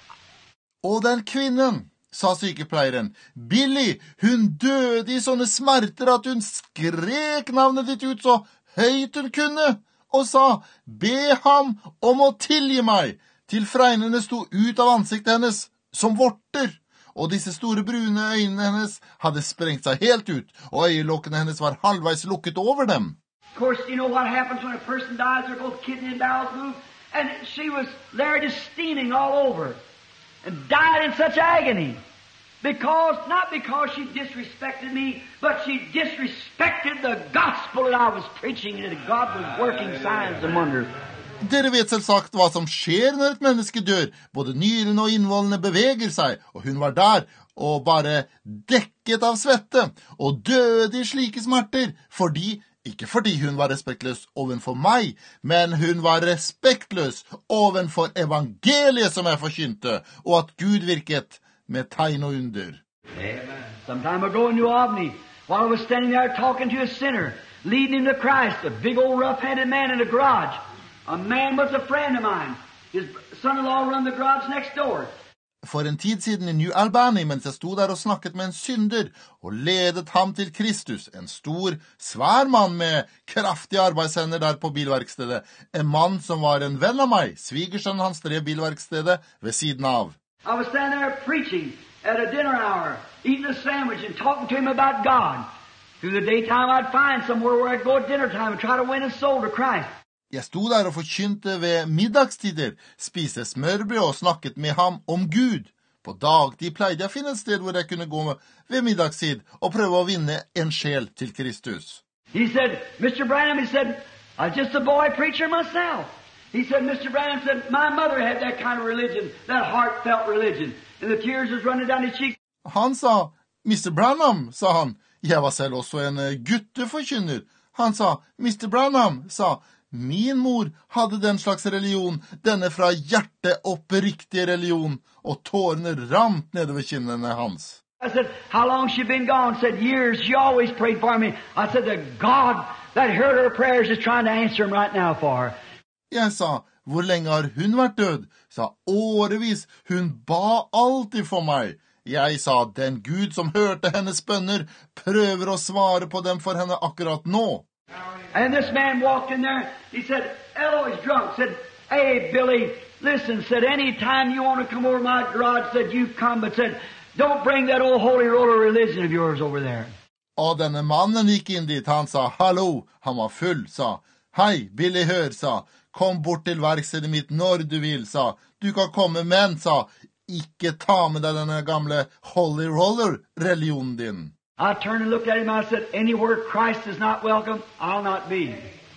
Og den kvinnen, sa sykepleieren, Billy, hun døde i sånne smerter at hun skrek navnet ditt ut så høyt hun kunne, og sa, be ham om å tilgi meg, til fregnene sto ut av ansiktet hennes som vorter, og disse store brune øynene hennes hadde sprengt seg helt ut, og øyelokkene hennes var halvveis lukket over dem. Of course, you know what happens when a person dies, they're both kidney and bowels move, and she was there just steaming all over, and died in such agony, because, not because she disrespected me, but she disrespected the gospel that I was preaching, and that God was working signs and wonders. Dere vet selvsagt hva som skjer når et menneske dør. Både nyrene og innvollene beveger seg, og hun var der, og bare dekket av svette, og døde i slike smerter, fordi, ikke fordi hun var respektløs ovenfor meg, men hun var respektløs ovenfor evangeliet som jeg forkynte, og at Gud virket med tegn og under. Amen. Some time ago in New Albany, while I was standing there talking to a sinner, leading him to Christ, a big old rough-handed man in a garage. A man was a friend of mine. His son-in-law run the garage next door. For en tid siden i New Albany, mens jeg stod der og snakket med en synder, og ledet ham til Kristus, en stor, svær mann med kraftige arbeidshender der på bilverkstedet, en mann som var en venn av meg, svigersønnen hans drev bilverkstedet ved siden av. I was standing there preaching at a dinner hour, eating a sandwich and talking to him about God. Through the daytime I'd find somewhere where I'd go at dinner time and try to win a soul to Christ. Jeg stod der og forkynte ved middagstider, spiste smørbrød og snakket med ham om Gud. På dagtid pleide jeg å finne et sted hvor jeg kunne gå ved middagstid og prøve å vinne en sjel til Kristus. He said, Mister Branham, he said, I'm just a boy preacher myself. He said, Mister Branham said, my mother had that kind of religion, that heartfelt religion, and the tears was running down his cheeks. Han sa, Mister Branham, sa han, jeg var selv også en gutteforkynner. Han sa, Mister Branham, sa, min mor hadde den slags religion, denne fra hjertet oppriktige religion, og tårene rant nedover kinnene hans. I said, how long she been gone? Said, years. She always prayed for me. I said, the God that heard her prayers is trying to answer them right now for her. Jeg sa, hvor lenge har hun vært død? Sa, årevis. Hun ba alltid for meg. Jeg sa, den Gud som hørte hennes bønner, prøver å svare på dem for henne akkurat nå. And this man walked in there. He said, Eloy's drunk. Said, hey, Billy, listen. Said, anytime you want to come over my garage, said, you come. But said, don't bring that old holy roller religion of yours over there. Og denne mannen gikk inn dit. Han sa, hallo. Han var full, sa. Hei, Billy, hør, sa. Kom bort til verkstedet mitt når du vil, sa. Du kan komme, men, sa. Ikke ta med deg denne gamle holy roller-religionen din. I turned and looked at him and I said, anywhere Christ is not welcome, I'll not be.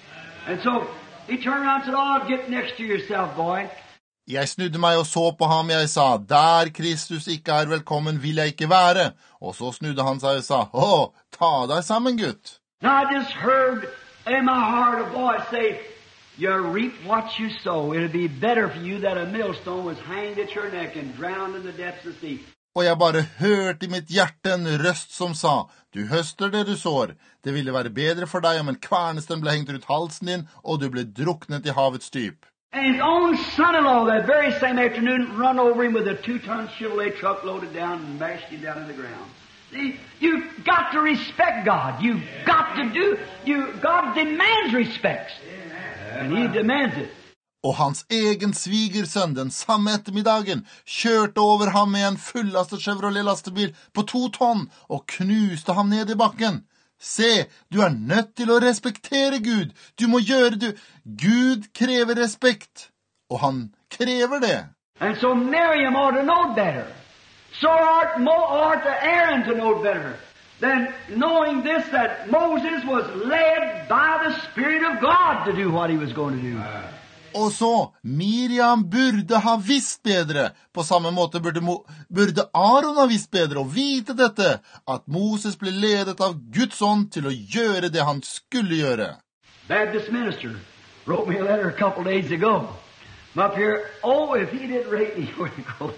And so he turned around and said, oh, get next to yourself, boy. Jeg snudde meg og så på ham, jeg sa, der Kristus ikke er velkommen, vil jeg ikke være. Og så snudde han seg og sa, å, ta deg sammen, gutt. Now I just heard in my heart a voice say, you reap what you sow. It'll be better for you that a millstone was hanged at your neck and drowned in the depths of the sea. Og jeg bare hørte i mitt hjerte en røst som sa, du høster det du sår. Det ville være bedre for deg om en kvernesten ble hengt ut halsen din, og du ble druknet i havets dyp. And his own son-in-law that very same afternoon run over him with a two-ton Chevrolet truck loaded down and mashed him down to the ground. See, you've got to respect God. You've got to do, you, God demands respect. And he demands it. Og hans egen svigersønn den samme ettermiddagen kjørte over ham med en fullastet Chevrolet-lastebil på to tonn og knuste ham ned i bakken. Se, du er nødt til å respektere Gud. Du må gjøre det. Gud krever respekt. Og han krever det. And so Miriam ought to know better. So ought, Mo, ought Aaron to know better than knowing this, that Moses was led by the Spirit of God to do what he was going to do. Og så, Miriam burde ha visst bedre. På samme måte burde, burde Aaron ha visst bedre og vite dette, at Moses ble ledet av Guds ånd til å gjøre det han skulle gjøre. Baptist minister wrote me a letter a couple days ago. I'm up here, oh, if he didn't rate me, where to go?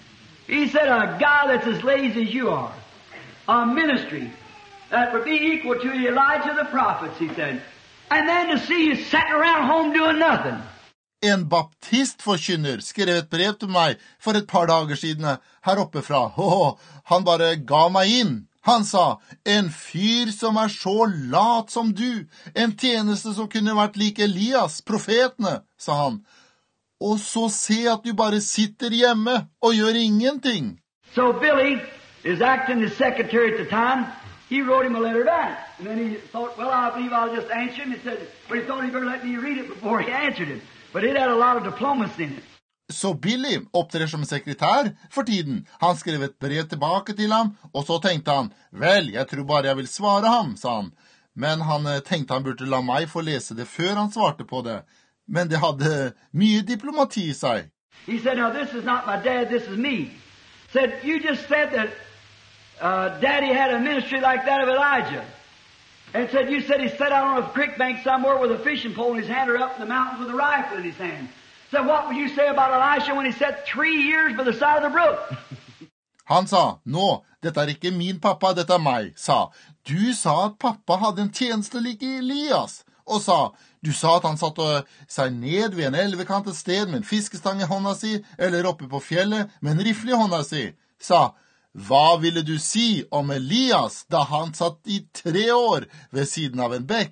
He said, a guy that's as lazy as you are, a ministry that would be equal to Elijah the prophets, he said, and then to see you sitting around home doing nothing. En baptistforkynner skrev et brev til meg for et par dager siden her oppe fra. Åh, han bare ga meg inn. Han sa, en fyr som er så lat som du, en tjeneste som kunne vært lik Elias, profetene, sa han. Og så se at du bare sitter hjemme og gjør ingenting. So Billy is acting as secretary at the time. He wrote him a letter back. And then he thought, well, I believe I'll just answer him. He said, but he thought he better let me read it before he answered him. But it had a lot of diplomacy in it. Så Billy opptrer som sekretær for tiden. Han skrev et brev tilbake til ham, og så tenkte han, vel, jeg tror bare jeg vil svare ham, sa han. Men han tenkte han burde la meg få lese det før han svarte på det. Men det hadde mye diplomati i seg. He said, now this is not my dad, this is me. Said, you just said that uh, Daddy had a ministry like that of Elijah. And said, you said he sat out on a creek bank somewhere with a fishing pole in his hand or up in the mountains with a rifle in his hand. Said, what would you say about Elisha when he sat three years by the side of the brook? Han sa, nå, dette er ikke min pappa, dette er meg, sa. Du sa at pappa hadde en tjeneste lik Elias. Og sa, du sa at han satt seg ned ved en elvekant et sted med en fiskestang i hånda si, eller oppe på fjellet med en rifle i hånda si. Sa, hva ville du si om Elias da han satt i tre år ved siden av en bekk?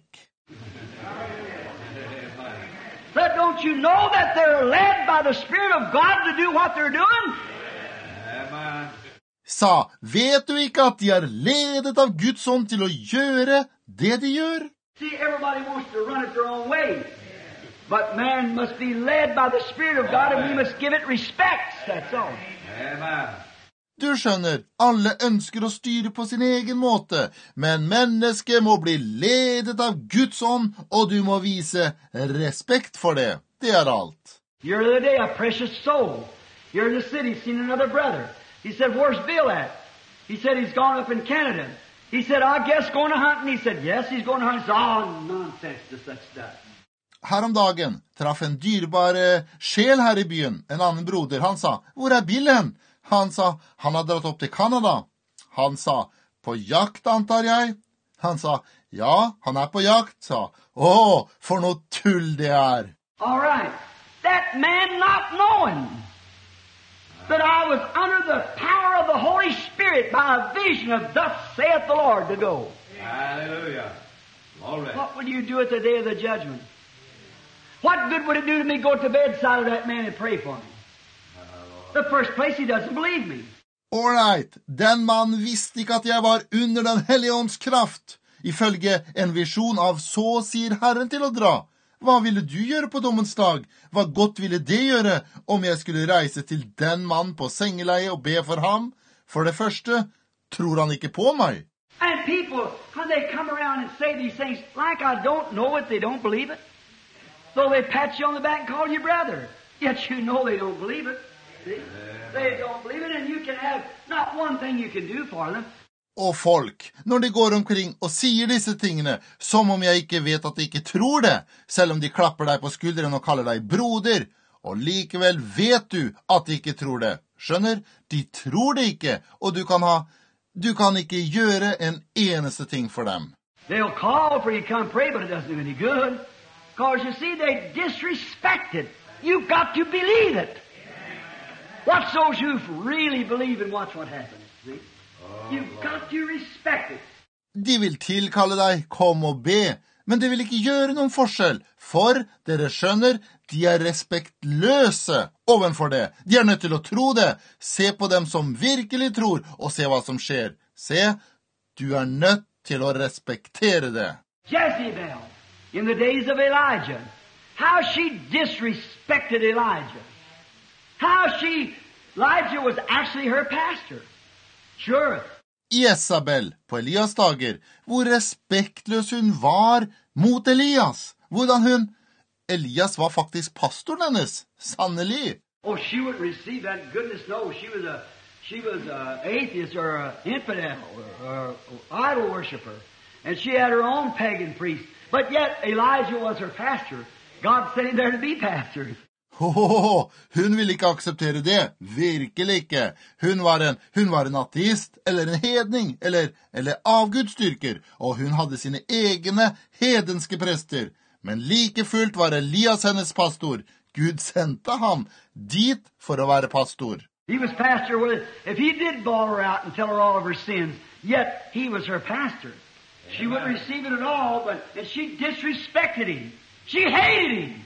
Said, don't you know that they're led by the Spirit of God to do what they're doing? Amen. Sa, vet du ikke at de er ledet av Guds ånd til å gjøre det de gjør? See, everybody wants to run it their own way. But man must be led by the Spirit of God, and we must give it respect. That's all. Amen. Du skjønner, alle ønsker å styre på sin egen måte, men mennesket må bli ledet av Guds ånd, og du må vise respekt for det. Det er alt. Here the other day, a precious soul. Here in the city, seen another brother. He said, where's Bill at? He said, he's gone up in Canada. He said, I guess going to hunt. And he said, yes, he's going to hunt. He said, oh, nonsense to such stuff. Her om dagen traff en dyrbar sjel her i byen, en annen broder. Han sa, hvor er Bill hen? Han sa, han har dratt opp til Kanada. Han sa, på jakt antar jeg? Han sa, ja, han er på jakt, sa. Åh, for noe tull det er. All right. That man not knowing that I was under the power of the Holy Spirit by a vision of thus saith the Lord to go. Hallelujah. Glory. What will you do at the day of the judgment? What good would it do to me go to the bedside of that man and pray for him? The first place, he doesn't believe me. All right, den mann visste ikke at jeg var under den hellige ånds kraft. Ifølge en visjon av så sier Herren til å dra. Hva ville du gjøre på dommens dag? Hva godt ville det gjøre om jeg skulle reise til den mann på sengeleie og be for ham? For det første, tror han ikke på meg. And people, when they come around and say these things, like I don't know it, they don't believe it. So they pat you on the back and call you brother. Yet you know they don't believe it. See? They don't believe it, and you can have not one thing you can do for them. Og folk, når de går omkring og sier disse tingene, som om jeg ikke vet at de ikke tror det, selv om de klapper deg på skulderen og kaller deg broder, og likevel vet du at de ikke tror det. Skjønner? De tror det ikke, og du kan ha, du kan ikke gjøre en eneste ting for dem. They'll call for you to come pray, but it doesn't do any good. Because you see, they disrespect it. You've got to believe it. Watch those who really believe and watch what happens. See? You've got to respect it. De vil tilkalle deg, kom og be, men det vil ikke gjøre noen forskjell, for dere skjønner, de er respektløse ovenfor det. De er nødt til å tro det. Se på dem som virkelig tror, og se hva som skjer. Se, du er nødt til å respektere det. Jezebel, in the days of Elijah, how she disrespected Elijah. How she, Elijah was actually her pastor. Sure. Jezabel på Elias dager, hvor respektløs hun var mot Elias. Hvordan hun, Elias var faktisk pastoren hennes, sannelig. Oh, she would receive that goodness. No, she was a, she was a atheist or an infidel or, or, or idol worshiper. And she had her own pagan priest. But yet Elijah was her pastor. God sent him there to be pastor. Hohoho, hun ville ikke akseptere det, virkelig ikke. Hun var en, hun var en ateist, eller en hedning, eller, eller avgudstyrker, og hun hadde sine egne hedenske prester. Men like fullt var Elias hennes pastor. Gud sendte ham dit for å være pastor. He was pastor with, if he did bawl her out and tell her all of her sins, yet he was her pastor. She wouldn't receive it at all, but and she disrespected him. She hated him.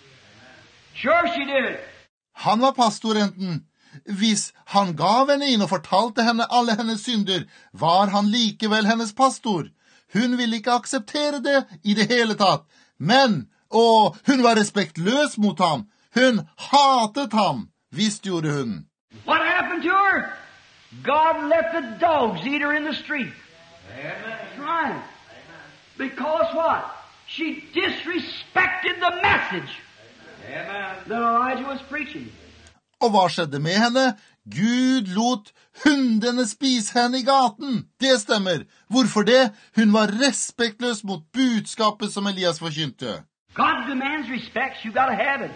Sure she did. Han var pastor enten. Hvis han gav henne inn og fortalte henne alle hennes synder, var han likevel hennes pastor. Hun ville ikke akseptere det i det hele tatt. Men, og hun var respektløs mot ham. Hun hatet ham. Visst gjorde hun. What happened to her? God let the dogs eat her in the street. Amen. That's right. Because what? She disrespected the message Amen. that Elijah was preaching. Og hva skjedde med henne? Gud lot hundene spise henne i gaten. Det stemmer. Hvorfor det? Hun var respektløs mot budskapet som Elias forkynte. God demands respect. You got to have it.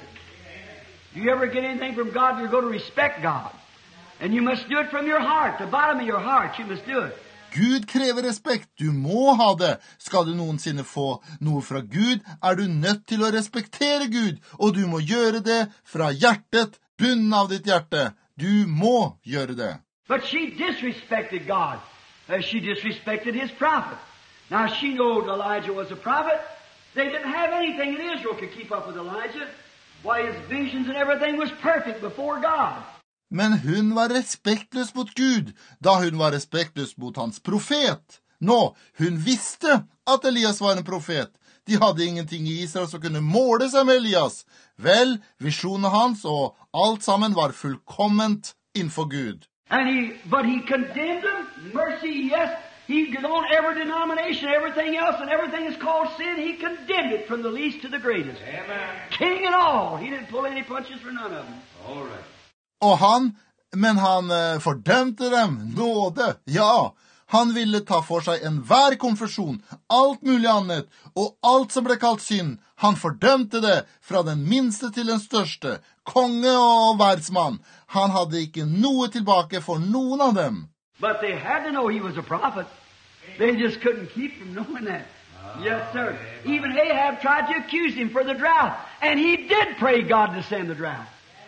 If you ever get anything from God, you're going to respect God. And you must do it from your heart. The bottom of your heart, you must do it. Gud krever respekt, du må ha det. Skal du noensinne få noe fra Gud, er du nødt til å respektere Gud, og du må gjøre det fra hjertet, bunnen av ditt hjerte. Du må gjøre det. But she disrespected God. Uh, she disrespected his prophet. Now she knew Elijah was a prophet. They didn't have anything in Israel to keep up with Elijah. Why, his visions and everything was perfect before God. Men hun var respektløs mot Gud, da hun var respektløs mot hans profet. Nå, hun visste at Elias var en profet. De hadde ingenting i Israel som kunne måle seg med Elias. Vel, visjonen hans og alt sammen var fullkomment innenfor Gud. And he, but he condemned them. Mercy, yes. He on every denomination, everything else, and everything is called sin. He condemned it from the least to the greatest. Amen. King and all. He didn't pull any punches for none of them. All right. Og han, men han eh, fordømte dem, nåde, ja. Han ville ta for seg enhver konfesjon, alt mulig annet, og alt som ble kalt synd. Han fordømte det fra den minste til den største, konge og verdsmann. Han hadde ikke noe tilbake for noen av dem. But they had to know he was a prophet. They just couldn't keep from knowing that. Yes, sir. Even Ahab tried to accuse him for the drought. And he did pray God to send the drought.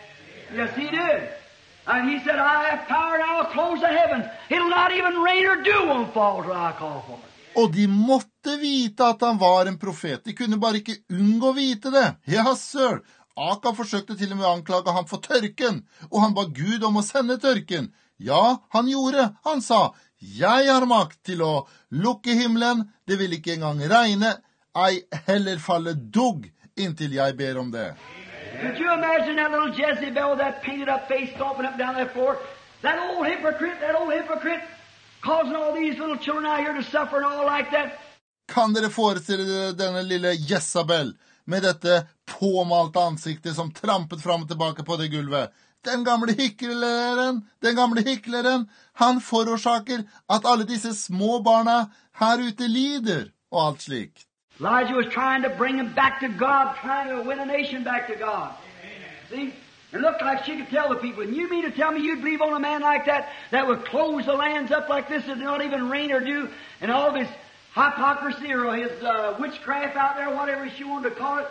Yes, he did. And he said, I have power and I'll close the heavens. It'll not even rain or dew won't fall till I call for it. Og de måtte vite at han var en profet. De kunne bare ikke unngå å vite det. Ja, sir. Akab forsøkte til og med å anklage ham for tørken, og han ba Gud om å sende tørken. Ja, han gjorde. Han sa, jeg har makt til å lukke himmelen, det vil ikke engang regne, ei heller falle dugg inntil jeg ber om det. Could you imagine that little Jezebel with that painted up face stomping up down that floor? That old hypocrite, that old hypocrite, causing all these little children out here to suffer and all like that. Kan dere forestille dere denne lille Jezabel med dette påmalte ansiktet som trampet fram og tilbake på det gulvet? Den gamle hykleren, den gamle hykleren, han forårsaker at alle disse små barna her ute lider og alt slikt. Elijah was trying to bring him back to God, trying to win a nation back to God. See? It looked like she could tell the people, and you mean to tell me you'd believe on a man like that, that would close the lands up like this and not even rain or dew, and all of his hypocrisy or his uh, witchcraft out there, whatever she wanted to call it.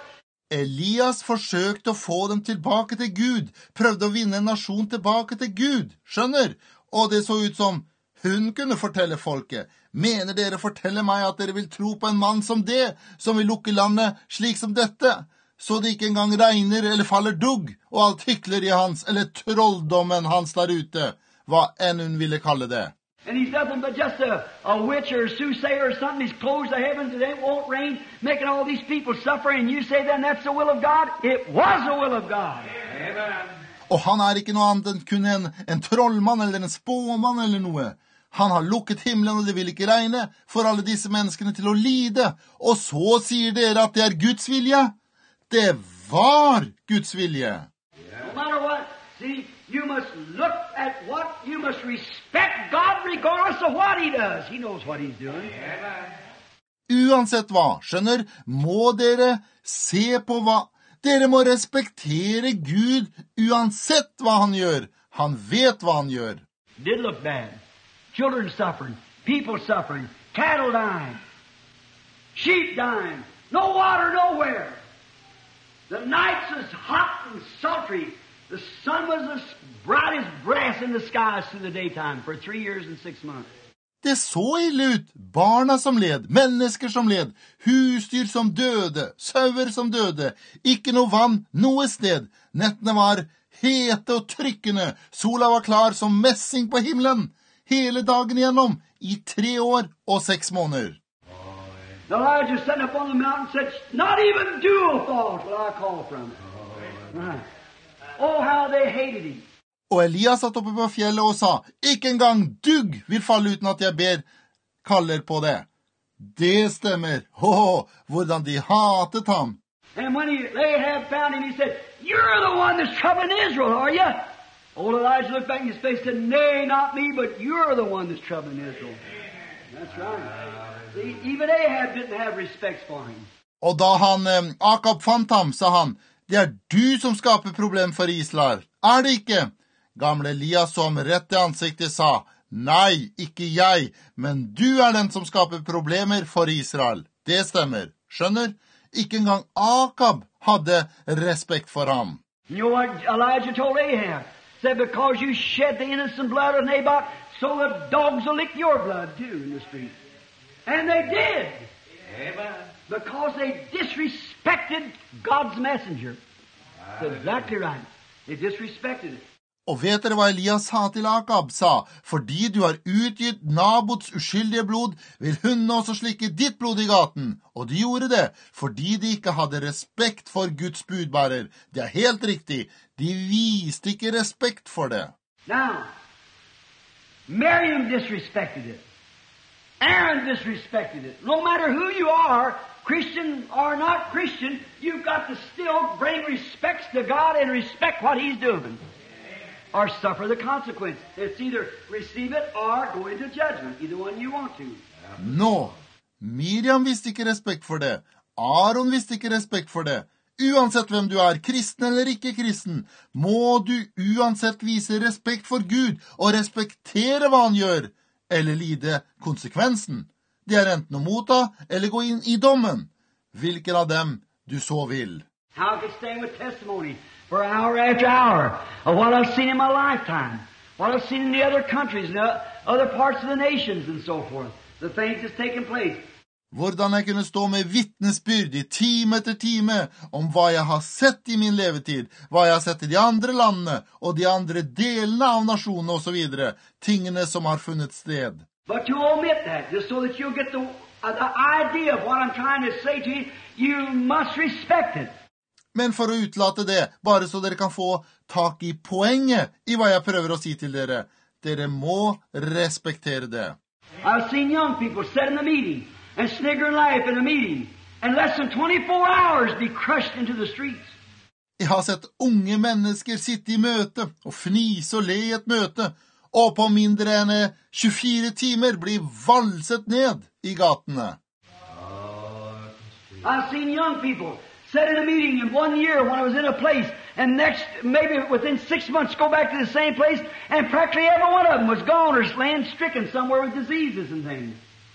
Elias forsøkte å få dem tilbake til Gud, prøvde å vinne en nasjon tilbake til Gud, skjønner? Og det så ut som hun kunne fortelle folket, mener dere forteller meg at dere vil tro på en mann som det, som vil lukke landet slik som dette, så det ikke engang regner eller faller dugg, og alt hykleriet hans, eller trolldommen hans der ute, hva enn hun ville kalle det. And he's nothing but just a, a witch or a soothsayer or something. He's closed the heavens and it won't rain, making all these people suffer, and you say then that's the will of God? It was the will of God. Amen. Og han er ikke noe annet enn kun en, en trollmann eller en spåmann eller noe. Han har lukket himmelen, og det vil ikke regne for alle disse menneskene til å lide. Og så sier dere at det er Guds vilje. Det var Guds vilje. No matter what, see, you must look at what, you must respect God regardless of what He does. He knows what He's doing. Uansett hva, skjønner, må dere se på hva. Dere må respektere Gud uansett hva han gjør. Han vet hva han gjør. It did look bad. Children suffering, people suffering, cattle dying, sheep dying, no water nowhere. The nights was hot and sultry. The sun was as bright as brass in the skies through the daytime for three years and six months. Det så ille ut. Barna som led, mennesker som led, husdyr som døde, sauer som døde, ikke noe vann noe sted. Nettene var hete og trykkende, sola var klar som messing på himmelen, hele dagen igjennom, i tre år og seks måneder. Elijah sat up on the mountain and said, not even dew will fall till I call from it. Right. Oh, how they hated him. Og Elias satt oppe på fjellet og sa, ikke engang dugg vil falle uten at jeg ber, kaller på det. Det stemmer. Åh, hvordan de hatet ham. And when he, Ahab found him, he said, you're the one that's troubling Israel, are you? Old Elijah looked back in his face and said, nay, not me, but you're the one that's troubling Israel. That's right. See, even Ahab didn't have respect for him. Og da han, eh, Akab fant ham, sa han, det er du som skaper problem for Israel. Er det ikke? Gamle Elias som rett i ansiktet sa, nei, ikke jeg, men du er den som skaper problemer for Israel. Det stemmer, skjønner? Ikke engang Akab hadde respekt for ham. You know what Elijah told Ahab? Said, because you shed the innocent blood of Naboth, so the dogs will lick your blood too in the street. And they did. Amen. Because they disrespected God's messenger. That's exactly right. They disrespected it. Og vet dere hva Elias sa til Akab? Sa, fordi du har utgitt Nabots uskyldige blod, vil hundene også slikke ditt blod i gaten. Og de gjorde det, fordi de ikke hadde respekt for Guds budbærer. Det er helt riktig. De viste ikke respekt for det. Now, Miriam disrespected it. Aaron disrespected it. No matter who you are, Christian or not Christian, you've got to still bring respects to God and respect what He's doing. Or suffer the consequence. It's either receive it or go into judgment. Either one you want to. Nå, Miriam visste ikke respekt for det. Aaron visste ikke respekt for det. uansett hvem du er, kristen eller ikke kristen, må du uansett vise respekt for Gud og respektere hva han gjør, eller lide konsekvensen. Det er enten å motta eller gå inn i dommen, hvilken av dem du så vil. How I could stand with testimony for hour after hour of what I've seen in my lifetime, what I've seen in the other countries and the other parts of the nations and so forth, the things that's taken place. Hvordan jeg kunne stå med vittnesbyrd i time etter time om hva jeg har sett i min levetid, hva jeg har sett i de andre landene og de andre delene av nasjonen og så videre, tingene som har funnet sted. But to omit that, just so that you'll get the, uh, the idea of what I'm trying to say to you, you must respect it. Men for å utlate det, bare så dere kan få tak i poenget i hva jeg prøver å si til dere, dere må respektere det. I've seen young people sit in the meeting and snigger and laugh in a meeting, and less than twenty-four hours be crushed into the streets. Jeg har sett unge mennesker sitte i møte og fnise og le i et møte, og på mindre enn tjuefire timer bli valset ned i gatene. I've seen young people sit in a meeting in one year when I was in a place, and next, maybe within six months, go back to the same place, and practically every one of them was gone or laying stricken somewhere with diseases and things.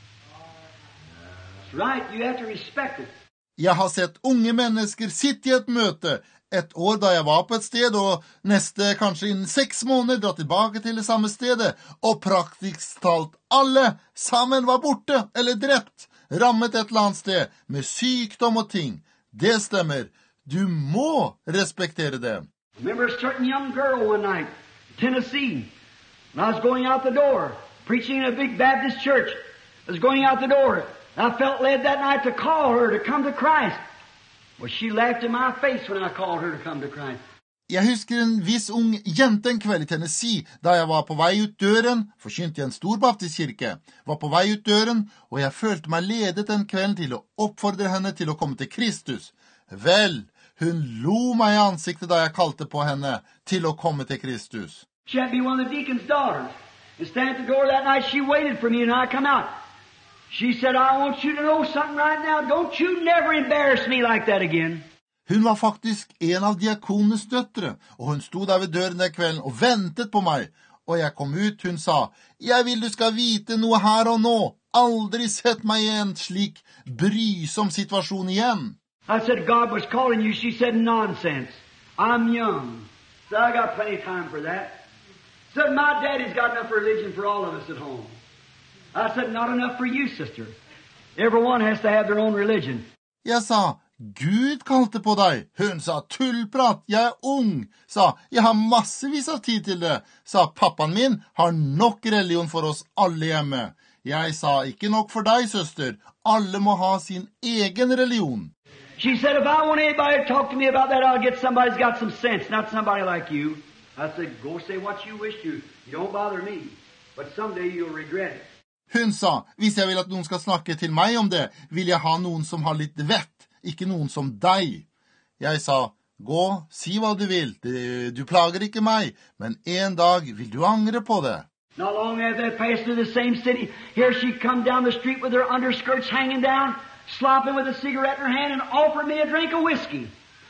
That's right, you have to respect it. Jeg har sett unge mennesker sitte i et møte, et år da jeg var på et sted, og neste kanskje innen seks måneder dra tilbake til det samme stedet, og praktisk talt alle sammen var borte eller drept, rammet et eller annet sted med sykdom og ting. Det stemmer. Du må respektere det. I remember a certain young girl one night, Tennessee, and I was going out the door, preaching in a big Baptist church. I was going out the door, and I felt led that night to call her to come to Christ. Well, she laughed in my face when I called her to come to Christ. Jeg husker en viss ung jente en kveld i Tennessee, da jeg var på vei ut døren, forkynte i en stor baptistkirke, var på vei ut døren, og jeg følte meg ledet den kvelden til å oppfordre henne til å komme til Kristus. Vel, hun lo meg i ansiktet da jeg kalte på henne til å komme til Kristus. She had to be one of the deacon's daughters. And stand at the door that night, she waited for me and I come out. She said, I want you to know something right now. Don't you never embarrass me like that again. Hun var faktisk en av diakonenes døtre, og hun sto der ved døren den kvelden og ventet på meg. Og jeg kom ut, hun sa, jeg vil du skal vite noe her og nå. Aldri sett meg i en slik brysom situasjon igjen. I said, God was calling you. She said, nonsense. I'm young. So I got plenty of time for that. Said, my daddy's got enough religion for all of us at home. I said, not enough for you, sister. Everyone has to have their own religion. Jeg sa, Gud kalte på deg. Hun sa, tullprat, jeg er ung. Sa, jeg har massevis av tid til det. Sa, pappaen min har nok religion for oss alle hjemme. Jeg sa, ikke nok for deg, søster. Alle må ha sin egen religion. She said, if I want anybody to talk to me about that, I'll get somebody who's got some sense, not somebody like you. I said, go say what you wish to. You don't bother me. But someday you'll regret it. Hun sa, hvis jeg vil at noen skal snakke til meg om det, vil jeg ha noen som har litt vett, ikke noen som deg. Jeg sa, gå, si hva du vil, du plager ikke meg, men en dag vil du angre på det. Not long after that, passed through the same city, here she come down the street with her underskirts hanging down, slopping with a cigarette in her hand and offered me a drink of whiskey.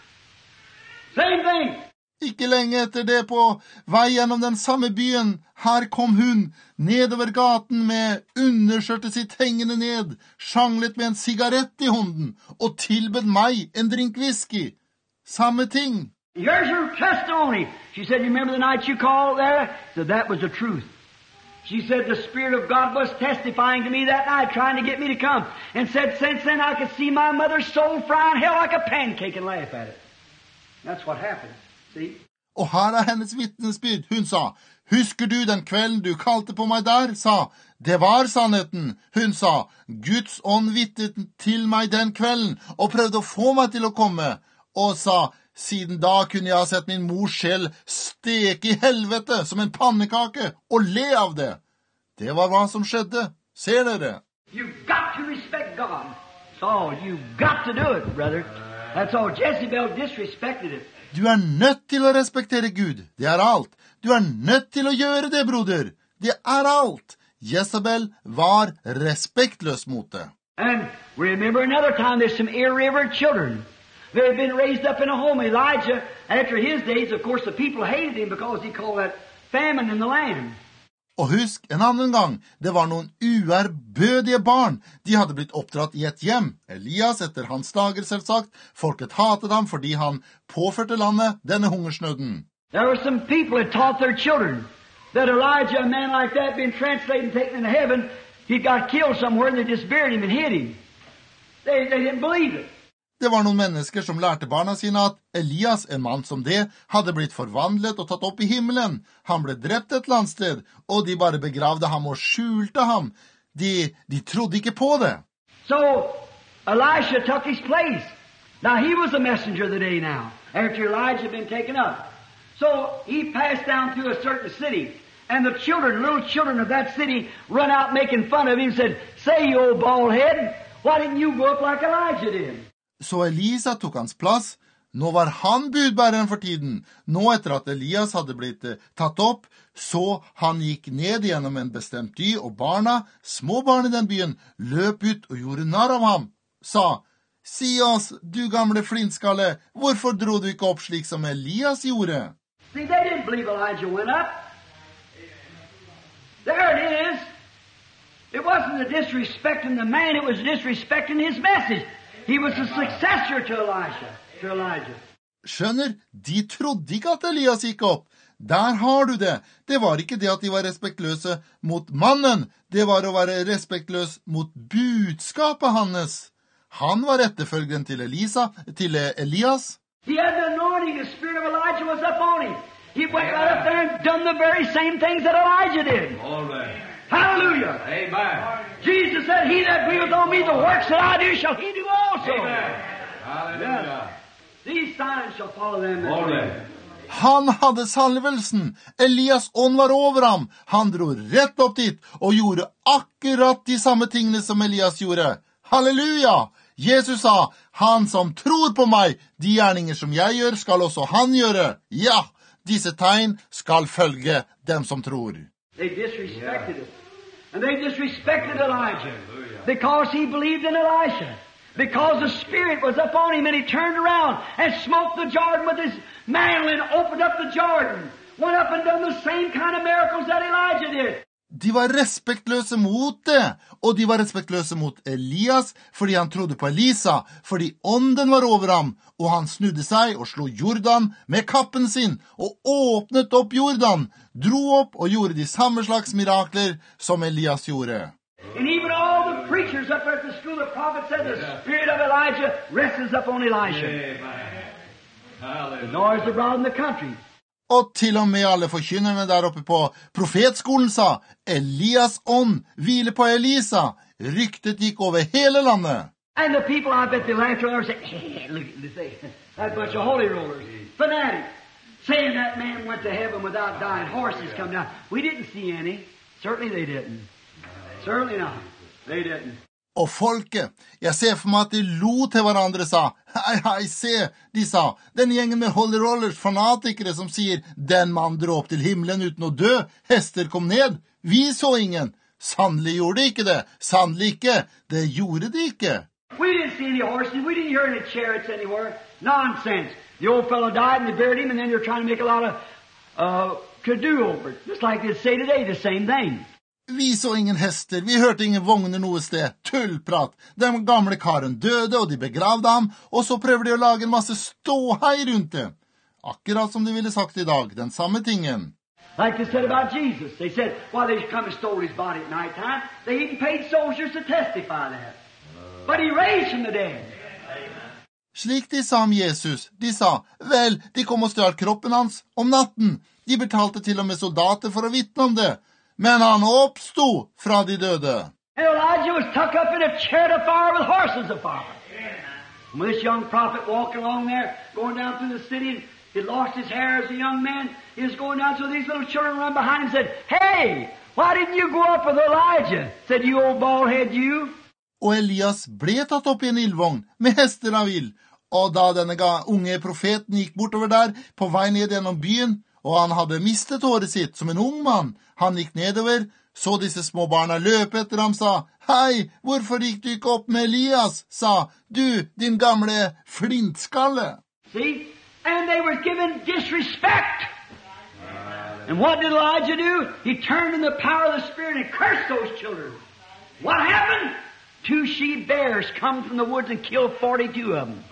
Same thing. Ikke lenge etter det på vei gjennom den samme byen, her kom hun nedover gaten med underskjørtet sitt hengende ned, sjanglet med en sigarett i hånden og tilbød meg en drink whisky. Samme ting. Here's her testimony. She said, you remember the night you called there? So that was the truth. She said, the Spirit of God was testifying to me that night, trying to get me to come. And said, since then I could see my mother's soul fry in hell like a pancake and laugh at it. That's what happened. Og her er hennes vittnesbyrd. Hun sa, husker du den kvelden du kalte på meg der? Sa, det var sannheten. Hun sa, Guds ånd vittet til meg den kvelden og prøvde å få meg til å komme. Og sa, siden da kunne jeg ha sett min mors sjel steke i helvete som en pannekake og le av det. Det var hva som skjedde. Ser dere? You've got to respect God. That's all. You've got to do it, brother. That's all. Jezebel disrespected it. Du er nødt til å respektere Gud. Det er alt. Du er nødt til å gjøre det, broder. Det er alt. Jezebel var respektløs mot det. And remember another time there's some irreverent children They had been raised up in a home. Elijah, after his days, of course, the people hated him because he called that famine in the land. Og husk en annen gang, det var noen uærbødige barn. De hadde blitt oppdratt i et hjem. Elias etter hans dager selvsagt. Folket hatet ham fordi han påførte landet denne hungersnøden. There were some people that taught their children that Elijah, a man like that, being translated and taken into heaven, he got killed somewhere and they just buried him and hid him. They, they didn't believe it. Det var noen mennesker som lærte barna sine at Elias, en mann som det, hadde blitt forvandlet og tatt opp i himmelen. Han ble drept et eller annet sted, og de bare begravde ham og skjulte ham. De, de trodde ikke på det. So Elisha took his place. Now he was a messenger of the day now, after Elijah had been taken up. So he passed down through a certain city, and the children, little children of that city, run out making fun of him and said, "Say, you old bald head, why didn't you go up like Elijah did?" Så Elisa tok hans plass. Nå var han budbæreren for tiden. Nå etter at Elias hadde blitt eh, tatt opp, så han gikk ned gjennom en bestemt by, og barna, små barn i den byen, løp ut og gjorde narr av ham. Sa, si oss, du gamle flintskalle, hvorfor dro du ikke opp slik som Elias gjorde? See, they didn't believe Elijah went up. There it is. It wasn't the disrespecting the man, it was disrespecting his message. He was a successor to Elijah, to Elijah. Skjønner, de trodde ikke at Elias gikk opp. Der har du det. Det var ikke det at de var respektløse mot mannen. Det var å være respektløs mot budskapet hans. Han var etterfølgeren til Elisa, til Elias. He had the anointing, the spirit of Elijah was up on him. He went right up there and done the very same things that Elijah did. All right. Hallelujah. Amen. Jesus said, "He that believeth on me, the works that I do shall he do also." Amen. Hallelujah. These signs shall follow them that All believe. right. Han hadde salvelsen. Elias ånd var over ham. Han dro rett opp dit og gjorde akkurat de samme tingene som Elias gjorde. Halleluja! Jesus sa, han som tror på meg, de gjerninger som jeg gjør, skal også han gjøre. Ja, disse tegn skal følge dem som tror. They disrespected it. And they disrespected Elijah because he believed in Elisha. Because the Spirit was upon him and he turned around and smote the Jordan with his mantle and opened up the Jordan. Went up and done the same kind of miracles that Elijah did. De var respektløse mot det, og de var respektløse mot Elias fordi han trodde på Elisa, fordi ånden var over ham, og han snudde seg og slo Jordan med kappen sin, og åpnet opp Jordan, dro opp og gjorde de samme slags mirakler som Elias gjorde. And even all the preachers up there at the school of prophets said the spirit of Elijah rests upon Elisha. Amen. The Hallelujah. noise abroad in the country. Og til og med alle forkynnerne der oppe på profetskolen sa, Elias ånd hviler på Elisa. Ryktet gikk over hele landet. And the people, I bet they laughed and said, hey, look at this, that bunch of holy rollers, fanatics, saying that man went to heaven without dying. Horses come down. We didn't see any. Certainly they didn't. Certainly not. They didn't. Og folket, jeg ser for meg at de lo til hverandre sa, hei, hei, se, de sa, den gjengen med holy rollers, fanatikere som sier, den mann dro opp til himmelen uten å dø, hester kom ned, vi så ingen. Sannelig gjorde de ikke det, sannelig ikke, det gjorde de ikke. We didn't see any horses, we didn't hear any chariots anywhere. Nonsense. The old fellow died and they buried him and then they're trying to make a lot of uh, to-do over it. Just like they say today, the same thing. Vi så ingen hester, vi hørte ingen vogner noe sted, tullprat. Den gamle karen døde, og de begravde ham, og så prøver de å lage en masse ståhei rundt det. Akkurat som de ville sagt i dag, den samme tingen. Like they said about Jesus. They said, why they come and stole his body at night time. They even paid soldiers to testify that. But he raised from the dead. Slik de sa om Jesus, de sa, vel, de kom og stjal kroppen hans om natten. De betalte til og med soldater for å vitne om det. Men han oppstod fra de døde. And Elijah was tucked up in a chariot of fire with horses of fire. And when this young prophet walked along there, going down through the city, and he lost his hair as a young man, he was going down, so these little children run behind him and said, hey, why didn't you go up with Elijah? Said, you old bald head, you. Og Elias ble tatt opp i en ildvogn med hester av ild. Og da denne unge profeten gikk bortover der, på vei ned gjennom byen, og han hadde mistet håret sitt som en ung mann, han gikk nedover, Så disse små barna løpe etter ham, sa, «Hei, hvorfor gikk du ikke opp med Elias?» sa, «Du, din gamle flintskalle.» See? And they were given disrespect. And what did Elijah do? He turned in the power of the Spirit and cursed those children. What happened? Two she-bears come from the woods and killed forty-two of them.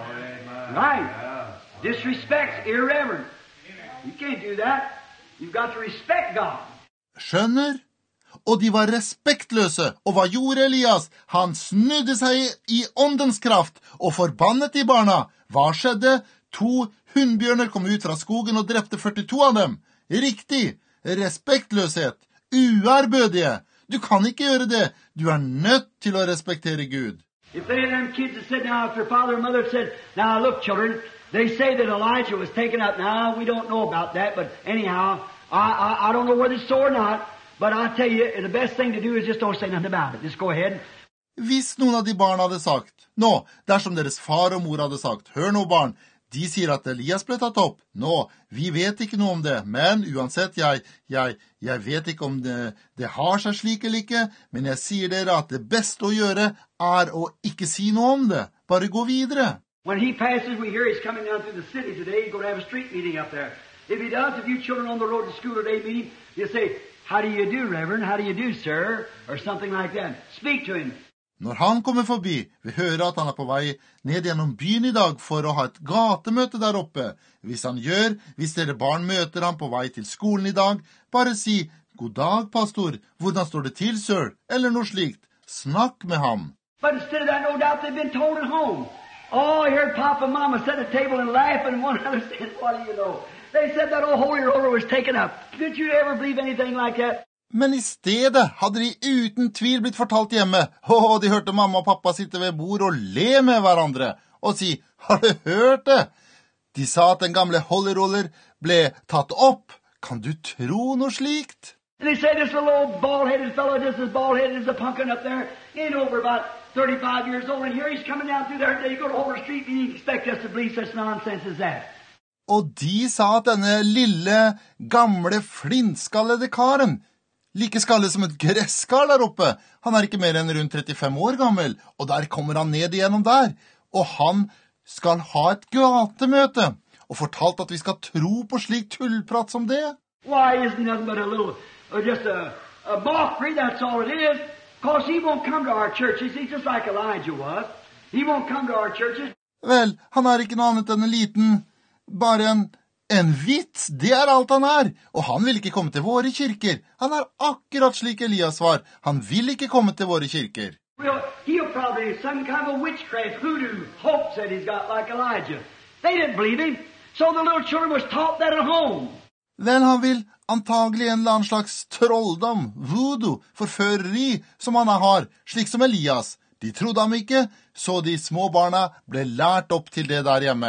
Right. Disrespect, irreverent. You can't do that. You've got to respect God. Skjønner? Og de var respektløse. Og hva gjorde Elias? Han snudde seg i åndens kraft og forbannet de barna. Hva skjedde? To hundbjørner kom ut fra skogen og drepte førtito av dem. Riktig. Respektløshet. Uærbødige. Du kan ikke gjøre det. Du er nødt til å respektere Gud. If they had them kids that said, now, if their father and mother said, now, look, children, they say that Elijah was taken up. Now, we don't know about that, but anyhow, I, I, I don't know whether it's so or not, but I tell you, the best thing to do is just don't say nothing about it. Just go ahead. Hvis noen av de barna hadde sagt, nå, dersom deres far og mor hadde sagt, hør nå barn, de sier at Elias ble tatt opp. Nå, vi vet ikke noe om det, men uansett, jeg, jeg, jeg vet ikke om det, det har seg slik eller ikke, men jeg sier dere at det beste å gjøre er å ikke si noe om det. Bare gå videre. When he passes, we hear he's coming down through the city today. He's going to have a street meeting up there. If he does, if you children on the road to school today meeting, you say, how do you do, Reverend? How do you do, sir? Or something like that. Speak to him. Når han kommer forbi, vi hører at han er på vei ned gjennom byen i dag for å ha et gatemøte der oppe. Hvis han gjør, hvis dere barn møter ham på vei til skolen i dag, bare si, god dag, pastor, hvordan står det til, sir? Eller noe slikt. Snakk med ham. But instead of that, no doubt they've been told at home. Oh, I heard Papa and Mama sit at the table and laugh, and one other said, what do you know? They said that old holy roller was taken up. Did you ever believe anything like that? Men i stedet hadde de uten tvil blitt fortalt hjemme. Åh, de hørte mamma og pappa sitte ved bord og le med hverandre, og si, har du hørt det? De sa at den gamle holy roller ble tatt opp. Kan du tro noe slikt? And they say this little old bald-headed fellow, just as bald-headed as a pumpkin up there, ain't over about thirty-five years old, and here he's coming down through there today. You go to Holder Street and you expect us to believe such nonsense as that. Og de sa at denne lille, gamle, flintskallede karen, like skallet som et gresskar der oppe, han er ikke mer enn rundt trettifem år gammel, og der kommer han ned igjennom der, og han skal ha et gatemøte, og fortalt at vi skal tro på slik tullprat som det. Why, isn't nothing but a little, uh, just a, a mockery, that's all it is. Because he won't come to our churches. He's just like Elijah was. He won't come to our churches. Vel, han er ikke noe annet enn en liten, bare en, en vits. Det er alt han er. Og han vil ikke komme til våre kirker. Han er akkurat slik Elias var. Han vil ikke komme til våre kirker. Well, he'll probably have some kind of a witchcraft, hoodoo, hopes that he's got like Elijah. They didn't believe him. So the little children was taught that at home. Vel, han vil antagelig en eller annen slags trolldom, voodoo, forføreri, som han har, slik som Elias. De trodde ham ikke, så de små barna ble lært opp til det der hjemme.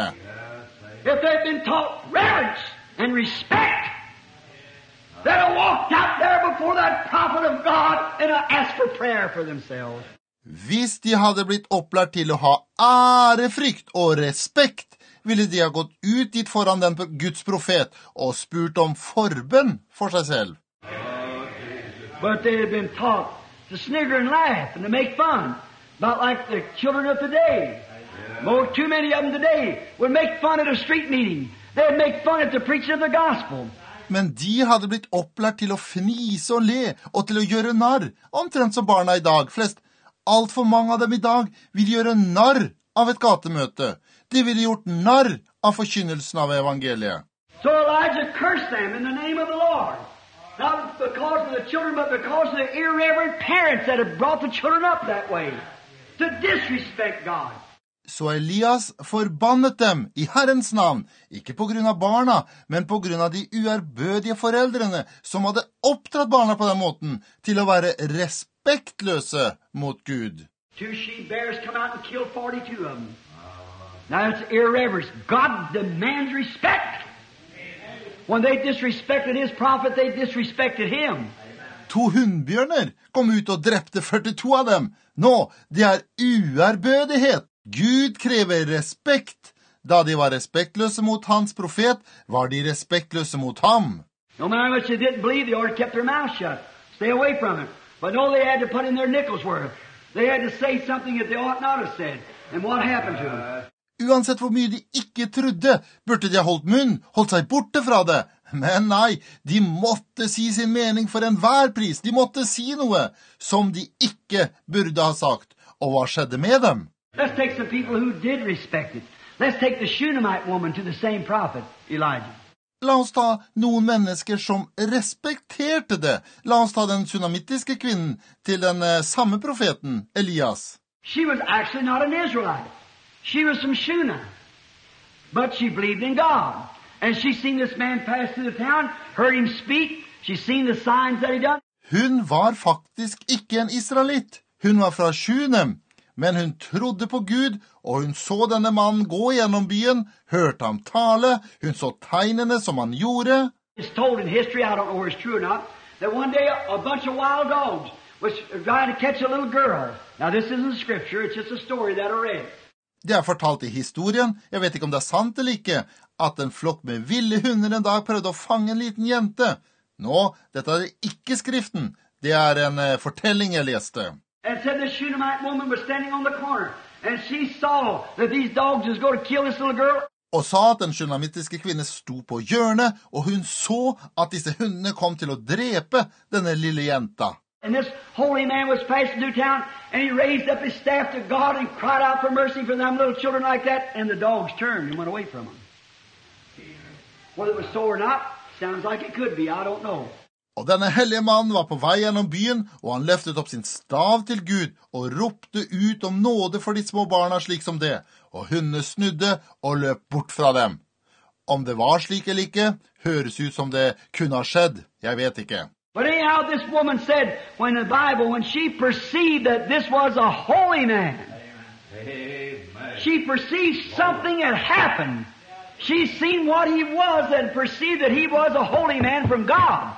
If they've been taught reverence and respect, they'd have walked out there before that prophet of God and asked for prayer for themselves. Hvis de hadde blitt opplært til å ha ærefrykt og respekt, ville de ha gått ut dit foran den Guds profet og spurt om forbønn for seg selv. But they had been taught to snigger and laugh and to make fun, about like the children of today. More, too many of them today would make fun at a street meeting. They'd make fun at the preaching of the gospel. Men de hadde blitt opplært til å fnise og le, og til å gjøre narr, omtrent som barna i dag. Flest, alt for mange av dem i dag vil gjøre narr av et gatemøte. De ville gjort narr av forkynnelsen av evangeliet. So Elijah cursed them in the name of the Lord. Not because of the children, but because of the irreverent parents that had brought the children up that way. To disrespect God. Så Elias forbannet dem i Herrens navn, ikke på grunn av barna, men på grunn av de uærbødige foreldrene som hadde oppdratt barna på den måten til å være respektløse mot Gud. Two she-bears come out and kill forty-two of them. Now it's irreverence. God demands respect. When they disrespected his prophet, they disrespected him. To hundbjørner kom ut og drepte førtito av dem. Nå, det er uærbødighet. Gud krever respekt. Da de var respektløse mot hans profet, var de respektløse mot ham. No matter how much they didn't believe, they ought to kept their mouth shut. Stay away from it. But no, they had to put in their nickel's worth. They had to say something that they ought not have said. And what happened to them? Uansett hvor mye de ikke trodde, burde de ha holdt munn, holdt seg borte fra det. Men nei, de måtte si sin mening for enhver pris. De måtte si noe som de ikke burde ha sagt. Og hva skjedde med dem? Let's take some people who did respect it. Let's take the Shunammite woman to the same prophet, Elijah. La oss ta noen mennesker som respekterte det. La oss ta den sunamittiske kvinnen til den uh, samme profeten, Elias. She was actually not an Israelite. She was from Shunam. But she believed in God. And she seen this man pass through the town, heard him speak. She seen the signs that he done. Hun var faktisk ikke en israelitt. Hun var fra Shunem. Men hun trodde på Gud, og hun så denne mannen gå gjennom byen, hørte ham tale, hun så tegnene som han gjorde. It's told in history, I don't know whether it's true or not, that one day a bunch of wild dogs was trying to catch a little girl. Now this isn't scripture, it's just a story that I read. Det er fortalt i historien, jeg vet ikke om det er sant eller ikke, at en flokk med ville hunder en dag prøvde å fange en liten jente. Nå, dette er ikke skriften, det er en uh, fortelling jeg leste. And said the Shunammite woman was standing on the corner, and she saw that these dogs was going to kill this little girl. Og sa at den shunamittiske kvinne sto på hjørnet, og hun så at disse hundene kom til å drepe denne lille jenta. And this holy man was passing through town, and he raised up his staff to God and cried out for mercy for them little children like that, and the dogs turned and went away from him. Whether it was so or not, sounds like it could be, I don't know. Og denne hellige mannen var på vei gjennom byen, og han løftet opp sin stav til Gud, og ropte ut om nåde for de små barna slik som det, og hundene snudde og løp bort fra dem. Om det var slik eller ikke, høres ut som det kunne ha skjedd, jeg vet ikke. But anyhow, this woman said, when the Bible, when she perceived that this was a holy man, Amen. she perceived something had happened. She seen what he was and perceived that he was a holy man from God.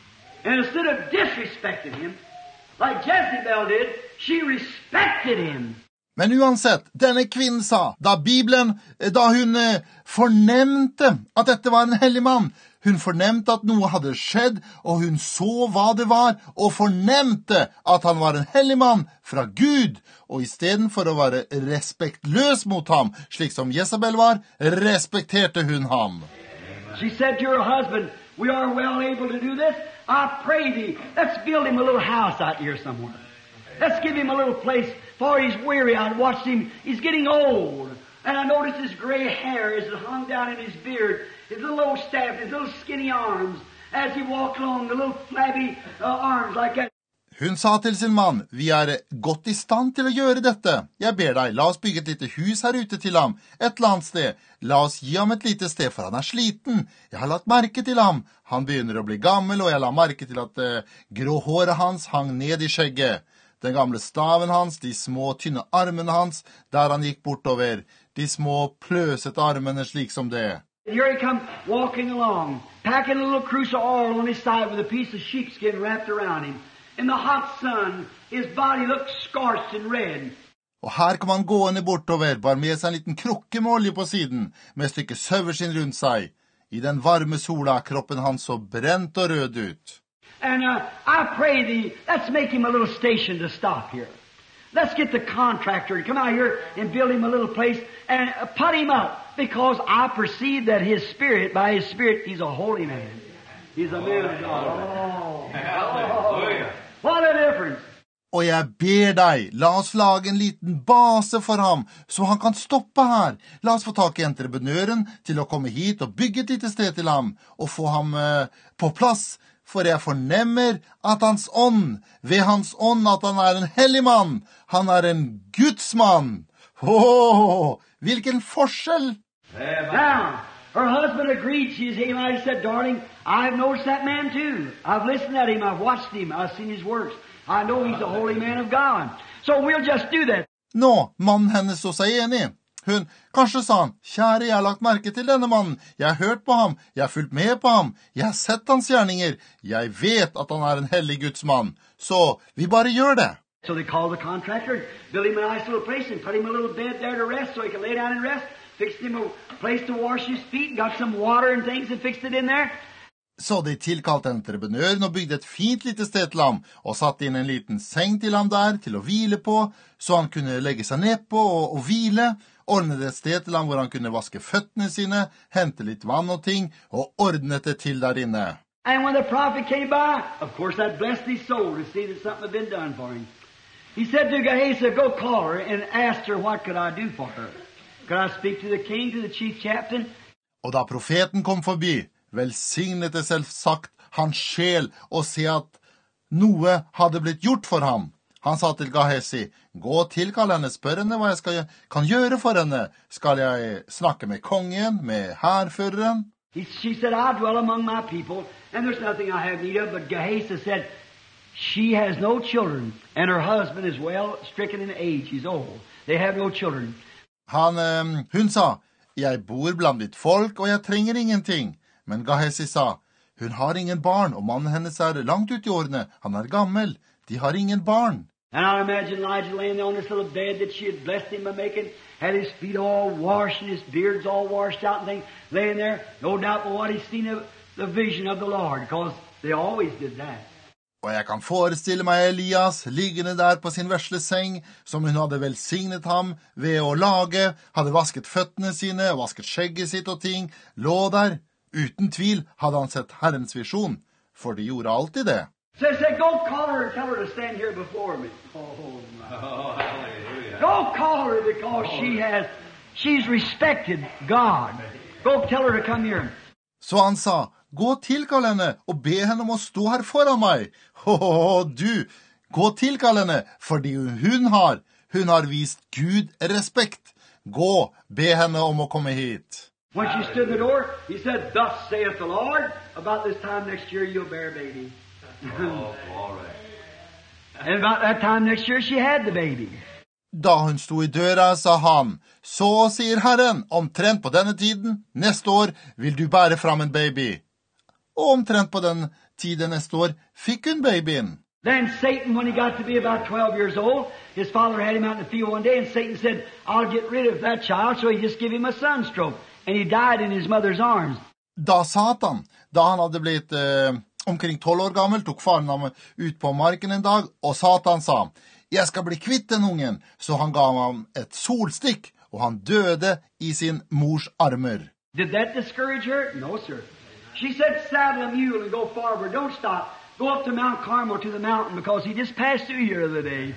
And instead of disrespecting him, like Jezebel did, she respected him. Men uansett, denne kvinnen sa, da Bibelen, da hun eh, fornemte at dette var en hellig mann, hun fornemte at noe hadde skjedd, og hun så hva det var, og fornemte at han var en hellig mann fra Gud, og i stedet for å være respektløs mot ham, slik som Jezebel var, respekterte hun ham. She said to her husband, we are well able to do this. I pray thee, let's build him a little house out here somewhere. Let's give him a little place, for he's weary. I watched him, he's getting old. And I noticed his gray hair as it hung down in his beard, his little old staff, his little skinny arms, as he walked along, the little flabby uh, arms like that. Hun sa til sin mann, vi er godt i stand til å gjøre dette. Jeg ber deg, la oss bygge et lite hus her ute til ham, et eller annet sted. La oss gi ham et lite sted, for han er sliten. Jeg har lagt merke til ham. Han begynner å bli gammel, og jeg la merke til at uh, grå håret hans hang ned i skjegget. Den gamle staven hans, de små tynne armene hans, der han gikk bortover. De små pløsete armene slik som det. Here he come walking along, packing a little cruse of oil on his side with a piece of sheepskin wrapped around him. In the hot sun, his body looked scorched and red. Og her kom han gående bortover, bar med seg en liten krukke med olje på siden, med et stykke saueskinn rundt seg. I den varme sola er kroppen hans så brent og rød ut. And uh, I pray thee, let's make him a little station to stop here. Let's get the contractor to come out here and build him a little place and uh, put him up, because I perceive that his spirit, by his spirit, he's a holy man. He's a man of God. Oh, Hallelujah. what a difference. Og jeg ber deg, la oss lage en liten base for ham, så han kan stoppe her. La oss få tak i entreprenøren til å komme hit og bygge et lite sted til ham, og få ham eh, på plass, for jeg fornemmer at hans ånd, ved hans ånd at han er en hellig mann, han er en gudsmann. Åh, hvilken forskjell! Now, her husband agreed. She came out and said, darling, I've noticed that man too. I've listened at him. I've watched him. I've seen his works. I know he's a holy man of God. So we'll just do that. Nå, mannen hennes så seg enig. Hun, kanskje sa han, kjære, jeg har lagt merke til denne mannen. Jeg har hørt på ham. Jeg har fulgt med på ham. Jeg har sett hans gjerninger. Jeg vet at han er en hellig Guds mann. Så vi bare gjør det. So they called the contractor, built him a nice little place, and put him a little bed there to rest so he could lay down and rest. Fixed him a place to wash his feet, got some water and things and fixed it in there. Så de tilkalte entreprenøren og bygde et fint lite sted til ham, og satte inn en liten seng til ham der til å hvile på, så han kunne legge seg ned på og, og hvile, ordnet et sted til ham hvor han kunne vaske føttene sine, hente litt vann og ting, og ordnet det til der inne. And when the prophet came by, of course that blessed his soul to see that something had been done for him. He said to Gehazi, go call her and ask her what could I do for her. Could I speak to the king, to the chief captain? Og da profeten kom forbi, velsignet det selvsagt hans sjel å se at noe hadde blitt gjort for ham. Han sa til Gehazi, gå og tilkall henne, spør henne hva jeg skal, kan gjøre for henne. Skal jeg snakke med kongen, med hærføreren? She said, I dwell among my people, and there's nothing I have need of. But Gehazi said, she has no children, and her husband is well stricken in age. He's old. They have no children. Han, eh, hun sa, jeg bor blant mitt folk, og jeg trenger ingenting. Men Gehazi sa, hun har ingen barn, og mannen hennes er langt ut i årene. Han er gammel. De har ingen barn. And I imagine Elijah laying there on this little bed that she had blessed him by making, had his feet all washed and his beards all washed out and things, laying there, no doubt but what he's seen of the vision of the Lord, because they always did that. Og jeg kan forestille meg Elias liggende der på sin vesle seng, som hun hadde velsignet ham ved å lage, hadde vasket føttene sine, vasket skjegget sitt og ting, lå der. Uten tvil hadde han sett Herrens visjon, for de gjorde alltid det. So he said, go call her and tell her to stand here before me. Oh, my. Oh, hallelujah. Go call her because she has, she's respected God. Go tell her to come here. Så han sa, gå og tilkall henne og be henne om å stå her foran meg. Åh, du, gå og tilkall henne, fordi hun har, hun har vist Gud respekt. Gå, be henne om å komme hit. When she stood in the door, he said, thus saith the Lord, about this time next year you'll bear a baby. Oh, glory. And about that time next year she had the baby. Da hun sto i døra, sa han, så sier Herren, omtrent på denne tiden, neste år vil du bære fram en baby. Og omtrent på den tiden neste år fikk hun babyen. Then Satan, when he got to be about twelve years old, his father had him out in the field one day, and Satan said, I'll get rid of that child, so he just gave him a sunstroke. And he died in his mother's arms. Da Satan, da han hadde blitt eh, omkring tolv år gammel, tok faren ham ut på marken en dag, og Satan sa, jeg skal bli kvitt den ungen, så han gav ham et solstikk, og han døde i sin mors armer. Did that discourage her? No, sir. She said, saddle a mule and go forward. Don't stop. Go up to Mount Carmel to the mountain, because he just passed through here the other day.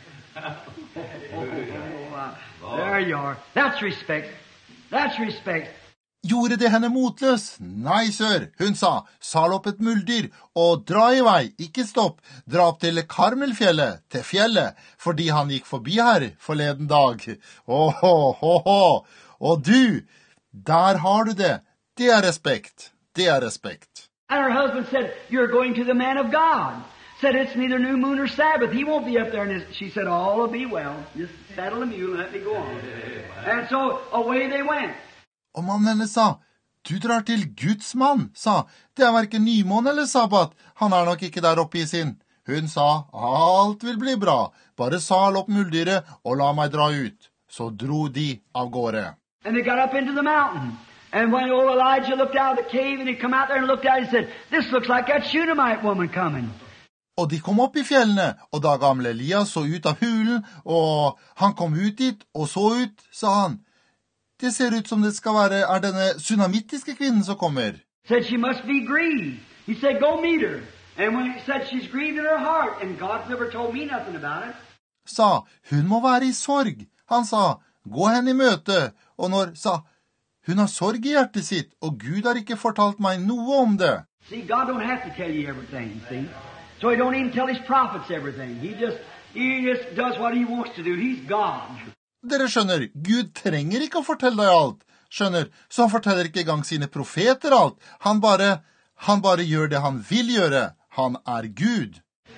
Oh, there you are. That's respect. That's respect. Gjorde det henne motløs? Nei, sør. Hun sa, sal opp et muldyr, og dra i vei, ikke stopp. Dra opp til Karmelfjellet, til fjellet, fordi han gikk forbi her forleden dag. Åh, åh, åh, åh. Og du, der har du det. Det er respekt. Det er respekt. And her husband said, you're going to the man of God. Said, it's neither new moon or Sabbath. He won't be up there. And she said, all will be well. Just saddle the mule and let me go on. And so away they went. Og mannen henne sa, du drar til Guds mann, sa, det er hverken nymåne eller sabbat, han er nok ikke der oppe i sin. Hun sa, alt vil bli bra, bare sal opp muldyret og la meg dra ut. Så dro de av gårde. And they got up into the mountain. And when old Elijah looked out of the cave and he come out there and looked out, he said, this looks like that Shunammite woman coming. Og de kom opp i fjellene, og da gamle Elias så ut av hulen, og han kom ut dit og så ut, sa han, det ser ut som det skal være er denne sunamittiske kvinnen som kommer. Said she must be grieved. He said, go meet her. And when he said she's grieved in her heart, and God's never told me nothing about it. Sa, hun må være i sorg. Han sa, gå henne i møte. Og når sa, hun har sorg i hjertet sitt, og Gud har ikke fortalt meg noe om det. See, God don't have to tell you everything, see? So he don't even tell his prophets everything. He just, he just does what he wants to do. He's God. Dere skjønner, Gud trenger ikke å fortelle deg alt. Skjønner, så han forteller ikke engang sine profeter alt. Han bare, han bare gjør det han vil gjøre. Han er Gud.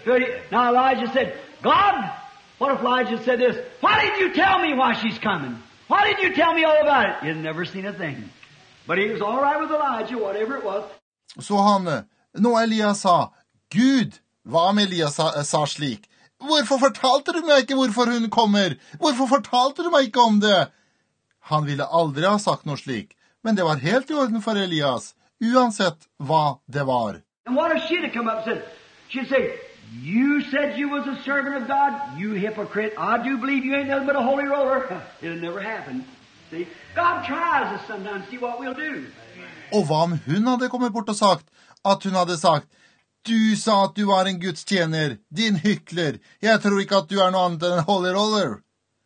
Now Elijah said, God, what if Elijah said this? Why didn't you tell me why she's coming? Why didn't you tell me all about it? He had never seen a thing. But he was all right with Elijah, whatever it was. Så han, nå Elias sa, Gud, hva om Elias sa, sa slik? Hvorfor fortalte du meg ikke hvorfor hun kommer? Hvorfor fortalte du meg ikke om det? Han ville aldri ha sagt noe slik, men det var helt i orden for Elias, uansett hva det var. And what if she'd have come up and said, she'd say, you said you was a servant of God, you hypocrite. I do believe you ain't nothing but a holy roller. It'll never happen. See, God tries us sometimes to see what we'll do. Og hva om hun hadde kommet bort og sagt, at hun hadde sagt, du sa at du var en Guds tjener, din hykler, jeg tror ikke at du er noe annet enn en holy roller.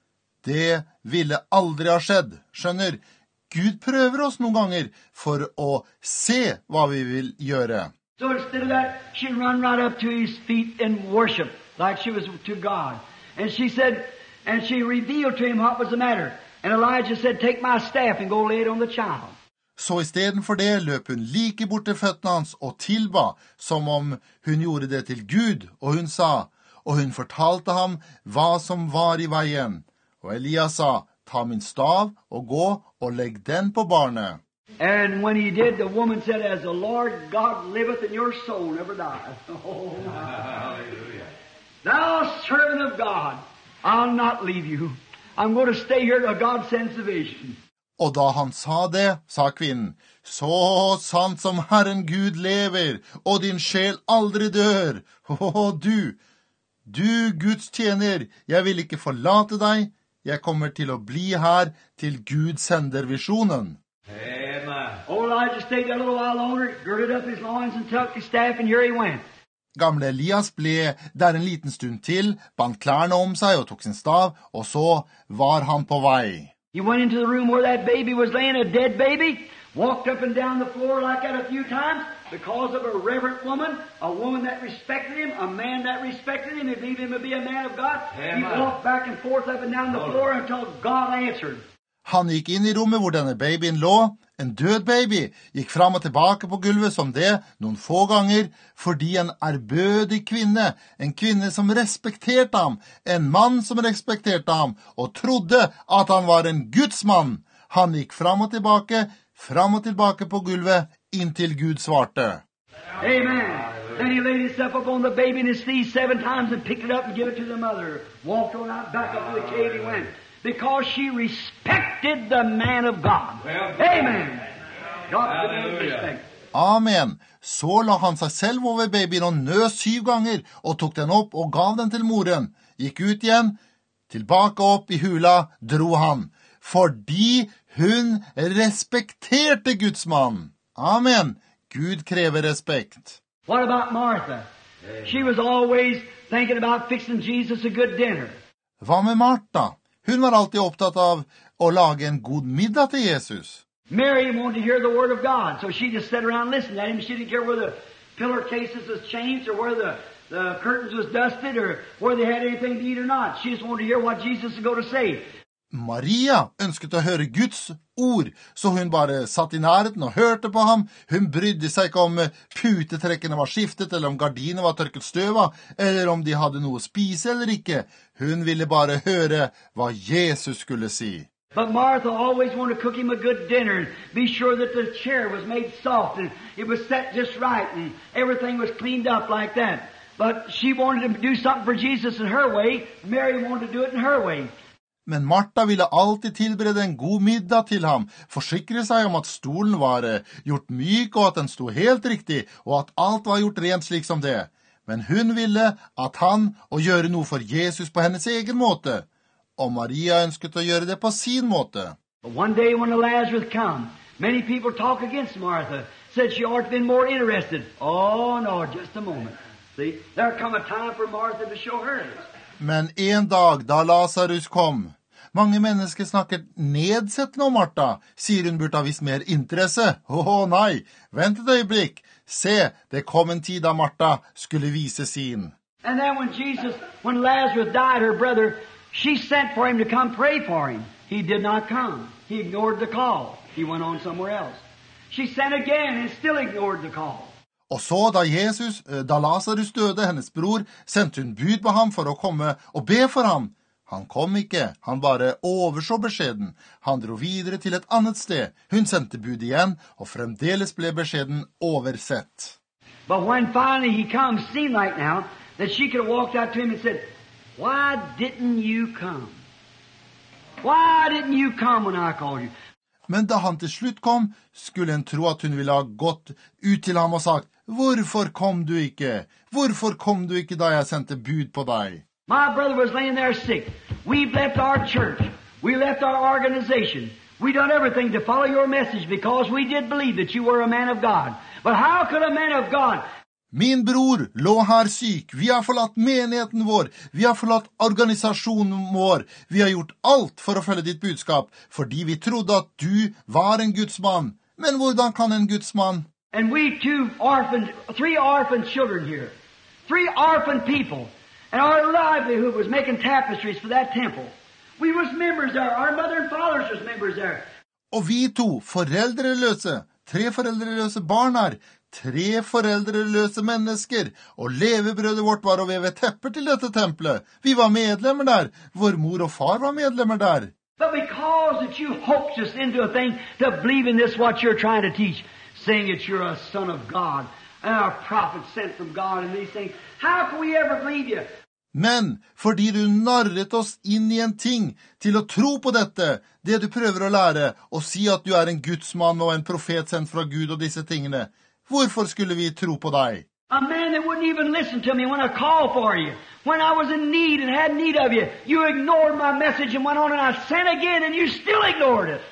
Det ville aldri ha skjedd, skjønner. Gud prøver oss noen ganger for å se hva vi vil gjøre. So instead of that, she run right up to his feet in worship, like she was to God. And she said, and she revealed to him what was the matter. And Elijah said, take my staff and go lay it on the child. Så istedenfor det løp hun like bort til føttene hans og tilba, som om hun gjorde det til Gud, og hun sa, og hun fortalte ham hva som var i veien. Og Elias sa, ta min stav og gå og legg den på barnet. And when he did, the woman said, as the Lord God liveth, and your soul never dies. Oh, hallelujah. Thou servant of God, I'll not leave you. I'm going to stay here till God sends the vision. Og da han sa det, sa kvinnen, så sant som Herren Gud lever, og din sjel aldri dør. Å, du, du Guds tjener, jeg vil ikke forlate deg. Jeg kommer til å bli her til Gud sender visjonen. Old Elijah stayed there a little while longer, girded up his loins and took his staff, and here he went. Gamle Elias ble der en liten stund til, bandt klærne om seg og tok sin stav, og så var han på vei. He went into the room where that baby was laying, a dead baby, walked up and down the floor like that a few times because of a reverent woman, a woman that respected him, a man that respected him, and believed him to be a man of God. He walked back and forth up and down the floor until God answered. Han gikk inn i rommet hvor denne babyen lå, en død baby, gikk fram og tilbake på gulvet som det noen få ganger, fordi en ærbødig kvinne, en kvinne som respekterte ham, en mann som respekterte ham, og trodde at han var en gudsmann. Han gikk fram og tilbake, fram og tilbake på gulvet, inntil Gud svarte. Amen. Then he laid himself up on the baby in his knees seven times and picked it up and gave it to the mother. Walked on out back up to the cave he went. Because she respected the man of God. Amen. God demands respect. Amen. Så la han seg selv over babyen og nøs syv ganger, og tok den opp og gav den til moren. Gikk ut igjen, tilbake opp i hula, dro han. Fordi hun respekterte Guds mann. Amen. Gud krever respekt. What about Martha? She was always thinking about fixing Jesus a good dinner. Hva med Martha? Hun var alltid opptatt av å lage en god middag til Jesus. Mary wanted to hear the word of God, so she just sat around and listened at him. She didn't care whether the pillar cases was changed or whether the, the curtains was dusted or whether they had anything to eat or not. She just wanted to hear what Jesus was going to say. Maria ønsket å høre Guds ord, så hun bare satt i nærheten og hørte på ham. Hun brydde seg ikke om putetrekkene var skiftet, eller om gardiner var tørket støva, eller om de hadde noe å spise eller ikke. Hun ville bare høre hva Jesus skulle si. But Martha always wanted to cook him a good dinner and be sure that the chair was made soft and it was set just right and everything was cleaned up like that. But she wanted to do something for Jesus in her way. Mary wanted to do it in her way. Men Martha ville alltid tilberede en god middag til ham, forsikre seg om at stolen var gjort myk og at den sto helt riktig, og at alt var gjort rent slik som det. Men hun ville at han å gjøre noe for Jesus på hennes egen måte, og Maria ønsket å gjøre det på sin måte. But one day when Lazarus come, many people talk against Martha, said she ought to have been more interested. Oh no, just a moment. See, there come a time for Martha to show hers. Men en dag da Lazarus kom, mange mennesker snakker nedsettende om Martha, sier hun burde ha vist mer interesse. Åh, oh, nei, vent et øyeblikk. Se, det kom en tid da Martha skulle vise sin. And then when Jesus, when Lazarus died, her brother, she sent for him to come pray for him. He did not come. He ignored the call. He went on somewhere else. She sent again and still ignored the call. Og så da Jesus, da Lazarus døde, hennes bror, sendte hun bud på ham for å komme og be for ham. Han kom ikke, han bare overså beskjeden. Han dro videre til et annet sted. Hun sendte bud igjen, og fremdeles ble beskjeden oversett. But when finally he comes, seemed like now, that she could have walked out to him and said, why didn't you come? Why didn't you come when I called you? Men da han til slutt kom, skulle en tro at hun ville ha gått ut til ham og sagt, «Hvorfor kom du ikke? Hvorfor kom du ikke da jeg sendte bud på deg?» My brother was laying there sick. We've left our church. We left our organization. We done everything to follow your message because we did believe that you were a man of God. But how could a man of God... Min bror lå her syk. Vi har forlatt menigheten vår. Vi har forlatt organisasjonen vår. Vi har gjort alt for å følge ditt budskap, fordi vi trodde at du var en gudsmann. Men hvordan kan en gudsmann? And we two orphaned, three orphan children here. Three orphan people. And our livelihood was making tapestries for that temple. We was members there. Our mother and fathers was members there. Og vi to, foreldreløse, tre foreldreløse barn her, tre foreldreløse mennesker, og levebrødet vårt var å veve tepper til dette tempelet. Vi var medlemmer der. Vår mor og far var medlemmer der. But because that you hoaxed us into a thing to believe in this what you're trying to teach, saying that you're a son of God, and our prophet sent from God and these things, how can we ever believe you? Men fordi du narret oss inn i en ting til å tro på dette, det du prøver å lære, og si at du er en gudsmann og en profet sendt fra Gud og disse tingene, hvorfor skulle vi tro på deg? A man that wouldn't even listen to me when I called for you. When I was in need and had need of you, you ignored my message and went on and I sent again and you still ignored it.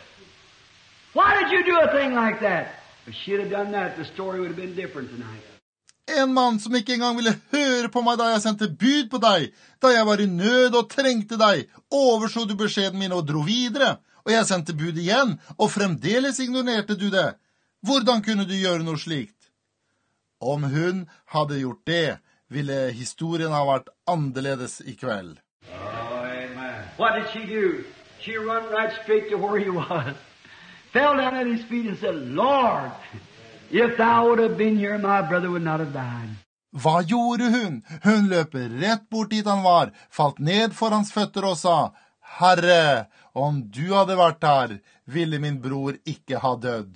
Why did you do a thing like that? If she'd have done that, the story would have been different tonight. En mann som ikke engang ville høre på meg da jeg sendte bud på deg, da jeg var i nød og trengte deg, overså du beskjeden min og dro videre, og jeg sendte bud igjen, og fremdeles ignorerte du det. Hvordan kunne du gjøre noe slikt? Om hun hadde gjort det, ville historien ha vært annerledes i kveld. Oh, amen. What did she do? She run right straight to where he was, fell down at his feet and said, Lord, if thou would have been here, my brother would not have died. Hva gjorde hun? Hun løp rett bort dit han var, falt ned for hans føtter og sa, Herre, om du hadde vært her, ville min bror ikke ha dødd.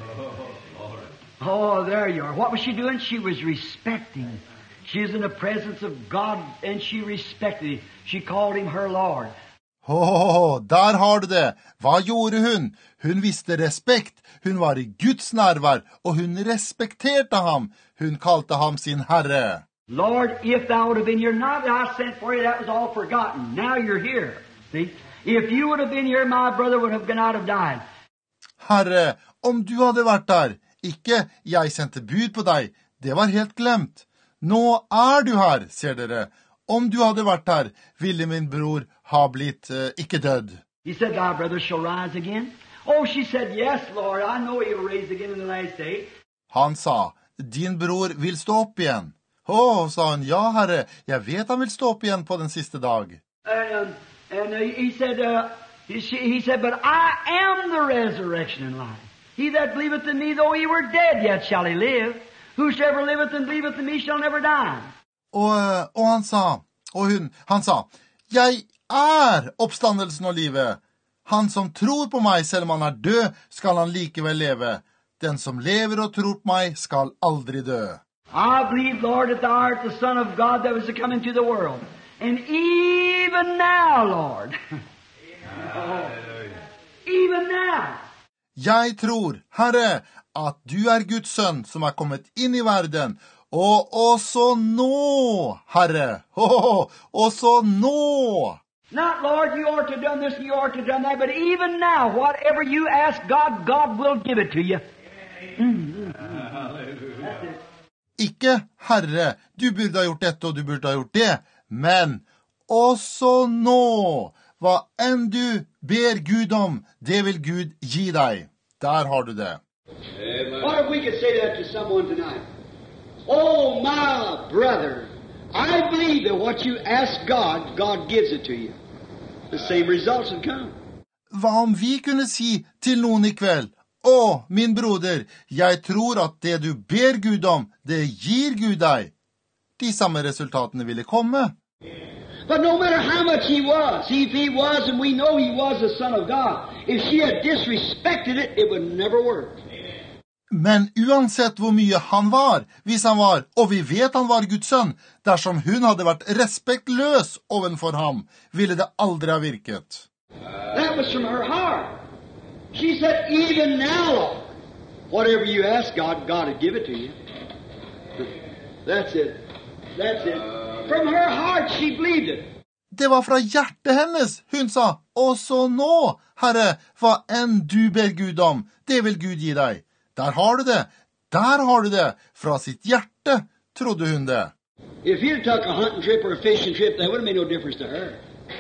Oh, there you are. What was she doing? She was respecting. She was in the presence of God and she respected him. She called him her Lord. Åh, der har du det. Hva gjorde hun? Hun viste respekt. Hun var i Guds nærvær, og hun respekterte ham. Hun kalte ham sin Herre. Lord, if thou would have been here, not that I sent for you, that was all forgotten. Now you're here. See? If you would have been here, my brother would have not have died. Herre, om du hadde vært der, ikke jeg sendte bud på deg, det var helt glemt. Nå er du her, ser dere. Om du hadde vært her, ville min bror ha blitt uh, ikke dødd. He said, thy brother shall rise again. Oh, she said, yes, Lord, I know he'll raise again in the last day. Han sa, din bror vil stå opp igjen. Å, oh, sa han, ja, Herre, jeg vet han vil stå opp igjen på den siste dag. And, um, and uh, he said, uh, he, he said, but I am the resurrection and life. He that believeth in me, though he were dead, yet shall he live. Whosoever liveth and believeth in me shall never die. Og, og han sa, og hun, han sa, jeg er oppstandelsen og livet. Han som tror på meg, selv om han er død, skal han likevel leve. Den som lever og tror på meg, skal aldri dø. I believe, Lord, that thou art the Son of God that was to come into the world. And even now, Lord, even now, jeg tror, Herre, at du er Guds sønn som er kommet inn i verden, og også nå, Herre, oh, også nå. Not, Lord, you ought to have done this, you ought to have done that, but even now, whatever you ask God, God will give it to you. Mm-hmm. Ikke, Herre, du burde ha gjort dette, og du burde ha gjort det, men også nå, hva enn du ber Gud om, det vil Gud gi deg. Der har du det. Amen. What if we could say that to someone tonight? Oh, my brother, I believe that what you ask God, God gives it to you. The same results would come. Hva om vi kunne si til noen i kveld, å, min broder, jeg tror at det du ber Gud om, det gir Gud deg. De samme resultatene ville komme. But no matter how much he was, if he was, and we know he was the Son of God, if she had disrespected it, it would never work. Men uansett hvor mye han var, hvis han var, og vi vet han var Guds sønn, dersom hun hadde vært respektløs ovenfor ham, ville det aldri ha virket. That was from her heart. She said, even now, Lord, whatever you ask God, God will give it to you. That's it. That's it. From her heart, she believed it. Det var fra hjertet hennes. Hun sa, og så nå, Herre, hva enn du ber Gud om, det vil Gud gi deg. Der har du det. Der har du det. Fra sitt hjerte trodde hun det. If he'd took a hunting trip or a fishing trip, that would have made no difference to her.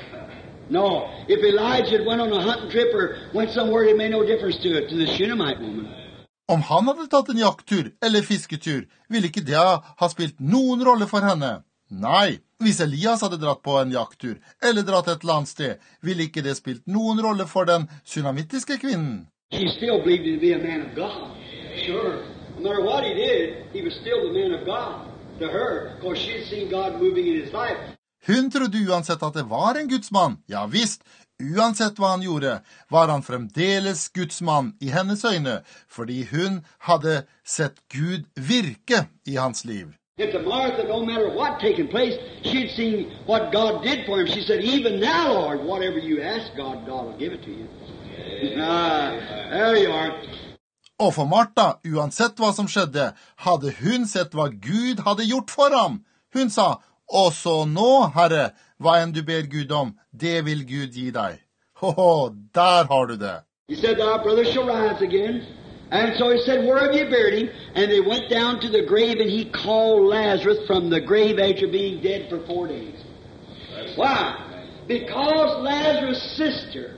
No, if Elijah had went on a hunting trip or went somewhere, it made no difference to it, to the Shunammite woman. Om han hadde tatt en jakttur eller fisketur, ville ikke det ha spilt noen rolle for henne. Nei, hvis Elias hadde dratt på en jakttur eller dratt et eller annet sted, ville ikke det spilt noen rolle for den sunamittiske kvinnen. She still believed him to be a man of God. Sure. No matter what he did, he was still the man of God to her, because she had seen God moving in his life. Hun trodde uansett at det var en gudsmann. Ja visst, uansett hva han gjorde, var han fremdeles gudsmann i hennes øyne, fordi hun hadde sett Gud virke i hans liv. And to Martha, no matter what taken place, she'd seen what God did for him. She said, even now, Lord, whatever you ask God, God will give it to you. Ah, there you are. Og for Martha, uansett hva som skjedde, hadde hun sett hva Gud hadde gjort for ham. Hun sa, og så nå, Herre, hva enn du ber Gud om, det vil Gud gi deg. Ho-ho, der har du det. He said, our brother shall rise again. And so he said, where have you buried him? And they went down to the grave, and he called Lazarus from the grave after being dead for four days. Why? Because Lazarus' sister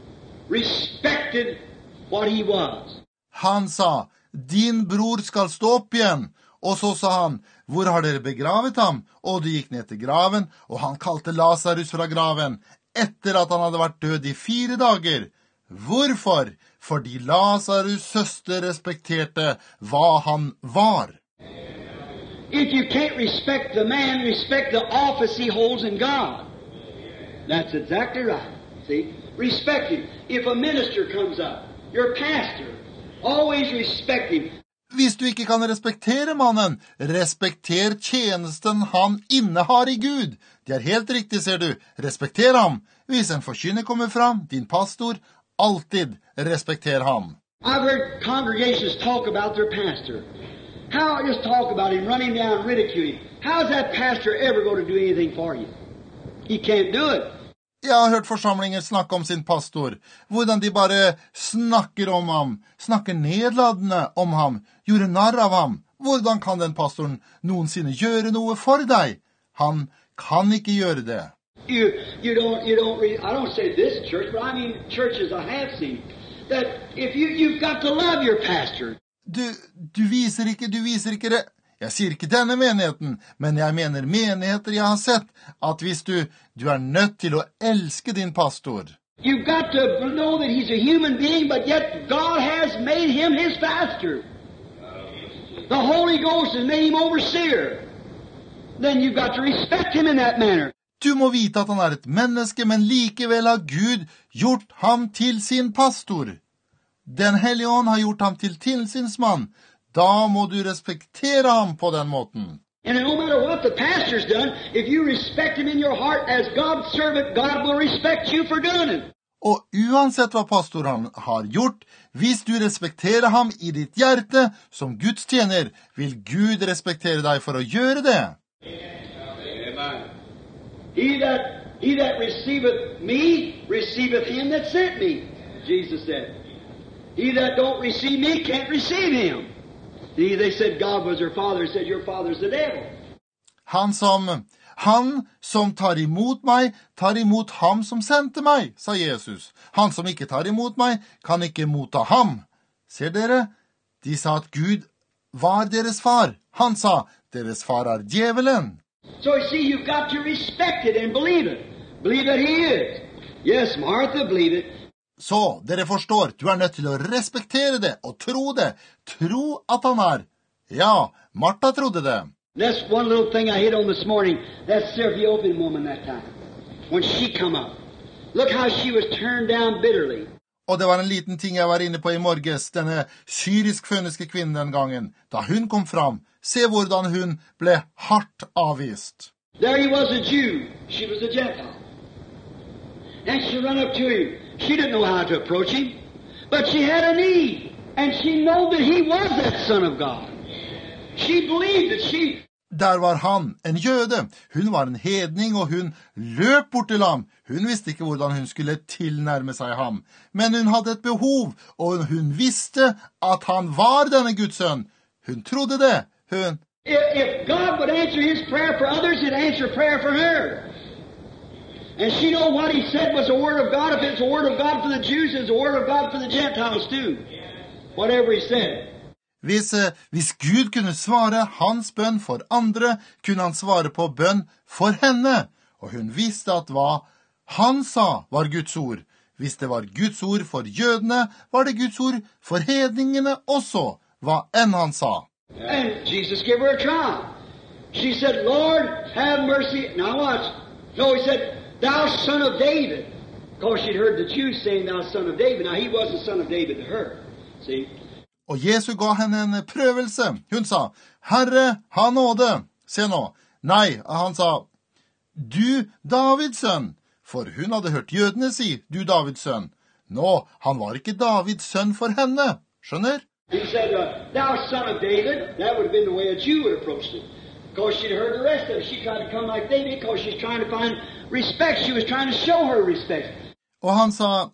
respected what he was. Han sa, din bror skal stå opp igjen. Og så sa han, hvor har dere begravet ham? Og de gikk ned til graven, og han kalte Lazarus fra graven, etter at han hadde vært død i fire dager. Hvorfor? Fordi Lazarus' søster respekterte hva han var. If you can't respect the man, respect the office he holds in God. That's exactly right. See? Respect him. If a minister comes up, your pastor, always respect him. Hvis du ikke kan respektere mannen, respekter tjenesten han innehar i Gud. Det er helt riktig, ser du. Respekter ham. Hvis en forkynner kommer fram, din pastor, alltid respekter ham. I've heard congregations talk about their pastor. How, just talk about him, run him down, ridicule him. How's that pastor ever going to do anything for you? He can't do it. Jeg har hørt forsamlinger snakke om sin pastor, hvordan de bare snakker om ham, snakker nedladende om ham, gjorde narr av ham. Hvordan kan den pastoren noensinne gjøre noe for deg? Han kan ikke gjøre det. You, you don't, you don't, re- I don't say this church, but I mean churches I have seen, that if you, you've got to love your pastor. Du, du viser ikke, du viser ikke det. Jeg sier ikke denne menigheten, men jeg mener menigheter jeg har sett, at hvis du, du er nødt til å elske din pastor. You've got to know that he's a human being, but yet God has made him his pastor. The Holy Ghost has made him overseer. Then you've got to respect him in that manner. Du må vite at han er et menneske, men likevel har Gud gjort ham til sin pastor. Den hellige ånd har gjort ham til tilsynsmann. Da må du respektere ham på den måten. And no matter what the pastor's done, if you respect him in your heart as God's servant, God will respect you for doing it. Og uansett hva pastoren har gjort, hvis du respekterer ham i ditt hjerte som Guds tjener, vil Gud respektere deg for å gjøre det. Amen. He that, he that receiveth me, receiveth him that sent me, Jesus said. He that don't receive me can't receive him. They said God was their father. He said, your father's the devil. Han som, han som tar imot meg, tar imot ham som sendte meg, sa Jesus. Han som ikke tar imot meg, kan ikke motta ham. Ser dere? De sa at Gud var deres far. Han sa, deres far er djevelen. So you see, you've got to respect it and believe it. Believe that he is. Yes, Martha, believe it. Så, dere forstår, du er nødt til å respektere det og tro det. Tro at han er. Ja, Martha trodde det. That's one little thing I hit on this morning. That Ethiopian woman that time. When she come up. Look how she was turned down bitterly. Og det var en liten ting jeg var inne på i morges, denne syrisk-føniske kvinnen den gangen. Da hun kom fram, se hvordan hun ble hardt avvist. There he was a Jew. She was a Gentile. And she ran up to him. She didn't know how to approach him. But she had a need, and she knew that he was that Son of God. She believed that she... Der var han, en jøde. Hun var en hedning, og hun løp bort til ham. Hun visste ikke hvordan hun skulle tilnærme seg ham. Men hun hadde et behov, og hun visste at han var denne Guds sønn. Hun trodde det. Hun... If, if God would answer his prayer for others, he'd answer prayer for her. And she knew what he said was a word of God. If it's a word of God for the Jews, it's a word of God for the Gentiles too. Whatever he said. Hvis, hvis Gud kunne svare hans bønn for andre, kunne han svare på bønn for henne. Og hun visste at hva han sa var Guds ord. Hvis det var Guds ord for jødene, var det Guds ord for hedningene også, hva enn han sa. And Jesus gave her a trial. She said, Lord, have mercy. Now watch. No, he said, thou son of David. Because she'd heard the Jews saying, thou son of David. Now, he was the son of David to her. See? Og Jesus ga henne en prøvelse. Hun sa, Herre, ha nåde. Se nå. Nei, han sa, du Davids sønn. For hun hadde hørt jødene si, du Davids sønn. Nå, han var ikke Davids sønn for henne. Skjønner? He said, uh, thou son of David. That would have been the way a Jew would approach it. Because she'd heard the rest of it. She tried to come like David because she's trying to find respect. She was trying to show her respect. Og han sa,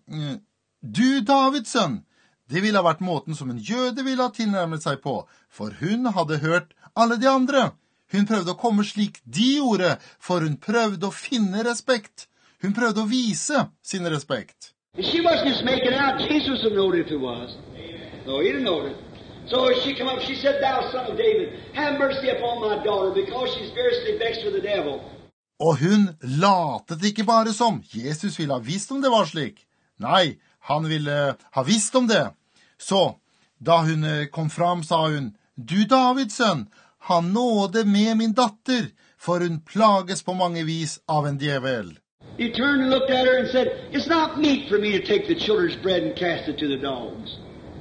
du Davids sønn. Det ville ha vært måten som en jøde ville ha tilnærmet seg på, for hun hadde hørt alle de andre. Hun prøvde å komme slik de gjorde, for hun prøvde å finne respekt. Hun prøvde å vise sin respekt. She wasn't just making out. Jesus would know if it was. No, he didn't know it. So she came up, she said, thou son of David, have mercy upon my daughter, because she's fiercely vexed with the devil. Og hun latet ikke bare som. Jesus ville ha visst om det var slik. Nei, han ville ha visst om det. Så, da hun kom fram, sa hun, du Davids sønn, ha nåde med min datter, for hun plages på mange vis av en djevel. He turned and looked at her and said, it's not meet for me to take the children's bread and cast it to the dogs.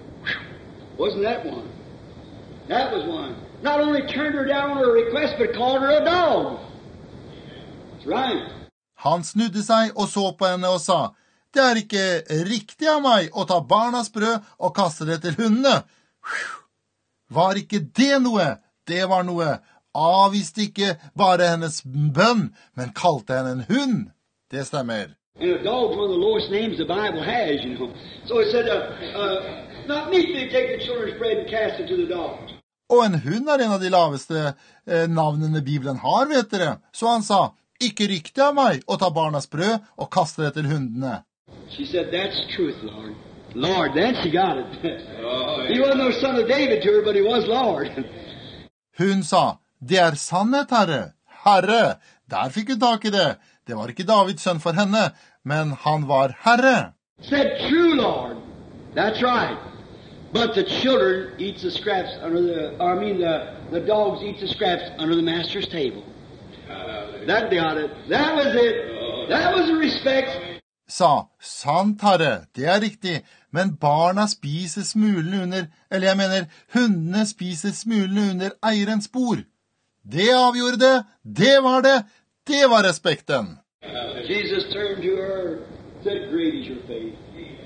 Wasn't that one? That was one. Not only turned her down on her request, but called her a dog. That's right. Han snudde seg og så på henne og sa, det er ikke riktig av meg å ta barnas brød og kaste det til hundene. Var ikke det noe? Det var noe. Avviste ikke bare hennes bønn, men kalte henne en hund. Det stemmer. And a dog's one of the lowest names the Bible has, you know. So he said, uh, uh, not meet me to take the children's bread and cast it to the dogs. Og en hund er en av de laveste eh, navnene Bibelen har, vet dere. Så han sa, ikke riktig av meg å ta barnas brød og kaste det til hundene. She said, that's truth, Lord. Lord, then she got it. He wasn't no son of David to her, but he was Lord. Hun sa, det er sannhet, Herre. Herre, der fikk hun tak i det. Det var ikke Davids sønn for henne, men han var Herre. Said, true, Lord. That's right. But the children eat the scraps under the, I mean, the, the dogs eat the scraps under the master's table. That got it. That was it. That was the respect. Sa, sant, Herre, det er riktig, men barna spiser smulene under, eller jeg mener, hundene spiser smulene under eierens bord. Det avgjorde det, det var det, det var respekten. Jesus turned to her, said, great is your faith.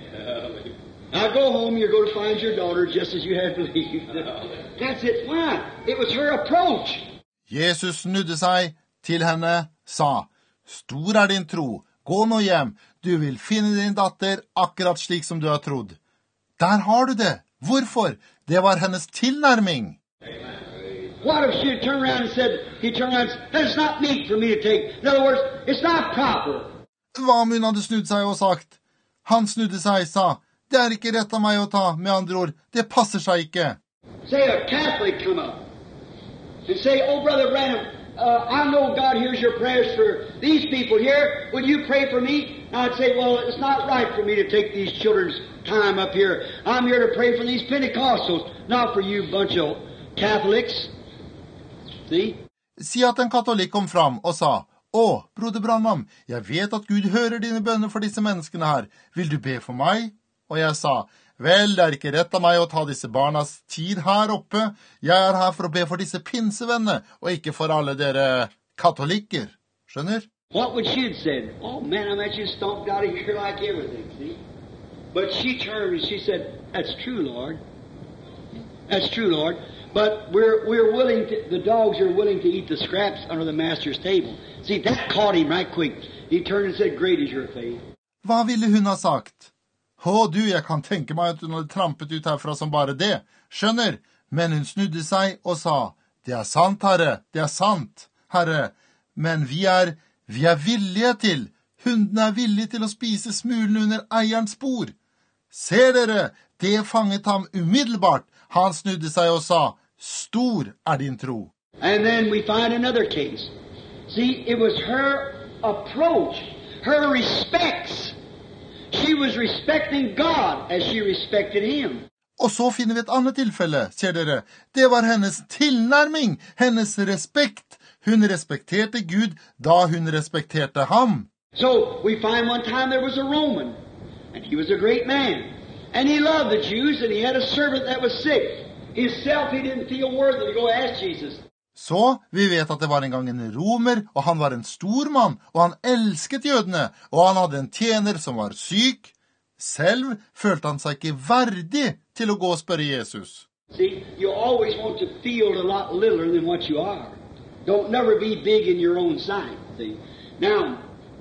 Now go home, you're going to find your daughter just as you had believed. That's it. Why? It was her approach. Jesus snudde seg til henne, sa, stor er din tro, gå nå hjem, du vil finne din datter akkurat slik som du har trodd. Der har du det. Hvorfor? Det var hennes tilnærming. What if she turned around and said, he turned around and said, that's not meat for me to take. In other words, it's not proper. Hva om hun hadde snudd seg og sagt? Han snudde seg, sa, det er ikke rett av meg å ta, med andre ord, det passer seg ikke. Say a Catholic come up and say, oh, Brother Branham, uh, I know God hears your prayers for these people here. Will you pray for me? And I'd say, well, it's not right for me to take these children's time up here. I'm here to pray for these Pentecostals, not for you bunch of Catholics. See? Si at en katolikk kom fram og sa, å, broder Branham, jeg vet at Gud hører dine bønner for disse menneskene her. Vil du be for meg? Og jeg sa, vel, det er ikke rett av meg å ta disse barnas tid her oppe. Jeg er her for å be for disse pinsevennene, og ikke for alle dere katolikker. Skjønner? What would she have said? Oh, man, I bet you stomped out of here like everything, see? But she turned and she said, "That's true, Lord. That's true, Lord. But we're we're willing to. The dogs are willing to eat the scraps under the master's table." See, that caught him right quick. He turned and said, "Great is your faith." Hva ville hun ha sagt? Å du, jeg kan tenke meg at hun hadde trampet ut herfra som bare det. Skjønner? Men hun snudde seg og sa, "Det er sant, Herre, det er sant, Herre. Men vi er, vi er villige til, hundene er villige til å spise smulene under eierens bord." Ser dere, det fanget ham umiddelbart. Han snudde seg og sa, "Stor er din tro." And then we find another case. See, it was her approach, her respects. She was respecting God as she respected him. Og så finner vi et annet tilfelle, ser dere. Det var hennes tilnærming, hennes respekt. Hun respekterte Gud da hun respekterte ham. So we find one time there was a Roman, and he was a great man. And he loved the Jews, and he had a servant that was sick. Himself, he didn't feel worthy to go ask Jesus. Så vi vet at det var en gang en romer, og han var en stor mann, og han elsket jødene, og han hadde en tjener som var syk. Selv følte han seg ikke verdig til å gå og spørre Jesus. See, you always want to feel a lot littler than what you are. Don't never be big in your own sight, see. Now,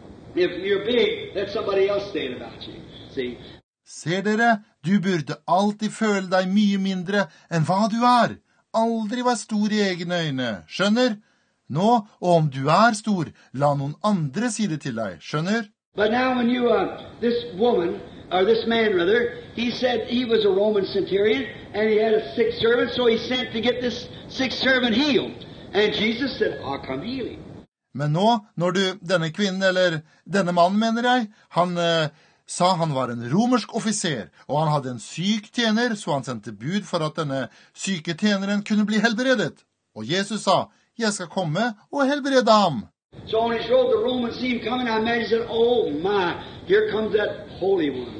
if you're big, let somebody else say it about you, see. Ser dere, du burde alltid føle deg mye mindre enn hva du er. Aldri vær stor i egne øyne, skjønner? Nå, og om du er stor, la noen andre si det til deg, skjønner? But now when you, uh, this woman, or this man rather, he said he was a Roman centurion, and he had a sick servant, so he sent to get this sick servant healed. And Jesus said, "I'll come heal him." Men nå, når du, denne kvinnen, eller denne mannen mener jeg, han eh, sa han var en romersk offiser, og han hadde en syk tjener, så han sendte bud for at denne syke tjeneren kunne bli helbredet. Og Jesus sa, "Jeg skal komme og helbrede ham." So on his road, the Romans see him coming. I imagine he said, "Oh my, here comes that Holy One.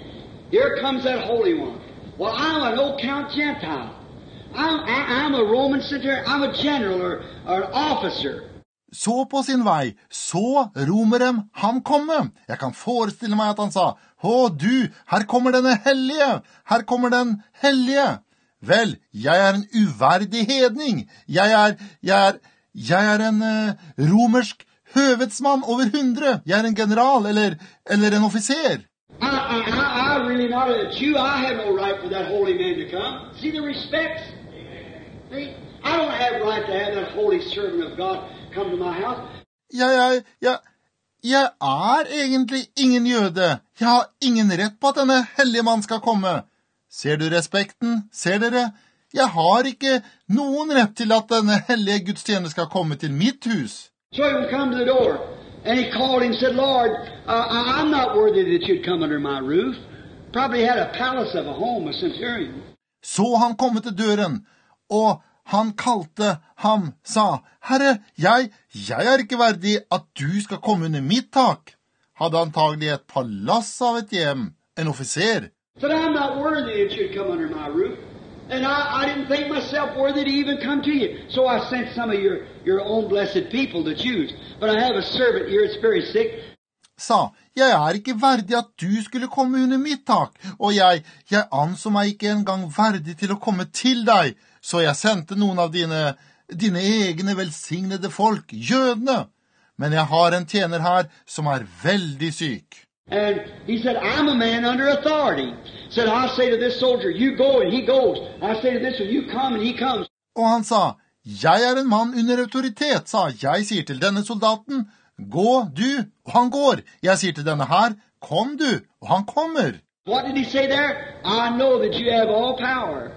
Here comes that Holy One. Well, I'm a no-count Gentile. I'm, I, I'm a Roman centurion. I'm a general or, or an officer." Så på sin vei, så romeren ham komme. Jeg kan forestille meg at han sa, «Å du, her kommer denne hellige, her kommer den hellige. Vel, jeg er en uverdig hedning. Jeg er, jeg er, jeg er en uh, romersk høvedsmann over hundre. Jeg er en general eller, eller en offiser. I, I, I, I really not a Jew. I have no right for that holy man to come. See the respects? See? I don't have right to have that holy servant of God come to my house. Ja, ja, ja. Jeg er egentlig ingen jøde. Jeg har ingen rett på at denne hellige mann skal komme. Ser du respekten? Ser dere? Jeg har ikke noen rett til at denne hellige gudstjener skal komme til mitt hus. So he would come to the door, and he called him and said, "Lord, uh, I'm not worthy that you'd come under my roof." Probably had a palace of a home, a centurion. Så han kom til døren, og han kalte ham, sa, «Herre, jeg, jeg er ikke verdig at du skal komme under mitt tak.» Hadde antagelig et palass av et hjem, en offiser. Said, "I'm not worthy that you'd come under my roof. And I, I didn't think myself worthy to even come to you. So I sent some of your, your own blessed people, the Jews. But I have a servant here that's very sick." Sa, «Jeg er ikke verdig at du skulle komme under mitt tak, og jeg, jeg anså meg ikke engang verdig til å komme til deg, så jeg sendte noen av dine, dine egne velsignede folk, jødene. Men jeg har en tjener her som er veldig syk.» And he said, "I'm a man under authority." Said, "I say to this soldier, you go, and he goes. I say to this one, you come, and he comes." Og han sa, «Jeg er en mann under autoritet», sa, «Jeg sier til denne soldaten, gå du, og han går. Jeg sier til denne her, kom du, og han kommer.» What did he say there? "I know that you have all power.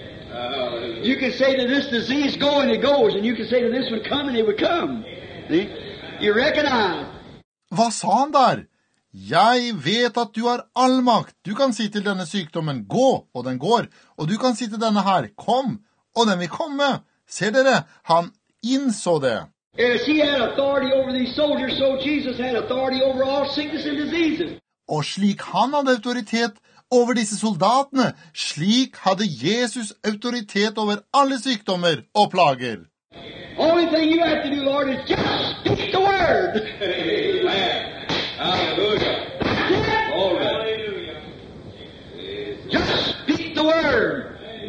Uh, you can say to this disease, go, and it goes. And you can say to this one, come, and it would come." See? You recognize. Hva sa han der? «Jeg vet at du har all makt. Du kan si til denne sykdommen, gå, og den går. Og du kan si til denne her, kom, og den vil komme.» Ser dere, han innså det. As he had authority over these soldiers, so Jesus had authority over all sickness and diseases. Og slik han hadde autoritet over disse soldatene, slik hadde Jesus autoritet over alle sykdommer og plager. Only thing you have to do, Lord, is just speak the word. Amen. Hallelujah. Glory.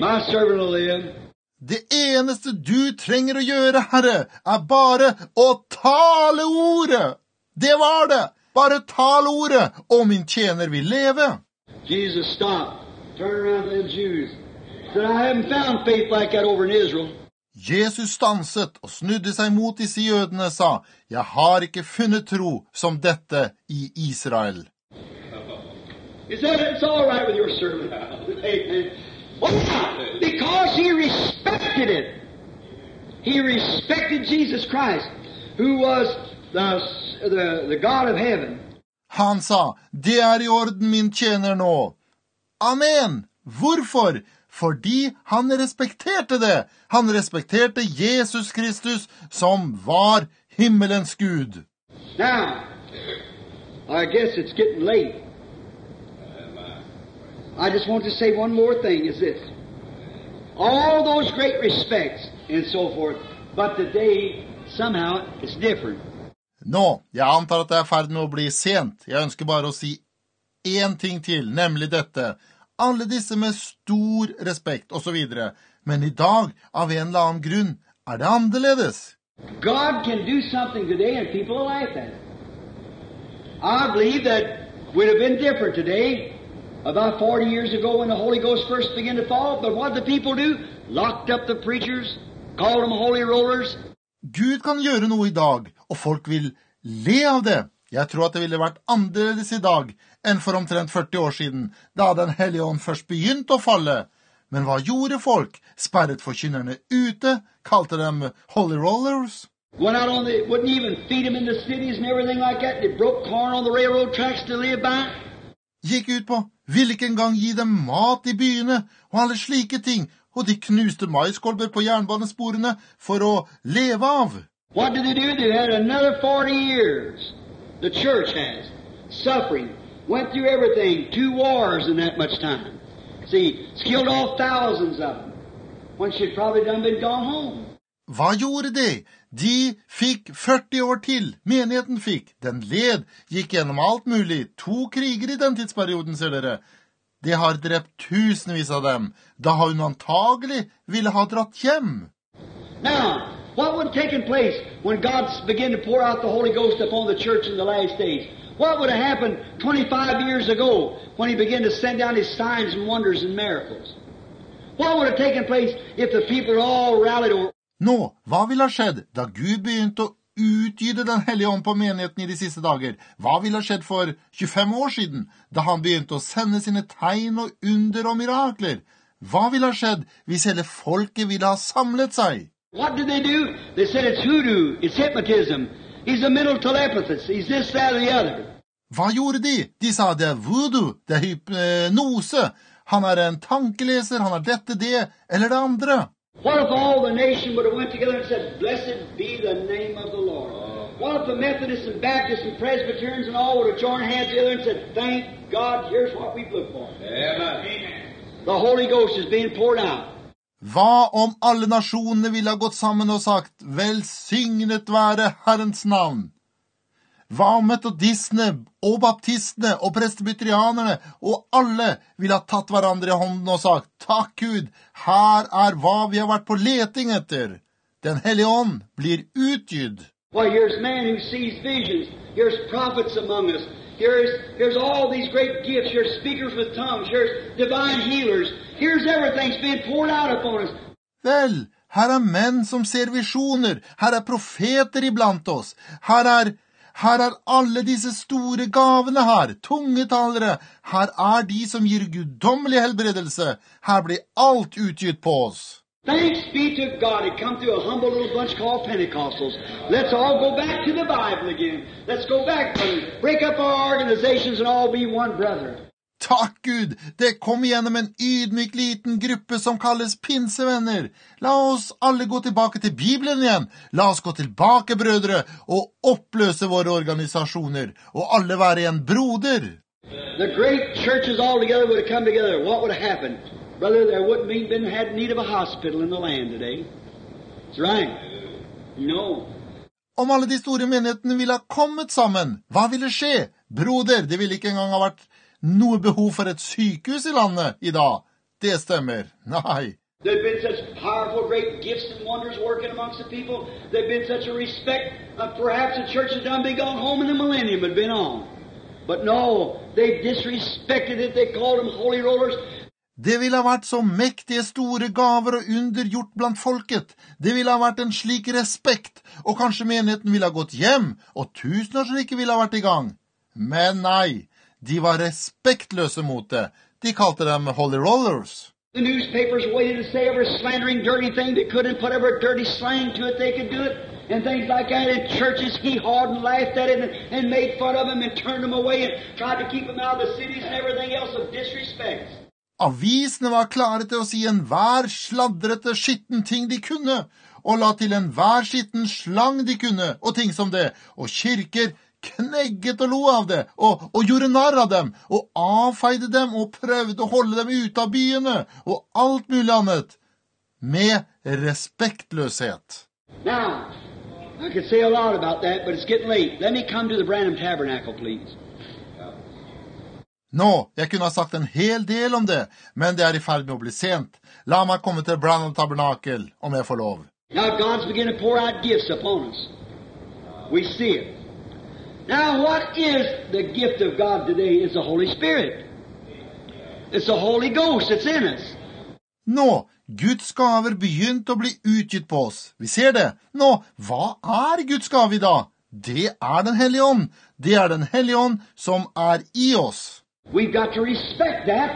My servant will live. Det eneste du trenger å gjøre, Herre, er bare å tale ordet. Det var det. Bare tale ordet, og min tjener vil leve. Jesus stopped, turned around to them Jews. Said, I haven't found faith like that over in Israel. Jesus stanset og snudde seg mot disse jødene og sa, jeg har ikke funnet tro som dette i Israel. He said, it's all right with your servant. Amen. Why? Because he respected it. He respected Jesus Christ, who was the, the, the God of heaven. Han sa, det er i orden min tjener nå. Amen. Hvorfor? Fordi han respekterte det. Han respekterte Jesus Kristus, som var himmelens Gud. Now, I guess it's getting late. I just want to say one more thing, is this. All those great respects and so forth, but today, somehow, it's different. Nå, jeg antar at det er ferdig med å bli sent. Jeg ønsker bare å si en ting til, nemlig dette. Alle disse med stor respekt, og så videre. Men i dag, av en eller annen grunn, er det annerledes. God can do something today and people will laugh at it. I believe that it would have been different today, about forty years ago when the Holy Ghost first began to fall. But what did the people do? Locked up the preachers, called them holy rollers. Gud kan gjøre noe i dag, og folk vil le av det. Jeg tror at det ville vært annerledes i dag enn for omtrent førti år siden, da den hellige ånd først begynte å falle. Men hva gjorde folk? Sperret forkynnerne ute, kalte dem holy rollers. Went out on the, wouldn't even feed them in the cities and everything like that. They broke corn on the railroad tracks to live by. Gikk ut på, ville ikke engang gi dem mat i byene, og alle slike ting, og de knuste maiskolber på jernbanesporene for å leve av. What did they do? They had another forty years. The church has. Suffering. Went through everything. Two wars in that much time. See, killed off thousands of them. When she'd probably done been gone home. Hva gjorde de? De fikk førti år til. Menigheten fikk. Den led, gikk gjennom alt mulig. To kriger i den tidsperioden, ser dere. De har drept tusenvis av dem. Da har hun antagelig ville ha dratt hjem. Now, what would have taken place when God began to pour out the Holy Ghost upon the church in the last days? What would have happened twenty-five years ago when he began to send down his signs and wonders and miracles? What would have taken place if the people all rallied over? Nå, hva ville ha skjedd da Gud begynte å utgyde den hellige ånd på menigheten i de siste dager? Hva ville ha skjedd for tjuefem år siden, da han begynte å sende sine tegn og under og mirakler? Hva ville ha skjedd hvis hele folket ville ha samlet seg? What did they do? They said it's hoodoo, it's hypnotism, he's a mental telepathist, he's this, that, or the other. Hva gjorde de? De sa det er voodoo, det er hypnose, han er en tankeleser, han er dette, det, eller det andre. What if all the nation would have went together and said, blessed be the name of the Lord? What if the Methodists and Baptists and Presbyterians and all would have joined hands together and said, thank God, here's what we've looked for. Amen. The Holy Ghost is being poured out. Hva om alle nasjonene ville ha gått sammen og sagt, velsignet være Herrens navn? Hva om metodistene og baptistene og presbyterianerne og alle ville ha tatt hverandre i hånden og sagt, takk Gud, her er hva vi har vært på leting etter. Den hellige ånd blir utgydd. Well, here's man who sees visions. Here's prophets among us. Here's, here's all these great gifts. Here's speakers with tongues. Here's divine healers. Here's everything's being poured out upon us. Vel, her er menn som ser visjoner. Her er profeter iblant oss. Her er... Her er alle disse store gavene her, tungetalere. Her er de som gir guddommelig helbredelse. Her blir alt utgitt på oss. Thanks be to God, it come through a humble little bunch called Pentecostals. Let's all go back to the Bible again. Let's go back and break up our organizations and all be one brother. Takk Gud, det kom igjennom en ydmyk liten gruppe som kalles pinsevenner. La oss alle gå tilbake til Bibelen igjen. La oss gå tilbake, brødre, og oppløse våre organisasjoner, og alle være en broder. The great churches all together would have come together. What would have happened? Brother, there wouldn't be been had need of a hospital in the land today. That's right. No. Om alle de store menighetene ville ha kommet sammen, hva ville skje? Broder, det ville ikke engang ha vært noe behov for et sykehus i landet i dag. det stemmer. Nei. There have been such powerful, great gifts and wonders working amongst the people. There have been such a respect. Uh, perhaps the church had done been gone home and the millennium had been on. But no, they disrespected it. They called them holy rollers. Det ville ha vært så mektige store gaver og under gjort blant folket. Det ville ha vært en slik respekt, og kanskje menigheten ville ha gått hjem, og tusenårsriket ville ha vært i gang. Men nei, de var respektløse mot det. De kalte dem holy rollers. The newspapers waited to say every slandering, dirty thing they could and put every dirty slang to it they could do it. And things like that. In churches, he hawed and laughed at it and, and made fun of them and turned them away and tried to keep them out of the cities and everything else of disrespect. Avisene var klare til å si enhver sladrete skitten ting de kunne, og la til enhver skitten slang de kunne, og ting som det, og kirker knegget og lo av det, og, og gjorde narr av dem, og avfeide dem, og prøvde å holde dem ute av byene, og alt mulig annet, med respektløshet. Now, I could say a lot about that, but it's getting late. Let me come to the Branham Tabernacle, please. Nå, jeg kunne ha sagt en hel del om det, men det er i ferd med å bli sent. La meg komme til Branham Tabernacle, om jeg får lov. Now God's beginning to pour out gifts upon us. We see it. Now what is the gift of God today? It's the Holy Spirit. It's the Holy Ghost that's in us. Nå, Guds gaver begynt å bli utgitt på oss. Vi ser det. Nå, hva er Guds gave i dag? Det er den Hellige Ånd. Det er den Hellige Ånd som er i oss. We've got to respect that.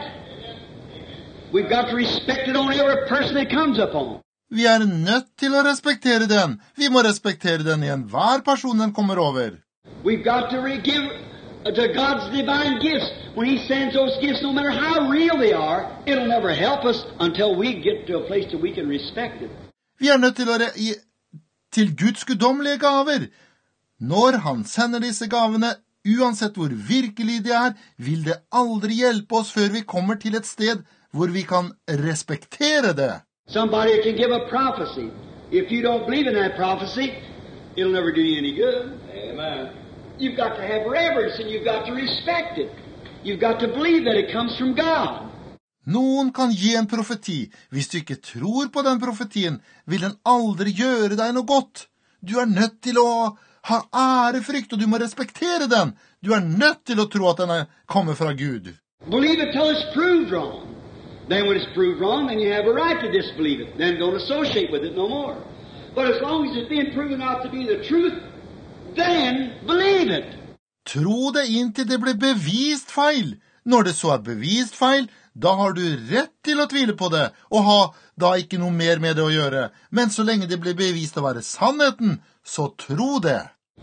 We've got to respect it on every person that comes upon. Vi er nødt til å respektere den. Vi må respektere den i enhver person den kommer over. We've got to give to God's divine gifts. When He sends those gifts, no matter how real they are, it'll never help us until we get to a place that we can respect it. Vi er nødt til å re i, til Guds guddommelige gaver. Når Han sender disse gavene, uansett hvor virkelig de er, vil det aldri hjelpe oss før vi kommer til et sted hvor vi kan respektere det. Somebody can give a prophecy. If you don't believe in that prophecy, it'll never do you any good. Amen. You've got to have reverence and you've got to respect it. You've got to believe that it comes from God. Noen kan gi en profeti. Hvis du ikke tror på den profetien, vil den aldri gjøre deg noe godt. Du er nødt til å ha ærefrykt, og du må respektere den. Du er nødt til å tro at den kommer fra Gud. Believe it till it's proved wrong. Then when it's proved wrong, then you have a right to disbelieve it. Then don't associate with it no more. But as long as it's being proven out to be the truth, then believe it. Tro det inntil det blir bevist feil. Når det så er bevist feil, da har du rett til å tvile på det, og ha da ikke noe mer med det å gjøre. Men så lenge det blir bevist å være sannheten, så tro det.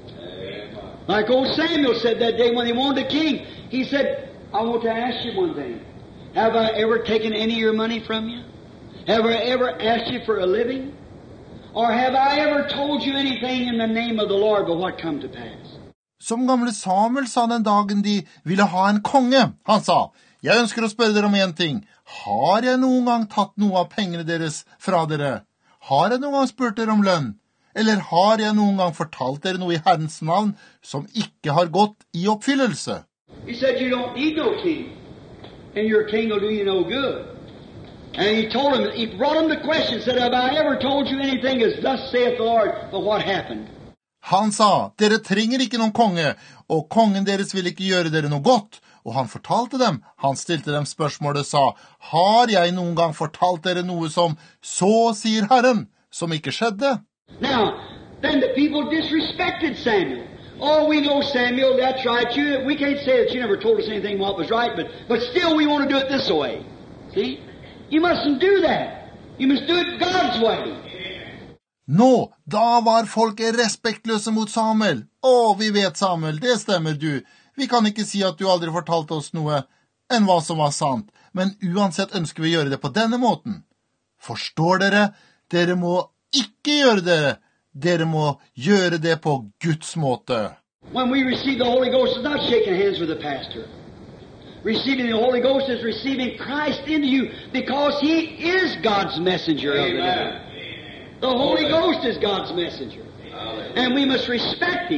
Like old Samuel said that day when he wanted a king, he said, I want to ask you one thing. Have I ever taken any of your money from you? Have I ever asked you for a living? Or have I ever told you anything in the name of the Lord but what come to pass? Som gamle Samuel sa den dagen de ville ha en konge. Han sa, jeg ønsker å spørre dere om en ting. Har jeg noen gang tatt noe av pengene deres fra dere? Har jeg noen gang spurt dere om lønn? Eller har jeg noen gang fortalt dere noe i Herrens navn som ikke har gått i oppfyllelse? He said you don't need no king. And your king will do you no good. And he told him, he brought him the question, said, have I ever told you anything as thus saith the Lord, but what happened? Han sa, dere trenger ikke noen konge, og kongen deres vil ikke gjøre dere noe godt. Og han fortalte dem, han stilte dem spørsmålet, sa, har jeg noen gang fortalt dere noe som, så sier Herren, som ikke skjedde? Now, then the people disrespected Samuel. Oh, we know Samuel, that's right. You, we can't say that you never told us anything what was right, but, but still we want to do it this way. See? You mustn't do that. You must do it God's way. Nå, da var folk respektløse mot Samuel. Å, vi vet Samuel, det stemmer du. Vi kan ikke si at du aldri fortalte oss noe enn hva som var sant, men uansett ønsker vi gjøre det på denne måten. Forstår dere? Dere må ikke gjøre det. Dere må gjøre det på Guds måte. When we receive the Holy Ghost, it's not shaking hands with the pastor. Receiving the Holy Ghost is receiving Christ into you because He is God's messenger of the day. The Holy Ghost is God's messenger. And we must respect Him.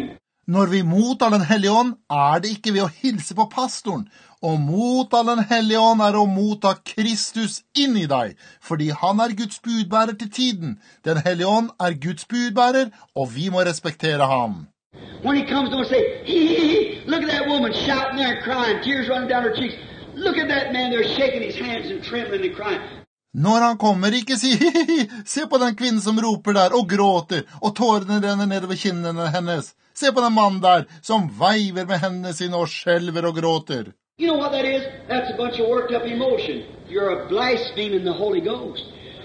Når vi mottar den hellige ånd, er det ikke ved å hilse på pastoren. Å motta den hellige ånd er å motta Kristus inn i deg, fordi han er Guds budbærer til tiden. Den hellige ånd er Guds budbærer, og vi må respektere ham. When he comes to and say, hee, hee, hee, look at that woman shouting there and crying, tears running down her cheeks. Look at that man there shaking his hands and trembling and crying. Når han kommer, ikke si, hi, se på den kvinnen som roper der og gråter, og tårene renner nedover kinnene hennes. Se på den mannen der som veiver med hendene sine og skjelver og gråter. You know what that is? That's a bunch of worked up emotion. You're a blaspheming the Holy Ghost.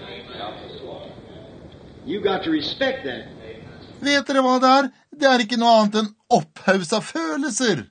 You got to respect that. Vet dere hva det er? Det er ikke noe annet enn opphausa følelser.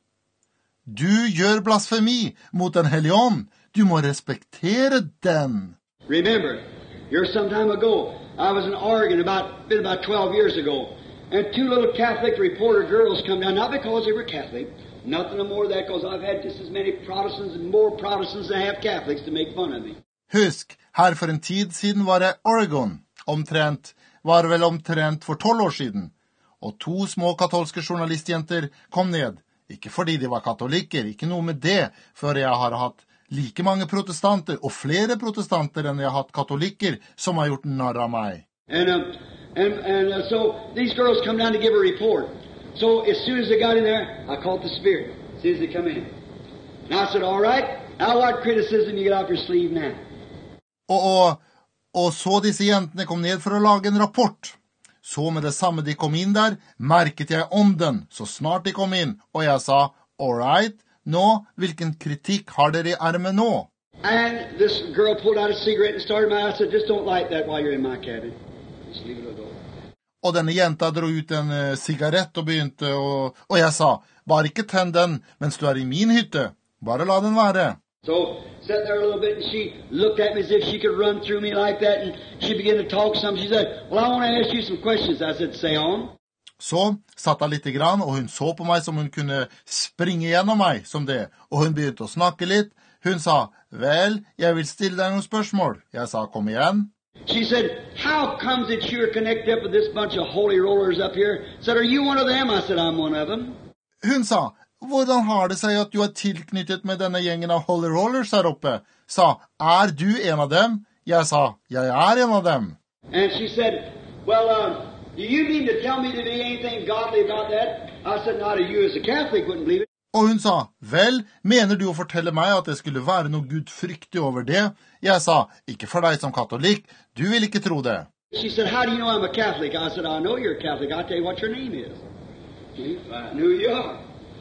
Du gjør blasfemi mot den hellige ånd. Du må respektere den. Remember, here some time ago, I was in Oregon about, been about twelve years ago, and two little Catholic reporter girls come down, not because they were Catholic, nothing more of that, because I've had just as many Protestants and more Protestants than I have Catholics to make fun of me. Husk, her for en tid siden var jeg Oregon, omtrent, var vel omtrent for tolv år siden, og to små katolske journalistjenter kom ned, ikke fordi de var katolikker, ikke noe med det, for jeg har hatt like mange protestanter, og flere protestanter enn jeg har hatt katolikker, som har gjort narr av meg. And, um, and, and uh, so these girls come down to give a report. So as soon as they got in there, I called the Spirit, as soon as they come in. And I said, all right, now what criticism you get off your sleeve now? Og, og, og så disse jentene kom ned for å lage en rapport. Så med det samme de kom inn der, merket jeg ånden, så snart de kom inn, og jeg sa, all right, nå, hvilken kritikk har dere i ermen nå? And this girl pulled out a cigarette and started my, I said, just don't light that while you're in my cabin. Just leave it alone. Og denne jenta dro ut en uh, sigarett og begynte, og, og jeg sa, bare ikke tenn den mens du er i min hytte, bare la den være. So, sat there a little bit, and she looked at me as if she could run through me like that, and she began to talk some. She said, well, I want to ask you some questions. I said, say on. Så satt hun litt grann, og hun så på meg som hun kunne springe gjennom meg som det, og hun begynte å snakke litt. Hun sa, vel, jeg vil stille deg noen spørsmål. Jeg sa, kom igjen. She said, how comes that you're connected up with this bunch of holy rollers up here? I said, are you one of them? I said, I'm one of them. Hun sa, hvordan har det seg at du er tilknyttet med denne gjengen av holy rollers her oppe? Sa, er du en av dem? Jeg sa, jeg er en av dem. And she said, well, uh, do you mean to tell me to be anything godly about that? I said, not you as a Catholic wouldn't believe it. Og hun sa, vel, mener du å fortelle meg at det skulle være noe gudfryktig over det? Jeg sa, ikke for deg som katolikk, du vil ikke tro det. She said, how do you know I'm a Catholic? I said, I know you're a Catholic. I'll tell you what your name is. See? I knew you are.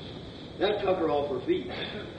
That took her off her feet.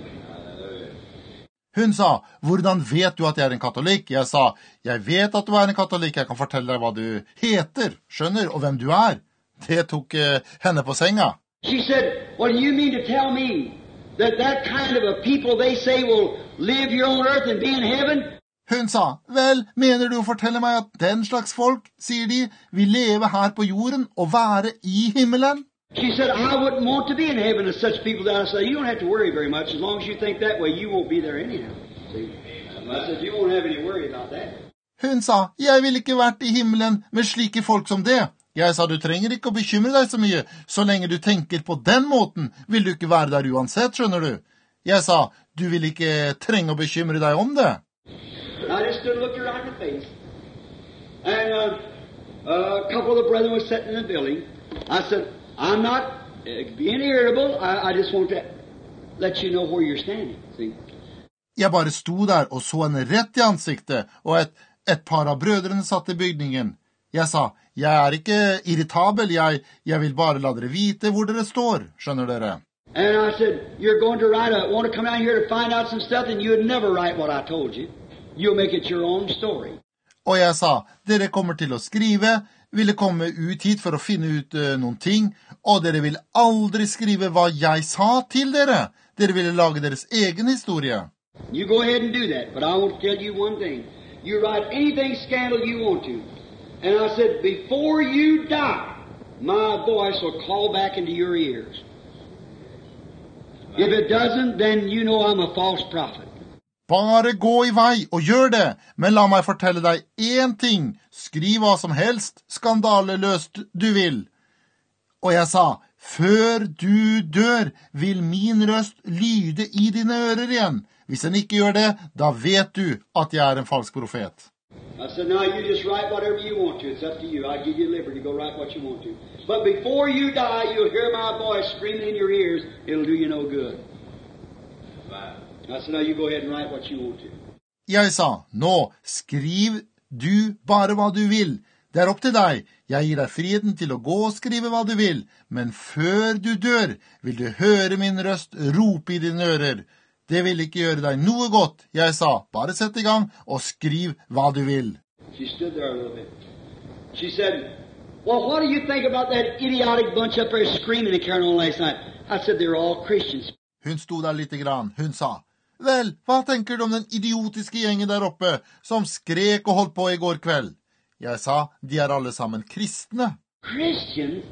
Hun sa, hvordan vet du at jeg er en katolikk? Jeg sa, jeg vet at du er en katolikk, jeg kan fortelle deg hva du heter, skjønner, og hvem du er. Det tok uh, henne på senga. She said, well, you mean to tell me that that kind of a people they say will live here on earth and be in heaven? Hun sa, vel, mener du å fortelle meg at den slags folk, sier de, vil leve her på jorden og være i himmelen? She said, I wouldn't want to be in heaven as such people that I say, you don't have to worry very much. As long as you think that way, you won't be there anyhow. See? I said, you won't have any worry about that. Hun sa, jeg vil ikke vært i himmelen med slike folk som det. Jeg sa, du trenger ikke å bekymre deg så mye. Så lenge du tenker på den måten, vil du ikke være der uansett, skjønner du. Jeg sa, du vil ikke trenge å bekymre deg om det. I just stood and looked her right in the face. And uh, uh, a couple of the brethren were sitting in the building. I said, I'm not uh, being irritable. I, I just want to let you know where you're standing. See? Jeg bare sto der og så henne rett i ansiktet, og et, et par av brødrene satt i bygningen. Jeg sa, jeg er ikke irritabel, jeg, jeg vil bare la dere vite hvor dere står, skjønner dere. And I said, you're going to write a, want to come down here to find out some stuff, and you would never write what I told you. You'll make it your own story. Og jeg sa, dere kommer til å skrive, ville komme ut hit for å finne ut uh, noen ting, og dere vil aldri skrive hva jeg sa til dere. Dere ville lage deres egen historie. You go ahead and do that, but I want to tell you one thing. You write anything scandal you want to. And I said, before you die, my voice will call back into your ears. If it doesn't, then you know I'm a false prophet. Bare gå i vei og gjør det, men la meg fortelle deg én ting. Skriv hva som helst, skandaleløst du vil. Og jeg sa, før du dør vil min røst lyde i dine ører igjen. Hvis den ikke gjør det, da vet du at jeg er en falsk profet. I said, now you just write whatever you want to. It's up to you. I give you liberty to go write what you want to. But before you die, you'll hear my voice screaming in your ears. It'll do you no good. I said, now you go ahead and write what you want to. Jeg sa, nå skriv du bare hva du vil. Det er opp til deg. Jeg gir deg friheten til å gå og skrive hva du vil. Men før du dør, vil du høre min røst rope i dine ører. Det vil ikke gjøre deg noe godt. Jeg sa, bare sett i gang og skriv hva du vil. She stood there a little bit. She said, well, what do you think about that idiotic bunch up there screaming and carrying on last night? I said, they're all Christians. Hun sto der lite grann. Hun sa, vel, hva tenker du om den idiotiske gjengen der oppe, som skrek og holdt på i går kveld? Jeg sa, de er alle sammen kristne. Christians?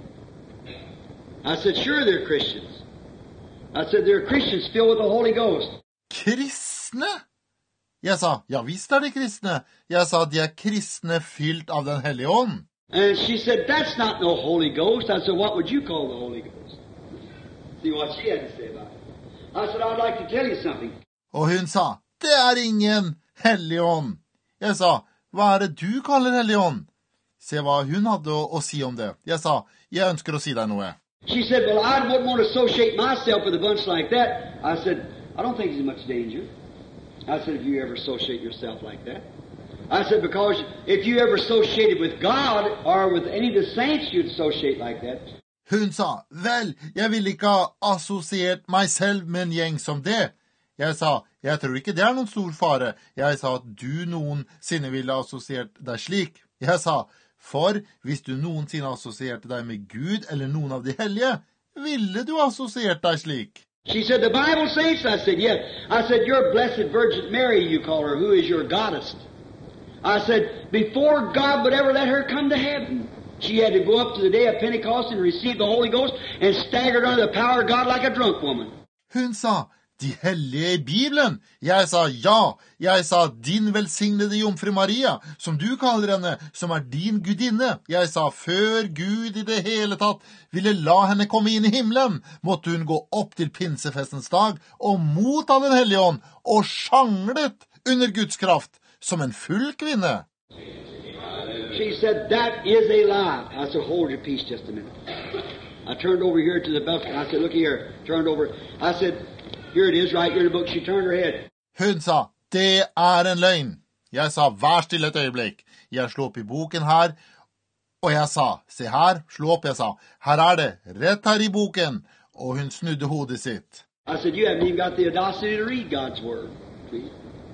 I said, sure they're Christians. I said, they're Christians filled with the Holy Ghost. Kristne? Jeg sa, ja visst er de kristne. Jeg sa, de er kristne fylt av den hellige ånd. And she said, that's not no Holy Ghost. I said, what would you call the Holy Ghost? See what she had to say about it. I said, I'd like to tell you something. Og hun sa, det er ingen hellige ånd. Jeg sa, hva er det du kaller hellige ånd? Se hva hun hadde å, å si om det. Jeg sa, jeg ønsker å si deg noe. She said, well, I wouldn't want to associate myself with a bunch like that. I said, I don't think there's much danger. I said, if you ever associate yourself like that. I said, because if you ever associated with God or with any of the saints, you'd associate like that. Hun sa, vel, jeg vil ikke ha assosiert meg selv med en gjeng som det. Jeg sa, jeg tror ikke det er noen stor fare. Jeg sa at du noensinne ville ha assosiert deg slik. Jeg sa, for hvis du noensinne assosierte deg med Gud eller noen av de hellige, ville du assosiert deg slik. She said, the Bible saints? I said, yes. I said, your blessed Virgin Mary, you call her, who is your goddess. I said, before God would ever let her come to heaven, she had to go up to the day of Pentecost and receive the Holy Ghost and staggered under the power of God like a drunk woman. Hun sa, de hellige i Bibelen. Jeg sa ja. Jeg sa din velsignede jomfru Maria, som du kaller henne, som er din gudinne. Jeg sa før Gud i det hele tatt ville la henne komme inn i himmelen, måtte hun gå opp til pinsefestens dag og motta den hellige ånd og sjanglet under Guds kraft som en full kvinne. She said, that is a lie. I said, hold your peace just a minute. I turned over here to the book and I said, look here. Turned over. I said, here it is right here in the book. She turned her head. Hun sa, det er en løgn. Jeg sa, vær stille et øyeblikk. Jeg slo opp i boken her, og jeg sa, se her, slo opp, jeg sa, her er det, rett her i boken. Og hun snudde hodet sitt. I said, you haven't even got the audacity to read God's word, please.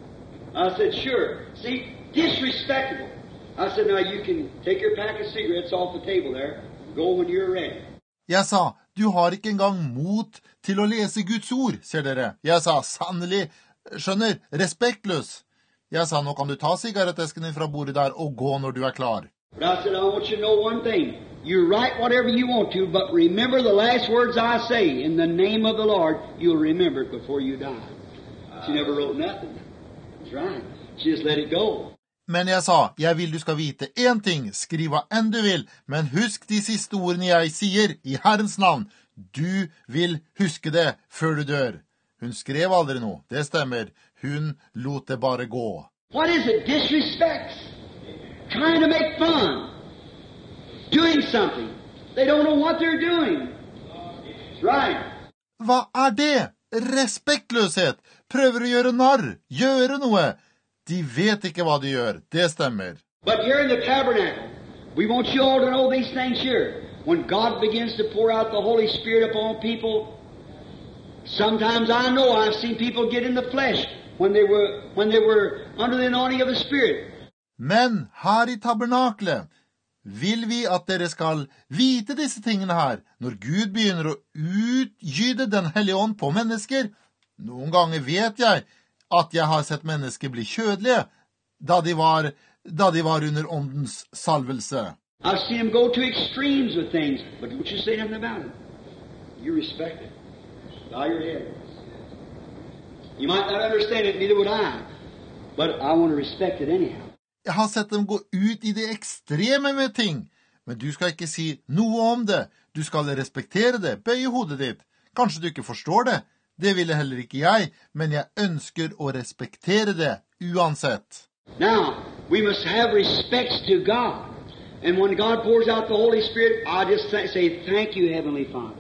I said, sure. See, disrespectful. I said, now you can take your pack of cigarettes off the table there. Go when you're ready. Jeg sa, du har ikke engang mot til å lese Guds ord, ser dere. Jeg sa, sannelig, skjønner, respektløs. Jeg sa, nå kan du ta sigarettesken din fra bordet der og gå når du er klar. But I said, I want you to know one thing. You write whatever you want to, but remember the last words I say. In the name of the Lord, you'll remember it before you die. She never wrote nothing. That's right. She just let it go. Men jeg sa, jeg vil du skal vite en ting, skriv hva enn du vil, men husk de siste ordene jeg sier i Herrens navn. Du vil huske det før du dør. Hun skrev aldri noe, det stemmer. Hun lot det bare gå. What is it? Disrespect. Trying to make fun. Doing something. They don't know what they're doing. That's right. Hva er det? Respektløshet. Prøver å gjøre narr. Gjøre noe. De vet ikke hva de gjør. Det stemmer. But here in the tabernacle, we want you all to know these things here. When God begins to pour out the Holy Spirit upon people, sometimes I know I've seen people get in the flesh when they were, when they were under the anointing of the Spirit. Men her i tabernaklet vil vi at dere skal vite disse tingene her. Når Gud begynner å utgyde den hellige ånd på mennesker, noen ganger vet jeg at jeg har sett mennesker bli kjødelige da de var, da de var under åndens salvelse. I've seen them go to extremes with things, but don't you say nothing about it. You respect it. Bow your head. You might not understand it, neither would I, but I want to respect it anyhow. Jeg har sett dem gå ut i det ekstreme med ting, Men du skal ikke si noe om det. Du skal respektere det, bøye hodet ditt. Kanskje du ikke forstår det. Det ville heller ikke jeg, men jeg ønsker å respektere det uansett. Now, we must have respects to God. And when God pours out the Holy Spirit, I just th- say, thank you, Heavenly Father.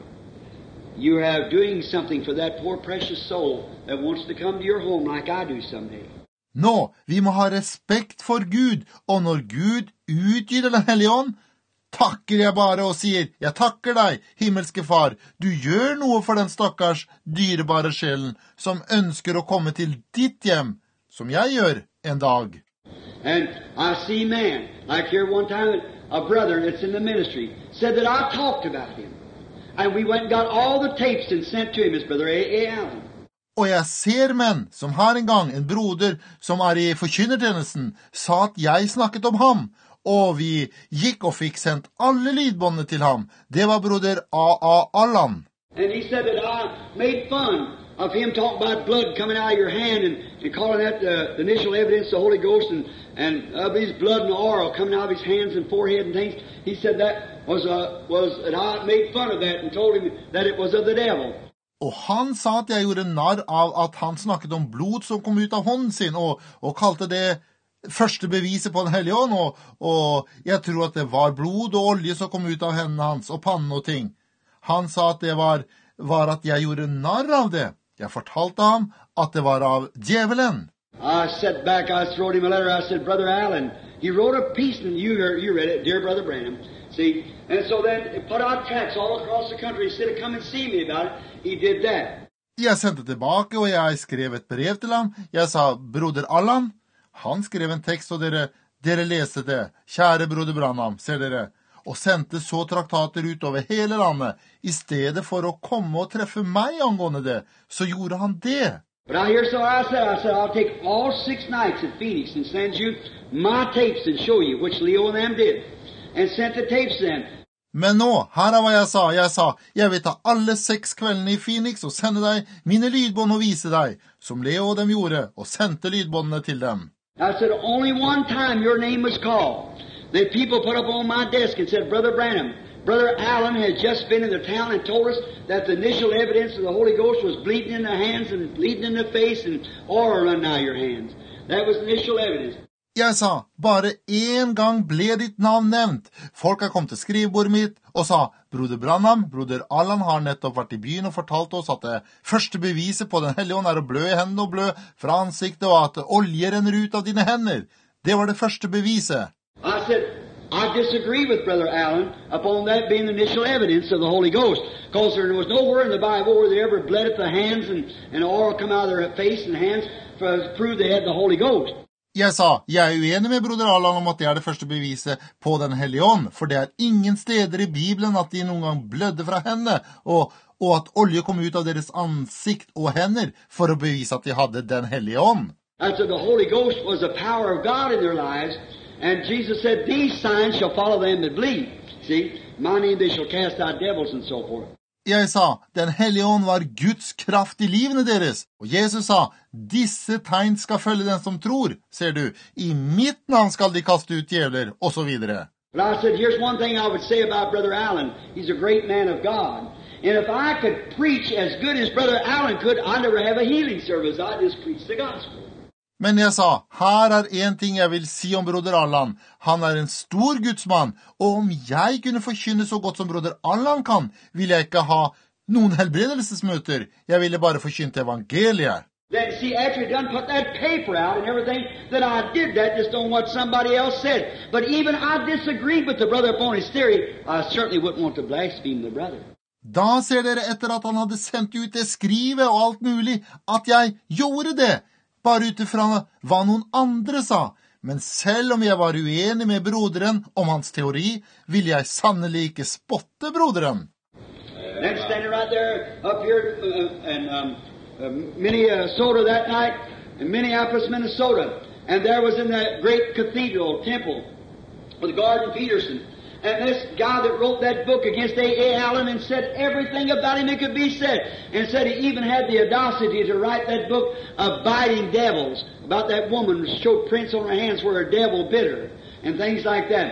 You are doing something for that poor precious soul that wants to come to your home like I do someday. Nå, vi må ha respekt for Gud, og når Gud utgyter den hellige ånd, takker jeg bare og sier, jeg takker deg, himmelske far, du gjør noe for den stakkars dyrebare sjelen som ønsker å komme til ditt hjem, som jeg gjør en dag. And I see man, like here one time, a brother that's in the ministry, said that I talked about him. And we went and got all the tapes and sent to him, his brother A. A. Allen. Og jeg ser menn som har en gang en broder som er i forkynnertjenesten, sa at jeg snakket om ham, og vi gikk og fikk sendt alle lydbåndene til ham. Det var broder A. A. Allen. And he said that I made fun of him talking about blood coming out of your hand and, and calling that the, the initial evidence of the Holy Ghost and, and of his blood and oil coming out of his hands and forehead and things. He said that was, uh, was that I made fun of that and told him that it was of the devil. Og han sa at jeg gjorde narr av at han snakket om blod som kom ut av hånden sin, og, og kalte det første beviset på den hellige ånd, og, og jeg tror at det var blod og olje som kom ut av hendene hans, og pannen og ting. Han sa at det var, var at jeg gjorde narr av det. Jeg fortalte ham at det var av djevelen. I sat back, I wrote him a letter, I said, Brother Allen, he wrote a piece, and you, you read it, Dear Brother Branham, see, and so then he put out tracts all across the country, he said to come and see me about it, he did that. Jeg sendte tilbake, og jeg skrev et brev til ham. Jeg sa, broder Allan, han skrev en tekst, og dere, dere leste det, kjære broder Branham, ser dere, og sendte så traktater ut over hele landet. I stedet for å komme og treffe meg angående det, så gjorde han det. But I hear so I said, I said, I'll take all six nights at Phoenix and send you my tapes and show you, which Leo and them did, and sent the tapes to them. Men nå, her er hva jeg sa. Jeg sa, jeg vil ta alle seks kveldene i Phoenix og sende deg mine lydbånd og vise deg, som Leo og dem gjorde, og sendte lydbåndene til dem. I said, only one time your name was called. The people put up on my desk and said, Brother Branham, Brother Allen has just been in the town and told us that the initial evidence of the Holy Ghost was bleeding in the hands and bleeding in the face and oil running out of your hands. That was the initial evidence. Jeg sa, bare en gang ble ditt navn nevnt. Folk har kommet til skrivebordet mitt og sa, broder Branham, broder Allan har nettopp vært i byen og fortalt oss at det første beviset på den hellige ånd er å blø i hendene og blø fra ansiktet, og at olje renner ut av dine hender. Det var det første beviset. I said, I disagree with Brother Allen upon that being the initial evidence of the Holy Ghost, because there was nowhere in the Bible where they ever bled at the hands and, and oil come out of their face and hands to prove they had the Holy Ghost. Jeg sa, jeg er uenig med broder Allan om at det er det første beviset på den hellige ånd, for det er ingen steder i Bibelen at de noen gang blødde fra hendene, og, og at olje kom ut av deres ansikt og hender for å bevise at de hadde den hellige ånd. I said the Holy Ghost was the power of God in their lives, and Jesus said, these signs shall follow them that believe. See, my name they shall cast out devils and so forth. Jeg sa, den hellige ånd var Guds kraft i livene deres. Og Jesus sa, disse tegn skal følge den som tror, ser du. I mitt navn skal de kaste ut djevler, og så videre. But I said, here's one thing I would say about Brother Allen. He's a great man of God. And if I could preach as good as Brother Allen could, I'd never have a healing service. I'd just preach the gospel. Men jeg sa, her er en ting jeg vil si om broder Allan. Han er en stor gudsmann, og om jeg kunne forkynne så godt som broder Allan kan, ville jeg ikke ha noen helbredelsesmøter. Jeg ville bare forkynne evangeliet. Then, see, after he done put that paper out and everything, that I did that just on what somebody else said. But even I disagreed with the brother upon his theory. I certainly wouldn't want to blaspheme the brother. Da ser dere etter at han hadde sendt ut det skrivet og alt mulig, at jeg gjorde det. Bare utifra hva noen andre sa. Men selv om jeg var uenig med broderen om hans teori, ville jeg sannelig ikke spotte broderen. Then standing right there up here uh, in um, uh, Minnesota that night, in Minneapolis, Minnesota, and there was in that great cathedral temple with Gordon Peterson, and this guy that wrote that book against A. A. Allen and said everything about him that could be said, and said he even had the audacity to write that book of biting devils, about that woman who showed prints on her hands where a devil bit her, and things like that.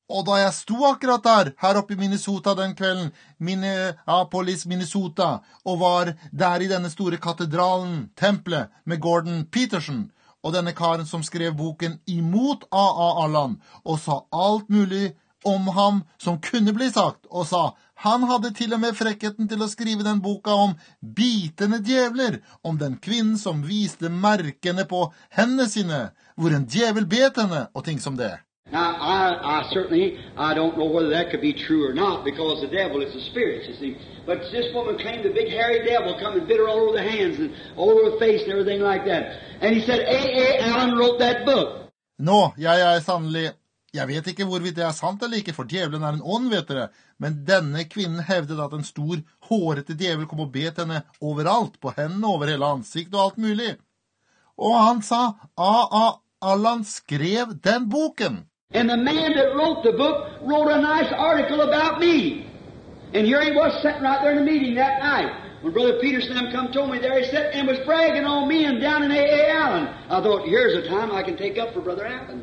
Og da jeg sto akkurat der, her oppe i Minnesota den kvelden, Minneapolis, Minnesota, og var der i denne store katedralen, tempelet, med Gordon Peterson, og denne karen som skrev boken imot A A Allan, og sa alt mulig om ham som kunne bli sagt, og sa, han hadde til og med frekkheten til å skrive den boka om bitende djevler, om den kvinnen som viste merkene på hendene sine, hvor en djevel bet henne, og ting som det. Now, I, I certainly, I don't know whether that could be true or not, because the devil is a spirit, you see. But this woman claimed the big hairy devil come and bit her all over the hands and all over the face and everything like that. And he said, A A Allen wrote that book. Nå, jeg er sannelig, jeg vet ikke hvorvidt det er sant eller ikke, for djevelen er en ånd, vet dere. Men denne kvinnen hevdet at en stor, hårete djevel kom og bet henne overalt, på hendene, over hele ansiktet og alt mulig. Og han sa, A A Allan skrev den boken. And the man that wrote the book wrote a nice article about me. And here he was sitting right there in the meeting that night. When Brother Peterson them come told me there, he sat and was bragging on me and down in A A Allen. I thought, here's a time I can take up for Brother Allen.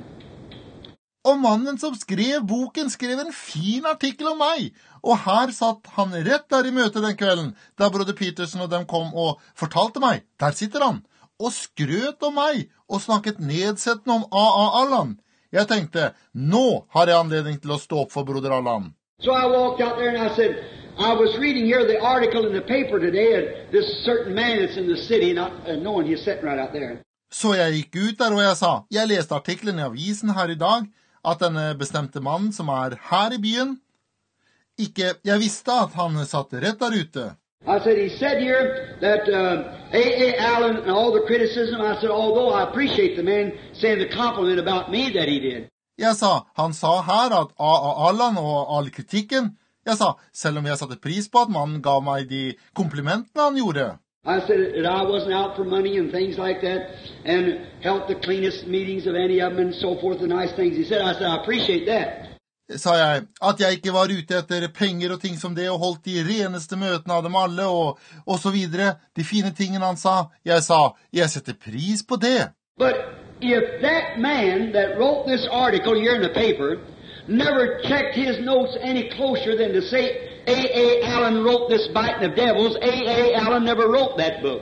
Og mannen som skrev boken skrev en fin artikkel om meg. Og her satt han rett der i møte den kvelden, da Brother Peterson og dem kom og fortalte meg. Der sitter han, og skrøt om meg, og snakket nedsettende om A A Allan. Jeg tenkte, nå har jeg anledning til å stå opp for Broder Allan. So I walked out there and I said, I was reading here the article in the paper today, and this certain man that's in the city, not uh, knowing he's sitting right out there. Så jeg gikk ut der, og jeg sa, jeg leste artikkelen i avisen her i dag, at denne bestemte mannen som er her i byen, ikke, jeg visste at han satt rett der ute. I said, he said here that uh, A A Allen and all the criticism, I said, although I appreciate the man saying the compliment about me that he did. Jeg sa, han sa her at A A Allan og all kritikken, jeg sa, selv om jeg satte pris på at mannen gav meg de komplimentene han gjorde. I said that I wasn't out for money and things like that, and held the cleanest meetings of any of them and so forth, the nice things he said. I said, I appreciate that. Sa jeg, at jeg ikke var ute etter penger og ting som det, og holdt de reneste møtene av dem alle, og, og så videre, de fine tingene han sa. Jeg sa, jeg setter pris på det. But if that man that wrote this article here in the paper never checked his notes any closer than to say A A Allen wrote this biting of devils, A A Allen never wrote that book.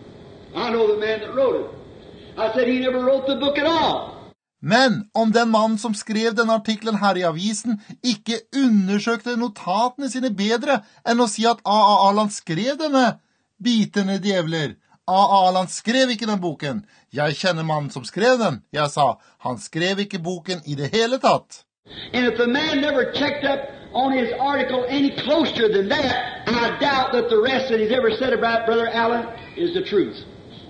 I know the man that wrote it. I said he never wrote the book at all. Men om den mannen som skrev denne artikelen her i avisen ikke undersøkte notatene sine bedre enn å si at A A Allan skrev denne bitende djevler. A A Allan skrev ikke den boken. Jeg kjenner mannen som skrev den. Jeg sa, han skrev ikke boken i det hele tatt. And if the man never checked up on his article any closer than that, I doubt that the rest that he's ever said about Brother Allen is the truth.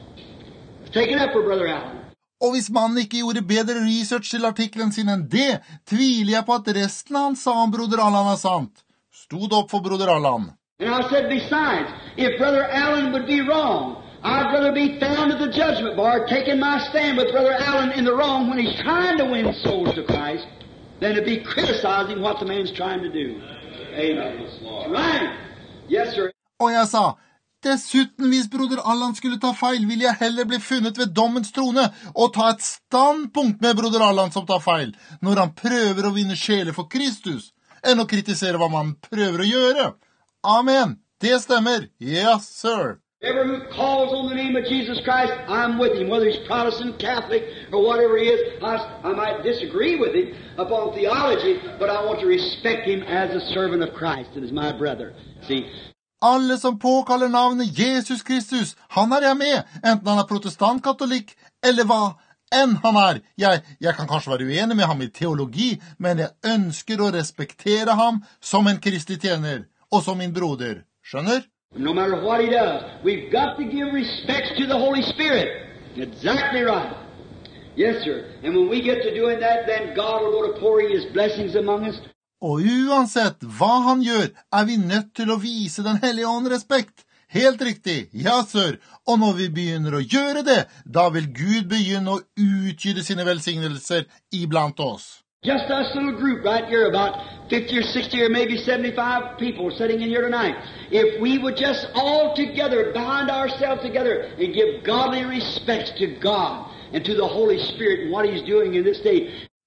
Take it up for Brother Allen. Og hvis mannen ikke gjorde bedre research til artikelen sin enn det, tviler jeg på at resten han sa om Broder Allan er sant. Stod opp for Broder Allan. And I said, besides, if Brother Allen would be wrong, I'd rather be found at the judgment bar taking my stand with Brother Allen in the wrong when he's trying to win souls to Christ than to be criticizing what the man's trying to do. Amen. Right. Yes, sir. Og jeg sa, dessuten hvis Broder Allan skulle ta feil, vil jeg heller bli funnet ved dommens trone og ta et standpunkt med Broder Allan som tar feil, når han prøver å vinne sjeler for Kristus, enn å kritisere hva man prøver å gjøre. Amen. Det stemmer. Yes, sir. Whoever who calls on the name of Jesus Christ, I'm with him, whether he's Protestant, Catholic, or whatever he is. I, I might disagree with him upon theology, but I want to respect him as a servant of Christ and as my brother. See? Alle som påkaller navnet Jesus Kristus, han er jeg med, enten han er protestant, katolikk, eller hva enn han er. Jeg, jeg kan kanskje være uenig med ham i teologi, men jeg ønsker å respektere ham som en kristelig tjener, og som min broder. Skjønner? No matter what he does, we've got to give respect to the Holy Spirit. Exactly right. Yes, sir. And when we get to doing that, then God will go to pouring his blessings among us. Og uansett hva han gjør, er vi nødt til å vise den hellige ånd respekt. Helt riktig, ja, sir. Og når vi begynner å gjøre det, da vil Gud begynne å utgyde sine velsignelser iblant oss. Just us little group right here, about fifty or sixty or maybe seventy-five people sitting in here tonight. If we would just all together bind ourselves together and give godly respects to God and to the Holy Spirit and what he's doing in this day.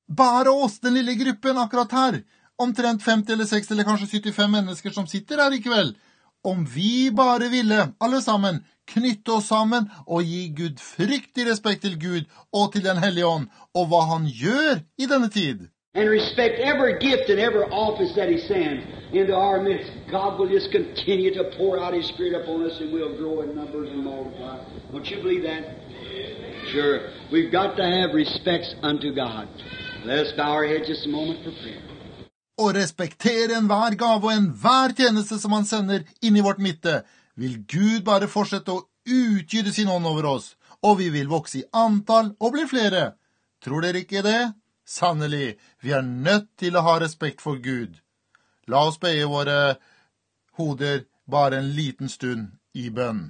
bare oss, den lille gruppen akkurat her, omtrent femti eller seksti eller kanskje syttifem mennesker som sitter her i kveld, om vi bare ville, alle sammen, knytte oss sammen og gi Gud fryktig respekt til Gud og til den hellige ånd, og hva han gjør i denne tid. And respect every gift and every office that He sends into our midst. God will just continue to pour out His Spirit upon us and we'll grow in numbers and multiply. Don't you believe that? Sure. We've got to have respects unto God. Let us bow our heads just a moment for prayer. Og respektere enhver gave og enhver tjeneste som han sender inn i vårt midte, vil Gud bare fortsette å utgyde sin ånd over oss, og vi vil vokse i antall og bli flere. Tror dere ikke det? Sannelig, vi er nødt til å ha respekt for Gud. La oss bøye våre hoder bare en liten stund i bønn.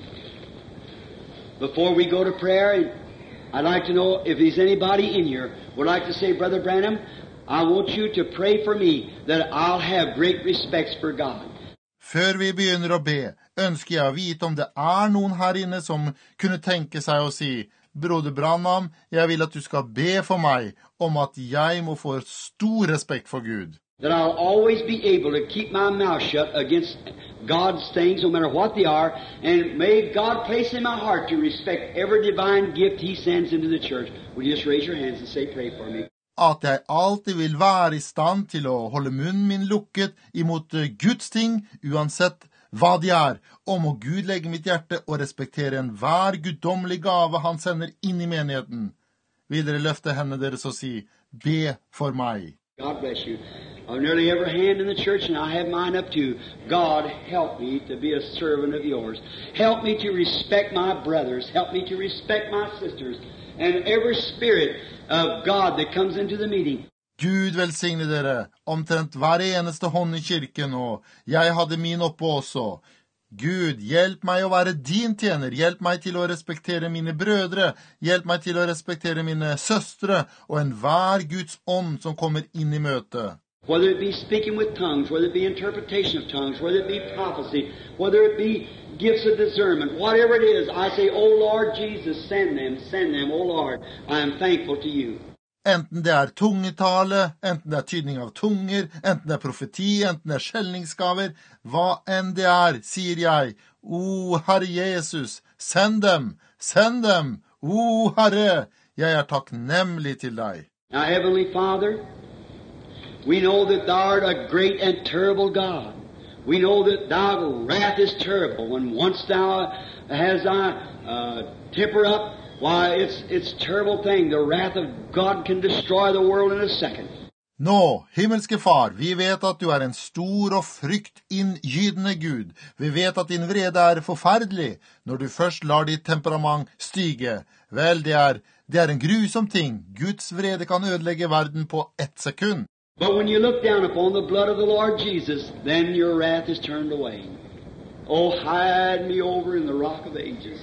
Before we go to prayer, I'd like to know if there's anybody in here who would like to say, Brother Branham, I want you to pray for me that I'll have great respects for God. Før vi begynner å be, ønsker jeg å vite om det er noen her inne som kunne tenke seg å si, Broder Branham, jeg vil at du skal be for meg om at jeg må få stor respekt for Gud. That I'll always be able to keep my mouth shut against God's things, no matter what they are, and may God place in my heart to respect every divine gift He sends into the church. Would you just raise your hands and say, pray for me? At jeg alltid vil være i stand til å holde munnen min lukket imot Guds ting, uansett hva de er, og må Gud legge mitt hjerte og respektere enhver guddommelig gave han sender inn i menigheten. Vil dere løfte hendene deres og si, be for meg. God bless you. I've nearly every hand in the church, and I have mine up too. God, help me to be a servant of yours. Help me to respect my brothers. Help me to respect my sisters. And every spirit of God that comes into the meeting. Gud velsigne dere, omtrent hver eneste hånd i kirken, og jeg hadde min oppe også. Gud, hjelp meg å være din tjener, hjelp meg til å respektere mine brødre, hjelp meg til å respektere mine søstre, og enhver Guds ånd som kommer inn i møtet. Whether it be speaking with tongues, whether it be interpretation of tongues, whether it be prophecy, whether it be gifts of discernment, whatever it is, I say, oh Lord Jesus, send them, send them, oh Lord, I am thankful to you. Enten det er tungetale, enten det er tydning av tunger, enten det er profeti, enten det er skjelningsgaver, hva enn det er, sier jeg, O Herre Jesus, send dem, send dem, O Herre, jeg er takknemlig til deg. Now, Heavenly Father, we know that Thou art a great and terrible God. We know that Thy wrath is terrible. When once Thou has Thy uh, temper up, why, it's it's a terrible thing. The wrath of God can destroy the world in a second. Nå, himmelske Far, vi vet at du er en stor og fryktinngytende Gud. Vi vet at din vrede er forferdelig når du først lar ditt temperament stige. Vel, det er, det er en grusom ting. Guds vrede kan ødelegge verden på ett sekund. But when you look down upon the blood of the Lord Jesus, then your wrath is turned away. Oh, hide me over in the rock of ages.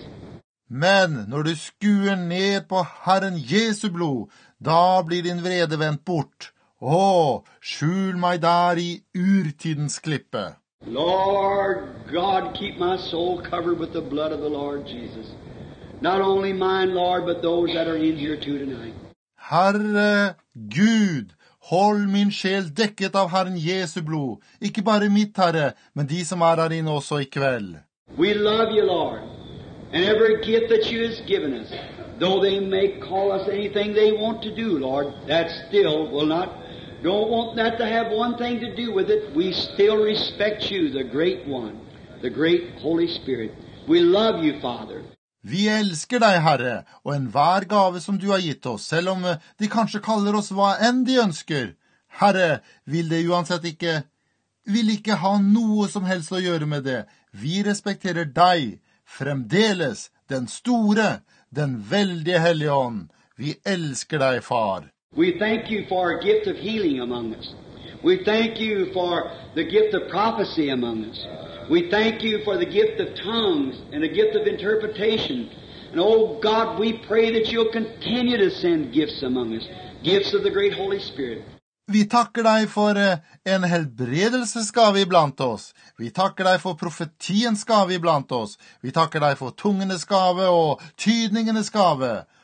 Men når du skuer ned på Herren Jesu blod, da blir din vrede vendt bort. Å, skjul meg der i urtidens klippe. Lord God, keep my soul covered with the blood of the Lord Jesus. Not only mine, Lord, but those that are in here too tonight. Herre Gud, hold min sjel dekket av Herren Jesu blod. Ikke bare mitt, Herre, men de som er her inne også i kveld. We love you, Lord. And every gift that you has given us, though they may call us anything they want to do, Lord, that still will not, don't want that to have one thing to do with it. We still respect you, the great one, the great Holy Spirit. We love you, Father. Vi elsker deg, Herre, og enhver gave som du har gitt oss, selv om de kanskje kaller oss hva enn de ønsker. Herre, vil det uansett ikke, vil ikke ha noe som helst å gjøre med det. Vi respekterer deg, fremdeles, den store, den veldige hellige ånd. Vi elsker deg, Far. We thank you for a gift of healing among us. We thank you for the gift of prophecy among us. We thank you for the gift of tongues and the gift of interpretation. And oh God, we pray that you'll continue to send gifts among us, gifts of the great Holy Spirit. Vi takker deg for en helbredelsesgave iblant oss. Vi takker deg for profetiens gave iblant oss. Vi takker deg for tungenes gave og tydningenes gave.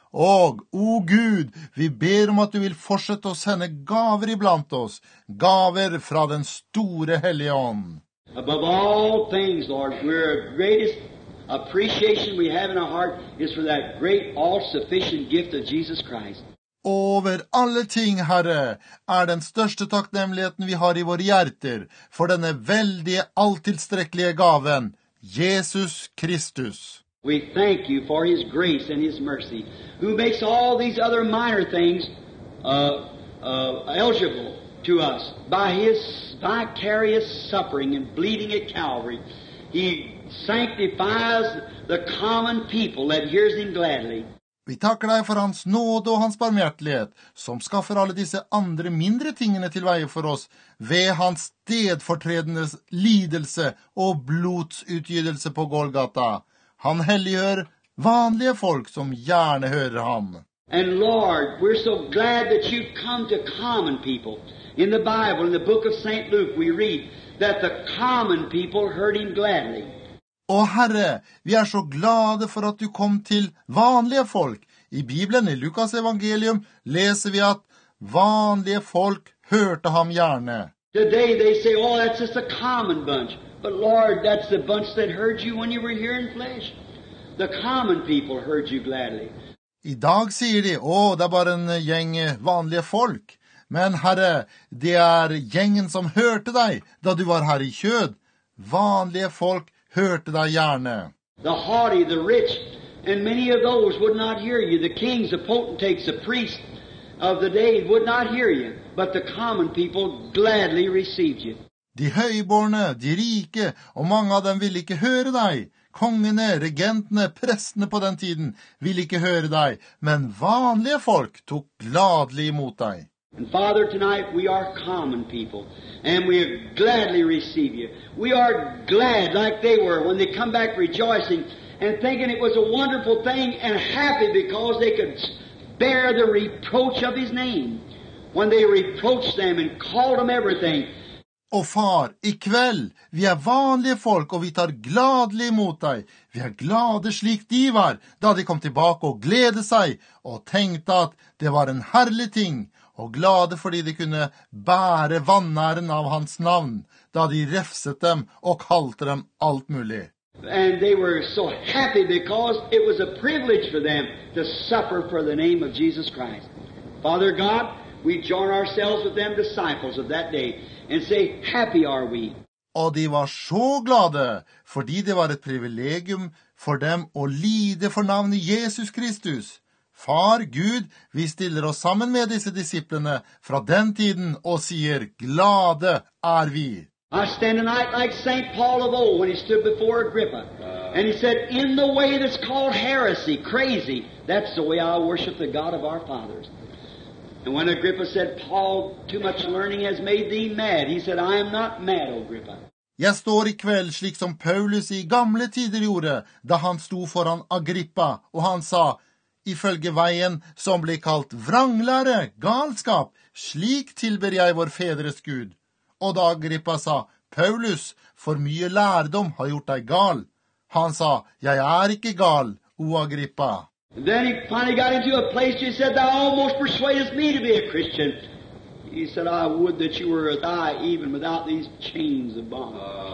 Og, o Gud, vi ber om at du vil fortsette å sende gaver iblant oss, gaver fra den store Hellige Ånd. Above all things, Lord, we're greatest appreciation we have in our heart is for that great all-sufficient gift of Jesus Christ. Over alle ting, Herre, er den største takknemligheten vi har i våre hjerter for denne veldige, alltilstrekkelige gaven, Jesus Kristus. We thank you for His grace and His mercy, who makes all these other minor things uh, uh, eligible to us by His vicarious suffering and bleeding at Calvary. He sanctifies the common people that hears Him gladly. Vi takker deg for Hans nåde og Hans barmhjertelighet, som skaffer alle disse andre mindre tingene til veie for oss, ved Hans stedfortredende lidelse og blodsutgytelse på Golgata. Han helliggjør vanlige folk som gjerne hører ham. And Lord, we're so glad that you come to common people. In the Bible, in the book of Saint Luke, we read that the common people heard Him gladly. Og Herre, vi er så glade for at du kom til vanlige folk. I Bibelen, i Lukas evangelium, leser vi at vanlige folk hørte ham gjerne. Today they say, oh, that's just a common bunch. But Lord, that's the bunch that heard you when you were here in flesh. The common people heard you gladly. I dag sier de, å, det er bare en gjeng vanlige folk. Men Herre, det er gjengen som hørte deg da du var her i kjød. Vanlige folk hørte deg gjerne. The haughty, the rich, and many of those would not hear you. The kings, the potentates, the priests of the day would not hear you. But the common people gladly received you. De høyborne, de rike, og mange av dem ville ikke høre deg. Kongene, regentene, prestene på den tiden ville ikke høre deg, men vanlige folk tok gladelig imot deg. And Father, tonight we are common people, and we gladly receive you. We are glad like they were when they come back rejoicing and thinking it was a wonderful thing and happy because they could bear the reproach of His name. When they reproached them and called them everything. Og far, i kveld, vi er vanlige folk, og vi tar gladelig imot deg. Vi er glade slik de var, da de kom tilbake og glede seg, og tenkte at det var en herlig ting, og glade fordi de kunne bære vannæren av hans navn, da de refset dem og kalte dem alt mulig. And they were so happy because it was a privilege for them to suffer for the name of Jesus Christ. Father God, we join ourselves with them disciples of that day and say, happy are we. Og de var så glade, fordi det var et privilegium for dem å lide for navnet Jesus Kristus. Far Gud, vi stiller oss sammen med disse disiplene fra den tiden og sier, glade er vi. I stand tonight like Saint Paul of old when he stood before Agrippa. And he said, in the way that's called heresy, crazy, that's the way I worship the God of our fathers. And when Agrippa said, Paul, too much learning has made thee mad, he said, I am not mad, Agrippa. Jeg står i kveld slik som Paulus i gamle tider gjorde, da han sto foran Agrippa, og han sa, ifølge veien som blir kalt vranglære, galskap, slik tilber jeg vår fedres Gud. Og da Agrippa sa, Paulus, for mye lærdom har gjort deg gal. Han sa, jeg er ikke gal, o Agrippa. And then he finally got into a place he said, thou almost persuadest me to be a Christian. He said, I would that you were I even without these chains of bond.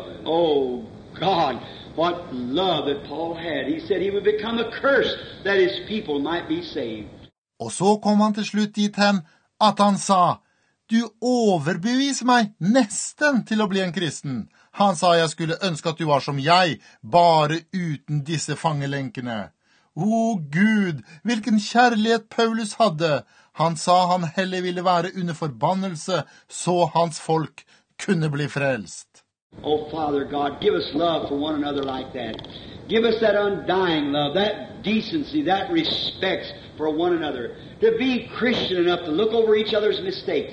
Oh, God, what love that Paul had. He said he would become a curse that his people might be saved. Og så kom han til slutt dit hen at han sa, du overbeviser meg nesten til å bli en kristen. Han sa jeg skulle ønske at du var som jeg, bare uten disse fangelenkene. O Gud, hvilken kjærlighet Paulus hadde. Han sa han heller ville være under forbannelse, så hans folk kunne bli frelst. Oh, Father God, give us love for one another like that. Give us that undying love, that decency, that respect for one another. To be Christian enough to look over each other's mistakes.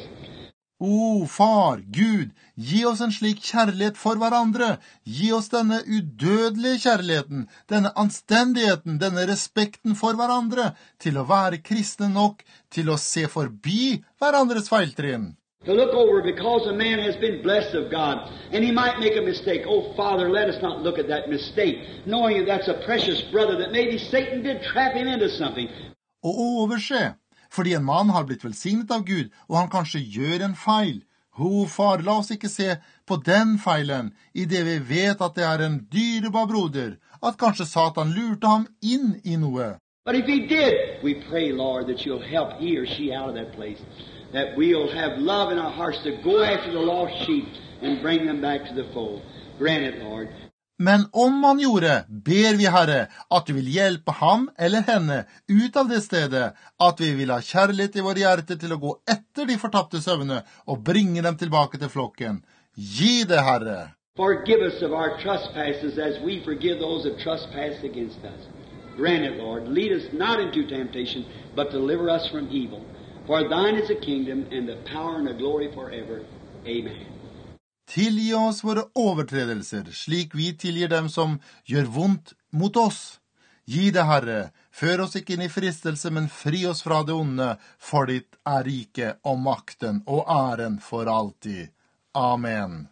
O, far, Gud, gi oss en slik kjærlighet for hverandre. Gi oss denne udødelige kjærligheten, denne anstendigheten, denne respekten for hverandre, til å være kristne nok, til å se forbi hverandres feiltrinn. To look over because a man has been blessed of God, and he might make a mistake. Oh, Father, let us not look at that mistake, knowing that that's a precious brother, that maybe Satan did trap him into something. å overse, fordi en mann har blitt velsignet av Gud, og han kanskje gjør en feil. Ho, far, la oss ikke se på den feilen, i det vi vet at det er en dyrebar broder, at kanskje Satan lurte ham inn i noe. But if he did, we pray, Lord, that you'll help he or she out of that place, that we'll have love in our hearts to go after the lost sheep and bring them back to the fold. Grant it, Lord. Men om han gjorde, ber vi, Herre, at du vil hjelpe ham eller henne ut av det stedet, at vi vil ha kjærlighet i våre hjerter til å gå etter de fortapte søvnene og bringe dem tilbake til flokken. Gi det, Herre. Forgive us of our trespasses as we forgive those that trespass against us. Grant it, Lord. Lead us not into temptation, but deliver us from evil. For thine is the kingdom and the power and the glory forever. Amen. Tilgi oss våre overtredelser, slik vi tilgir dem som gjør vondt mot oss. Gi det, Herre, før oss ikke inn i fristelse, men fri oss fra det onde, for ditt er rike og makten og æren for alltid. Amen.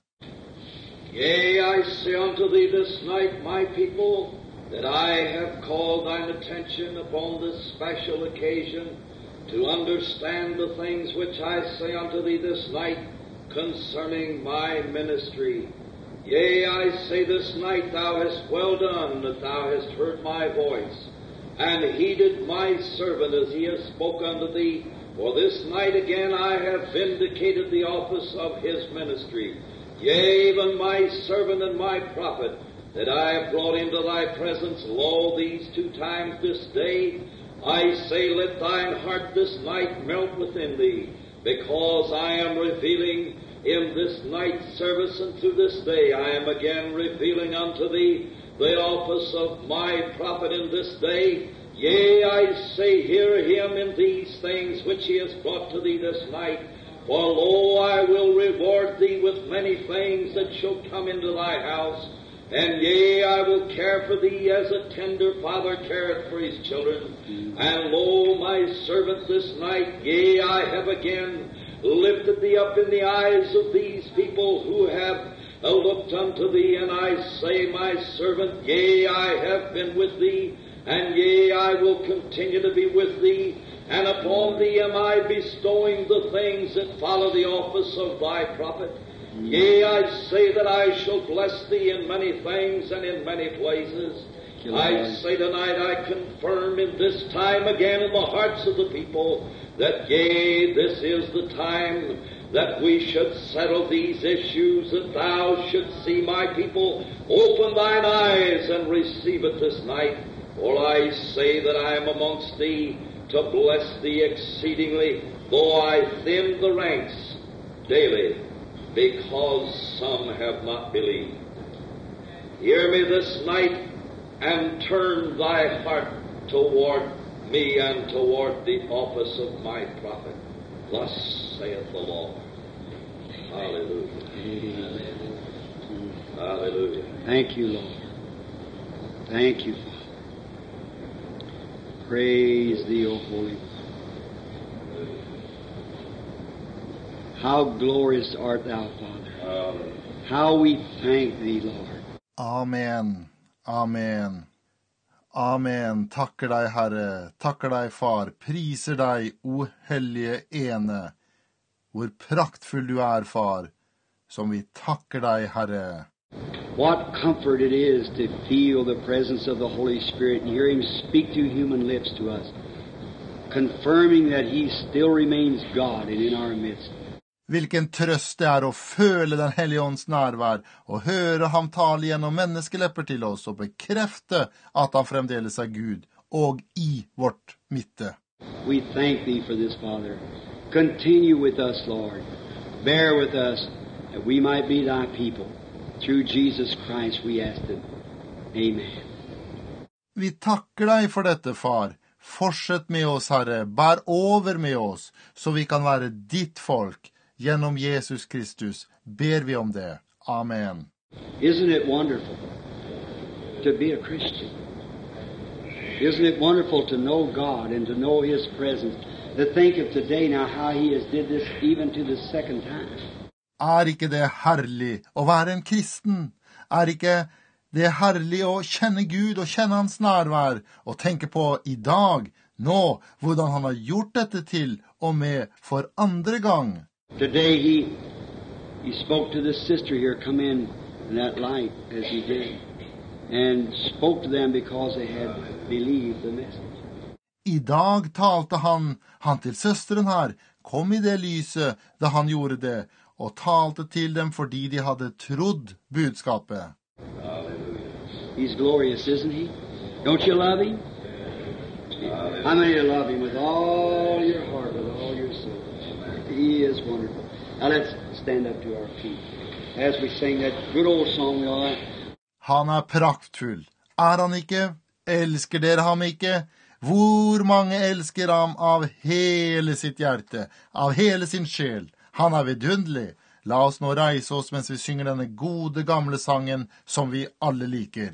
Yea, I say unto thee this night, my people, that I have called thine attention upon this special occasion to understand the things which I say unto thee this night concerning my ministry. Yea, I say this night, thou hast well done that thou hast heard my voice, and heeded my servant as he has spoken unto thee. For this night again I have vindicated the office of his ministry. Yea, even my servant and my prophet, that I have brought into thy presence, lo, these two times this day. I say, let thine heart this night melt within thee, because I am revealing in this night's service, and through this day I am again revealing unto thee the office of my prophet in this day. Yea, I say, hear him in these things which he has brought to thee this night. For lo, I will reward thee with many things that shall come into thy house. And yea, I will care for thee as a tender father careth for his children. And lo, my servant this night, yea, I have again lifted thee up in the eyes of these people who have looked unto thee. And I say, my servant, yea, I have been with thee, and yea, I will continue to be with thee. And upon thee am I bestowing the things that follow the office of thy prophet. Yea, I say that I shall bless thee in many things and in many places. I say tonight I confirm in this time again in the hearts of the people that, yea, this is the time that we should settle these issues, that thou shouldst see my people open thine eyes and receive it this night. For I say that I am amongst thee to bless thee exceedingly, though I thin the ranks daily, because some have not believed. Hear me this night, and turn thy heart toward me and toward the office of my prophet. Thus saith the Lord. Hallelujah. Hallelujah. Thank you, Lord. Thank you, Father. Praise thee, O Holy One. How glorious art thou, Father. How we thank thee, Lord. Amen. Amen. Amen. Takker deg, Herre. Takker deg, Far. Priser deg, o hellige ene. Hvor praktfull du er, Far, som vi takker deg, Herre. What comfort it is to feel the presence of the Holy Spirit and hear Him speak through human lips to us, confirming that He still remains God and in our midst. Hvilken trøst det er å føle den hellige ånds nærvær, og høre ham tale gjennom menneskelepper til oss, og bekrefte at han fremdeles er Gud, og i vårt midte. We thank thee for this, Father. Continue with us, Lord. Bear with us, that we might be thy people. Through Jesus Christ we ask it. Amen. Vi takker deg for dette, Far. Fortsett med oss, Herre. Bær over med oss, så vi kan være ditt folk. Gjennom Jesus Kristus ber vi om det. Amen. Isn't it wonderful to be a Christian? Isn't it wonderful to know God and to know His presence? To think of today now how He has did this even to the second time. Er ikke det herlig å være en kristen? Er ikke det herlig å kjenne Gud og kjenne hans nærvær og tenke på i dag, Nå, hvordan han har gjort dette til og med for andre gang. Today he he spoke to this sister here, come in in that light as he did, and spoke to them because they had believed the message. I dag talte han, han til søsteren her, kom i det lyset da han gjorde det, og talte til dem fordi de hadde trodd budskapet. He's glorious, isn't he? Don't you love him? How many of you love him with all your heart, with all your soul? He is wonderful. Now let's stand up to our feet as we sing that good old song we all like. Han er praktfull. Er han ikke? Elsker dere ham ikke? Hvor mange elsker ham av hele sitt hjerte, av hele sin sjel? Han er vidunderlig. La oss nå reise oss mens vi synger denne gode gamle sangen som vi alle liker.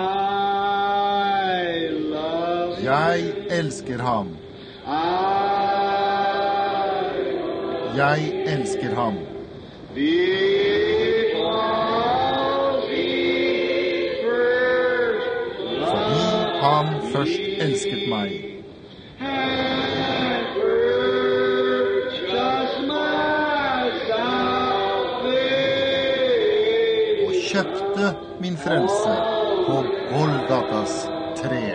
I love him. Jeg elsker ham. I Jeg elsker ham. because he first Fordi han først elsket meg. and purchased my salvation. Og kjøpte min frelse på Golgatas tre.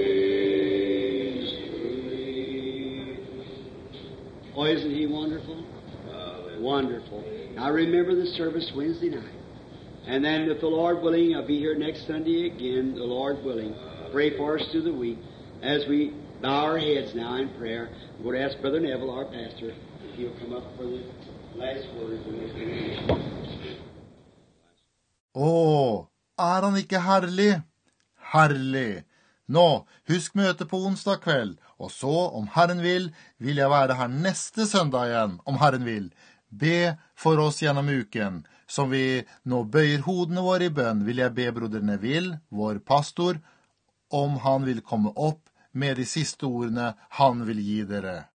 Oh, isn't he wonderful? Wonderful. I remember the service Wednesday night. And then, if the Lord willing, I'll be here next Sunday again, the Lord willing. Pray for us through the week. As we bow our heads now in prayer, we're going to ask Brother Neville, our pastor, if he'll come up for the last words. Å, er han ikke herlig? Herlig! Nå, husk møte på onsdag kveld, og så, om Herren vil, vil jeg være her neste søndag igjen, om Herren vil. Be for oss gjennom uken. Som vi nå bøyer hodene våre i bønn, vil jeg be broder Neville, vår pastor, om han vil komme opp med de siste ordene han vil gi dere.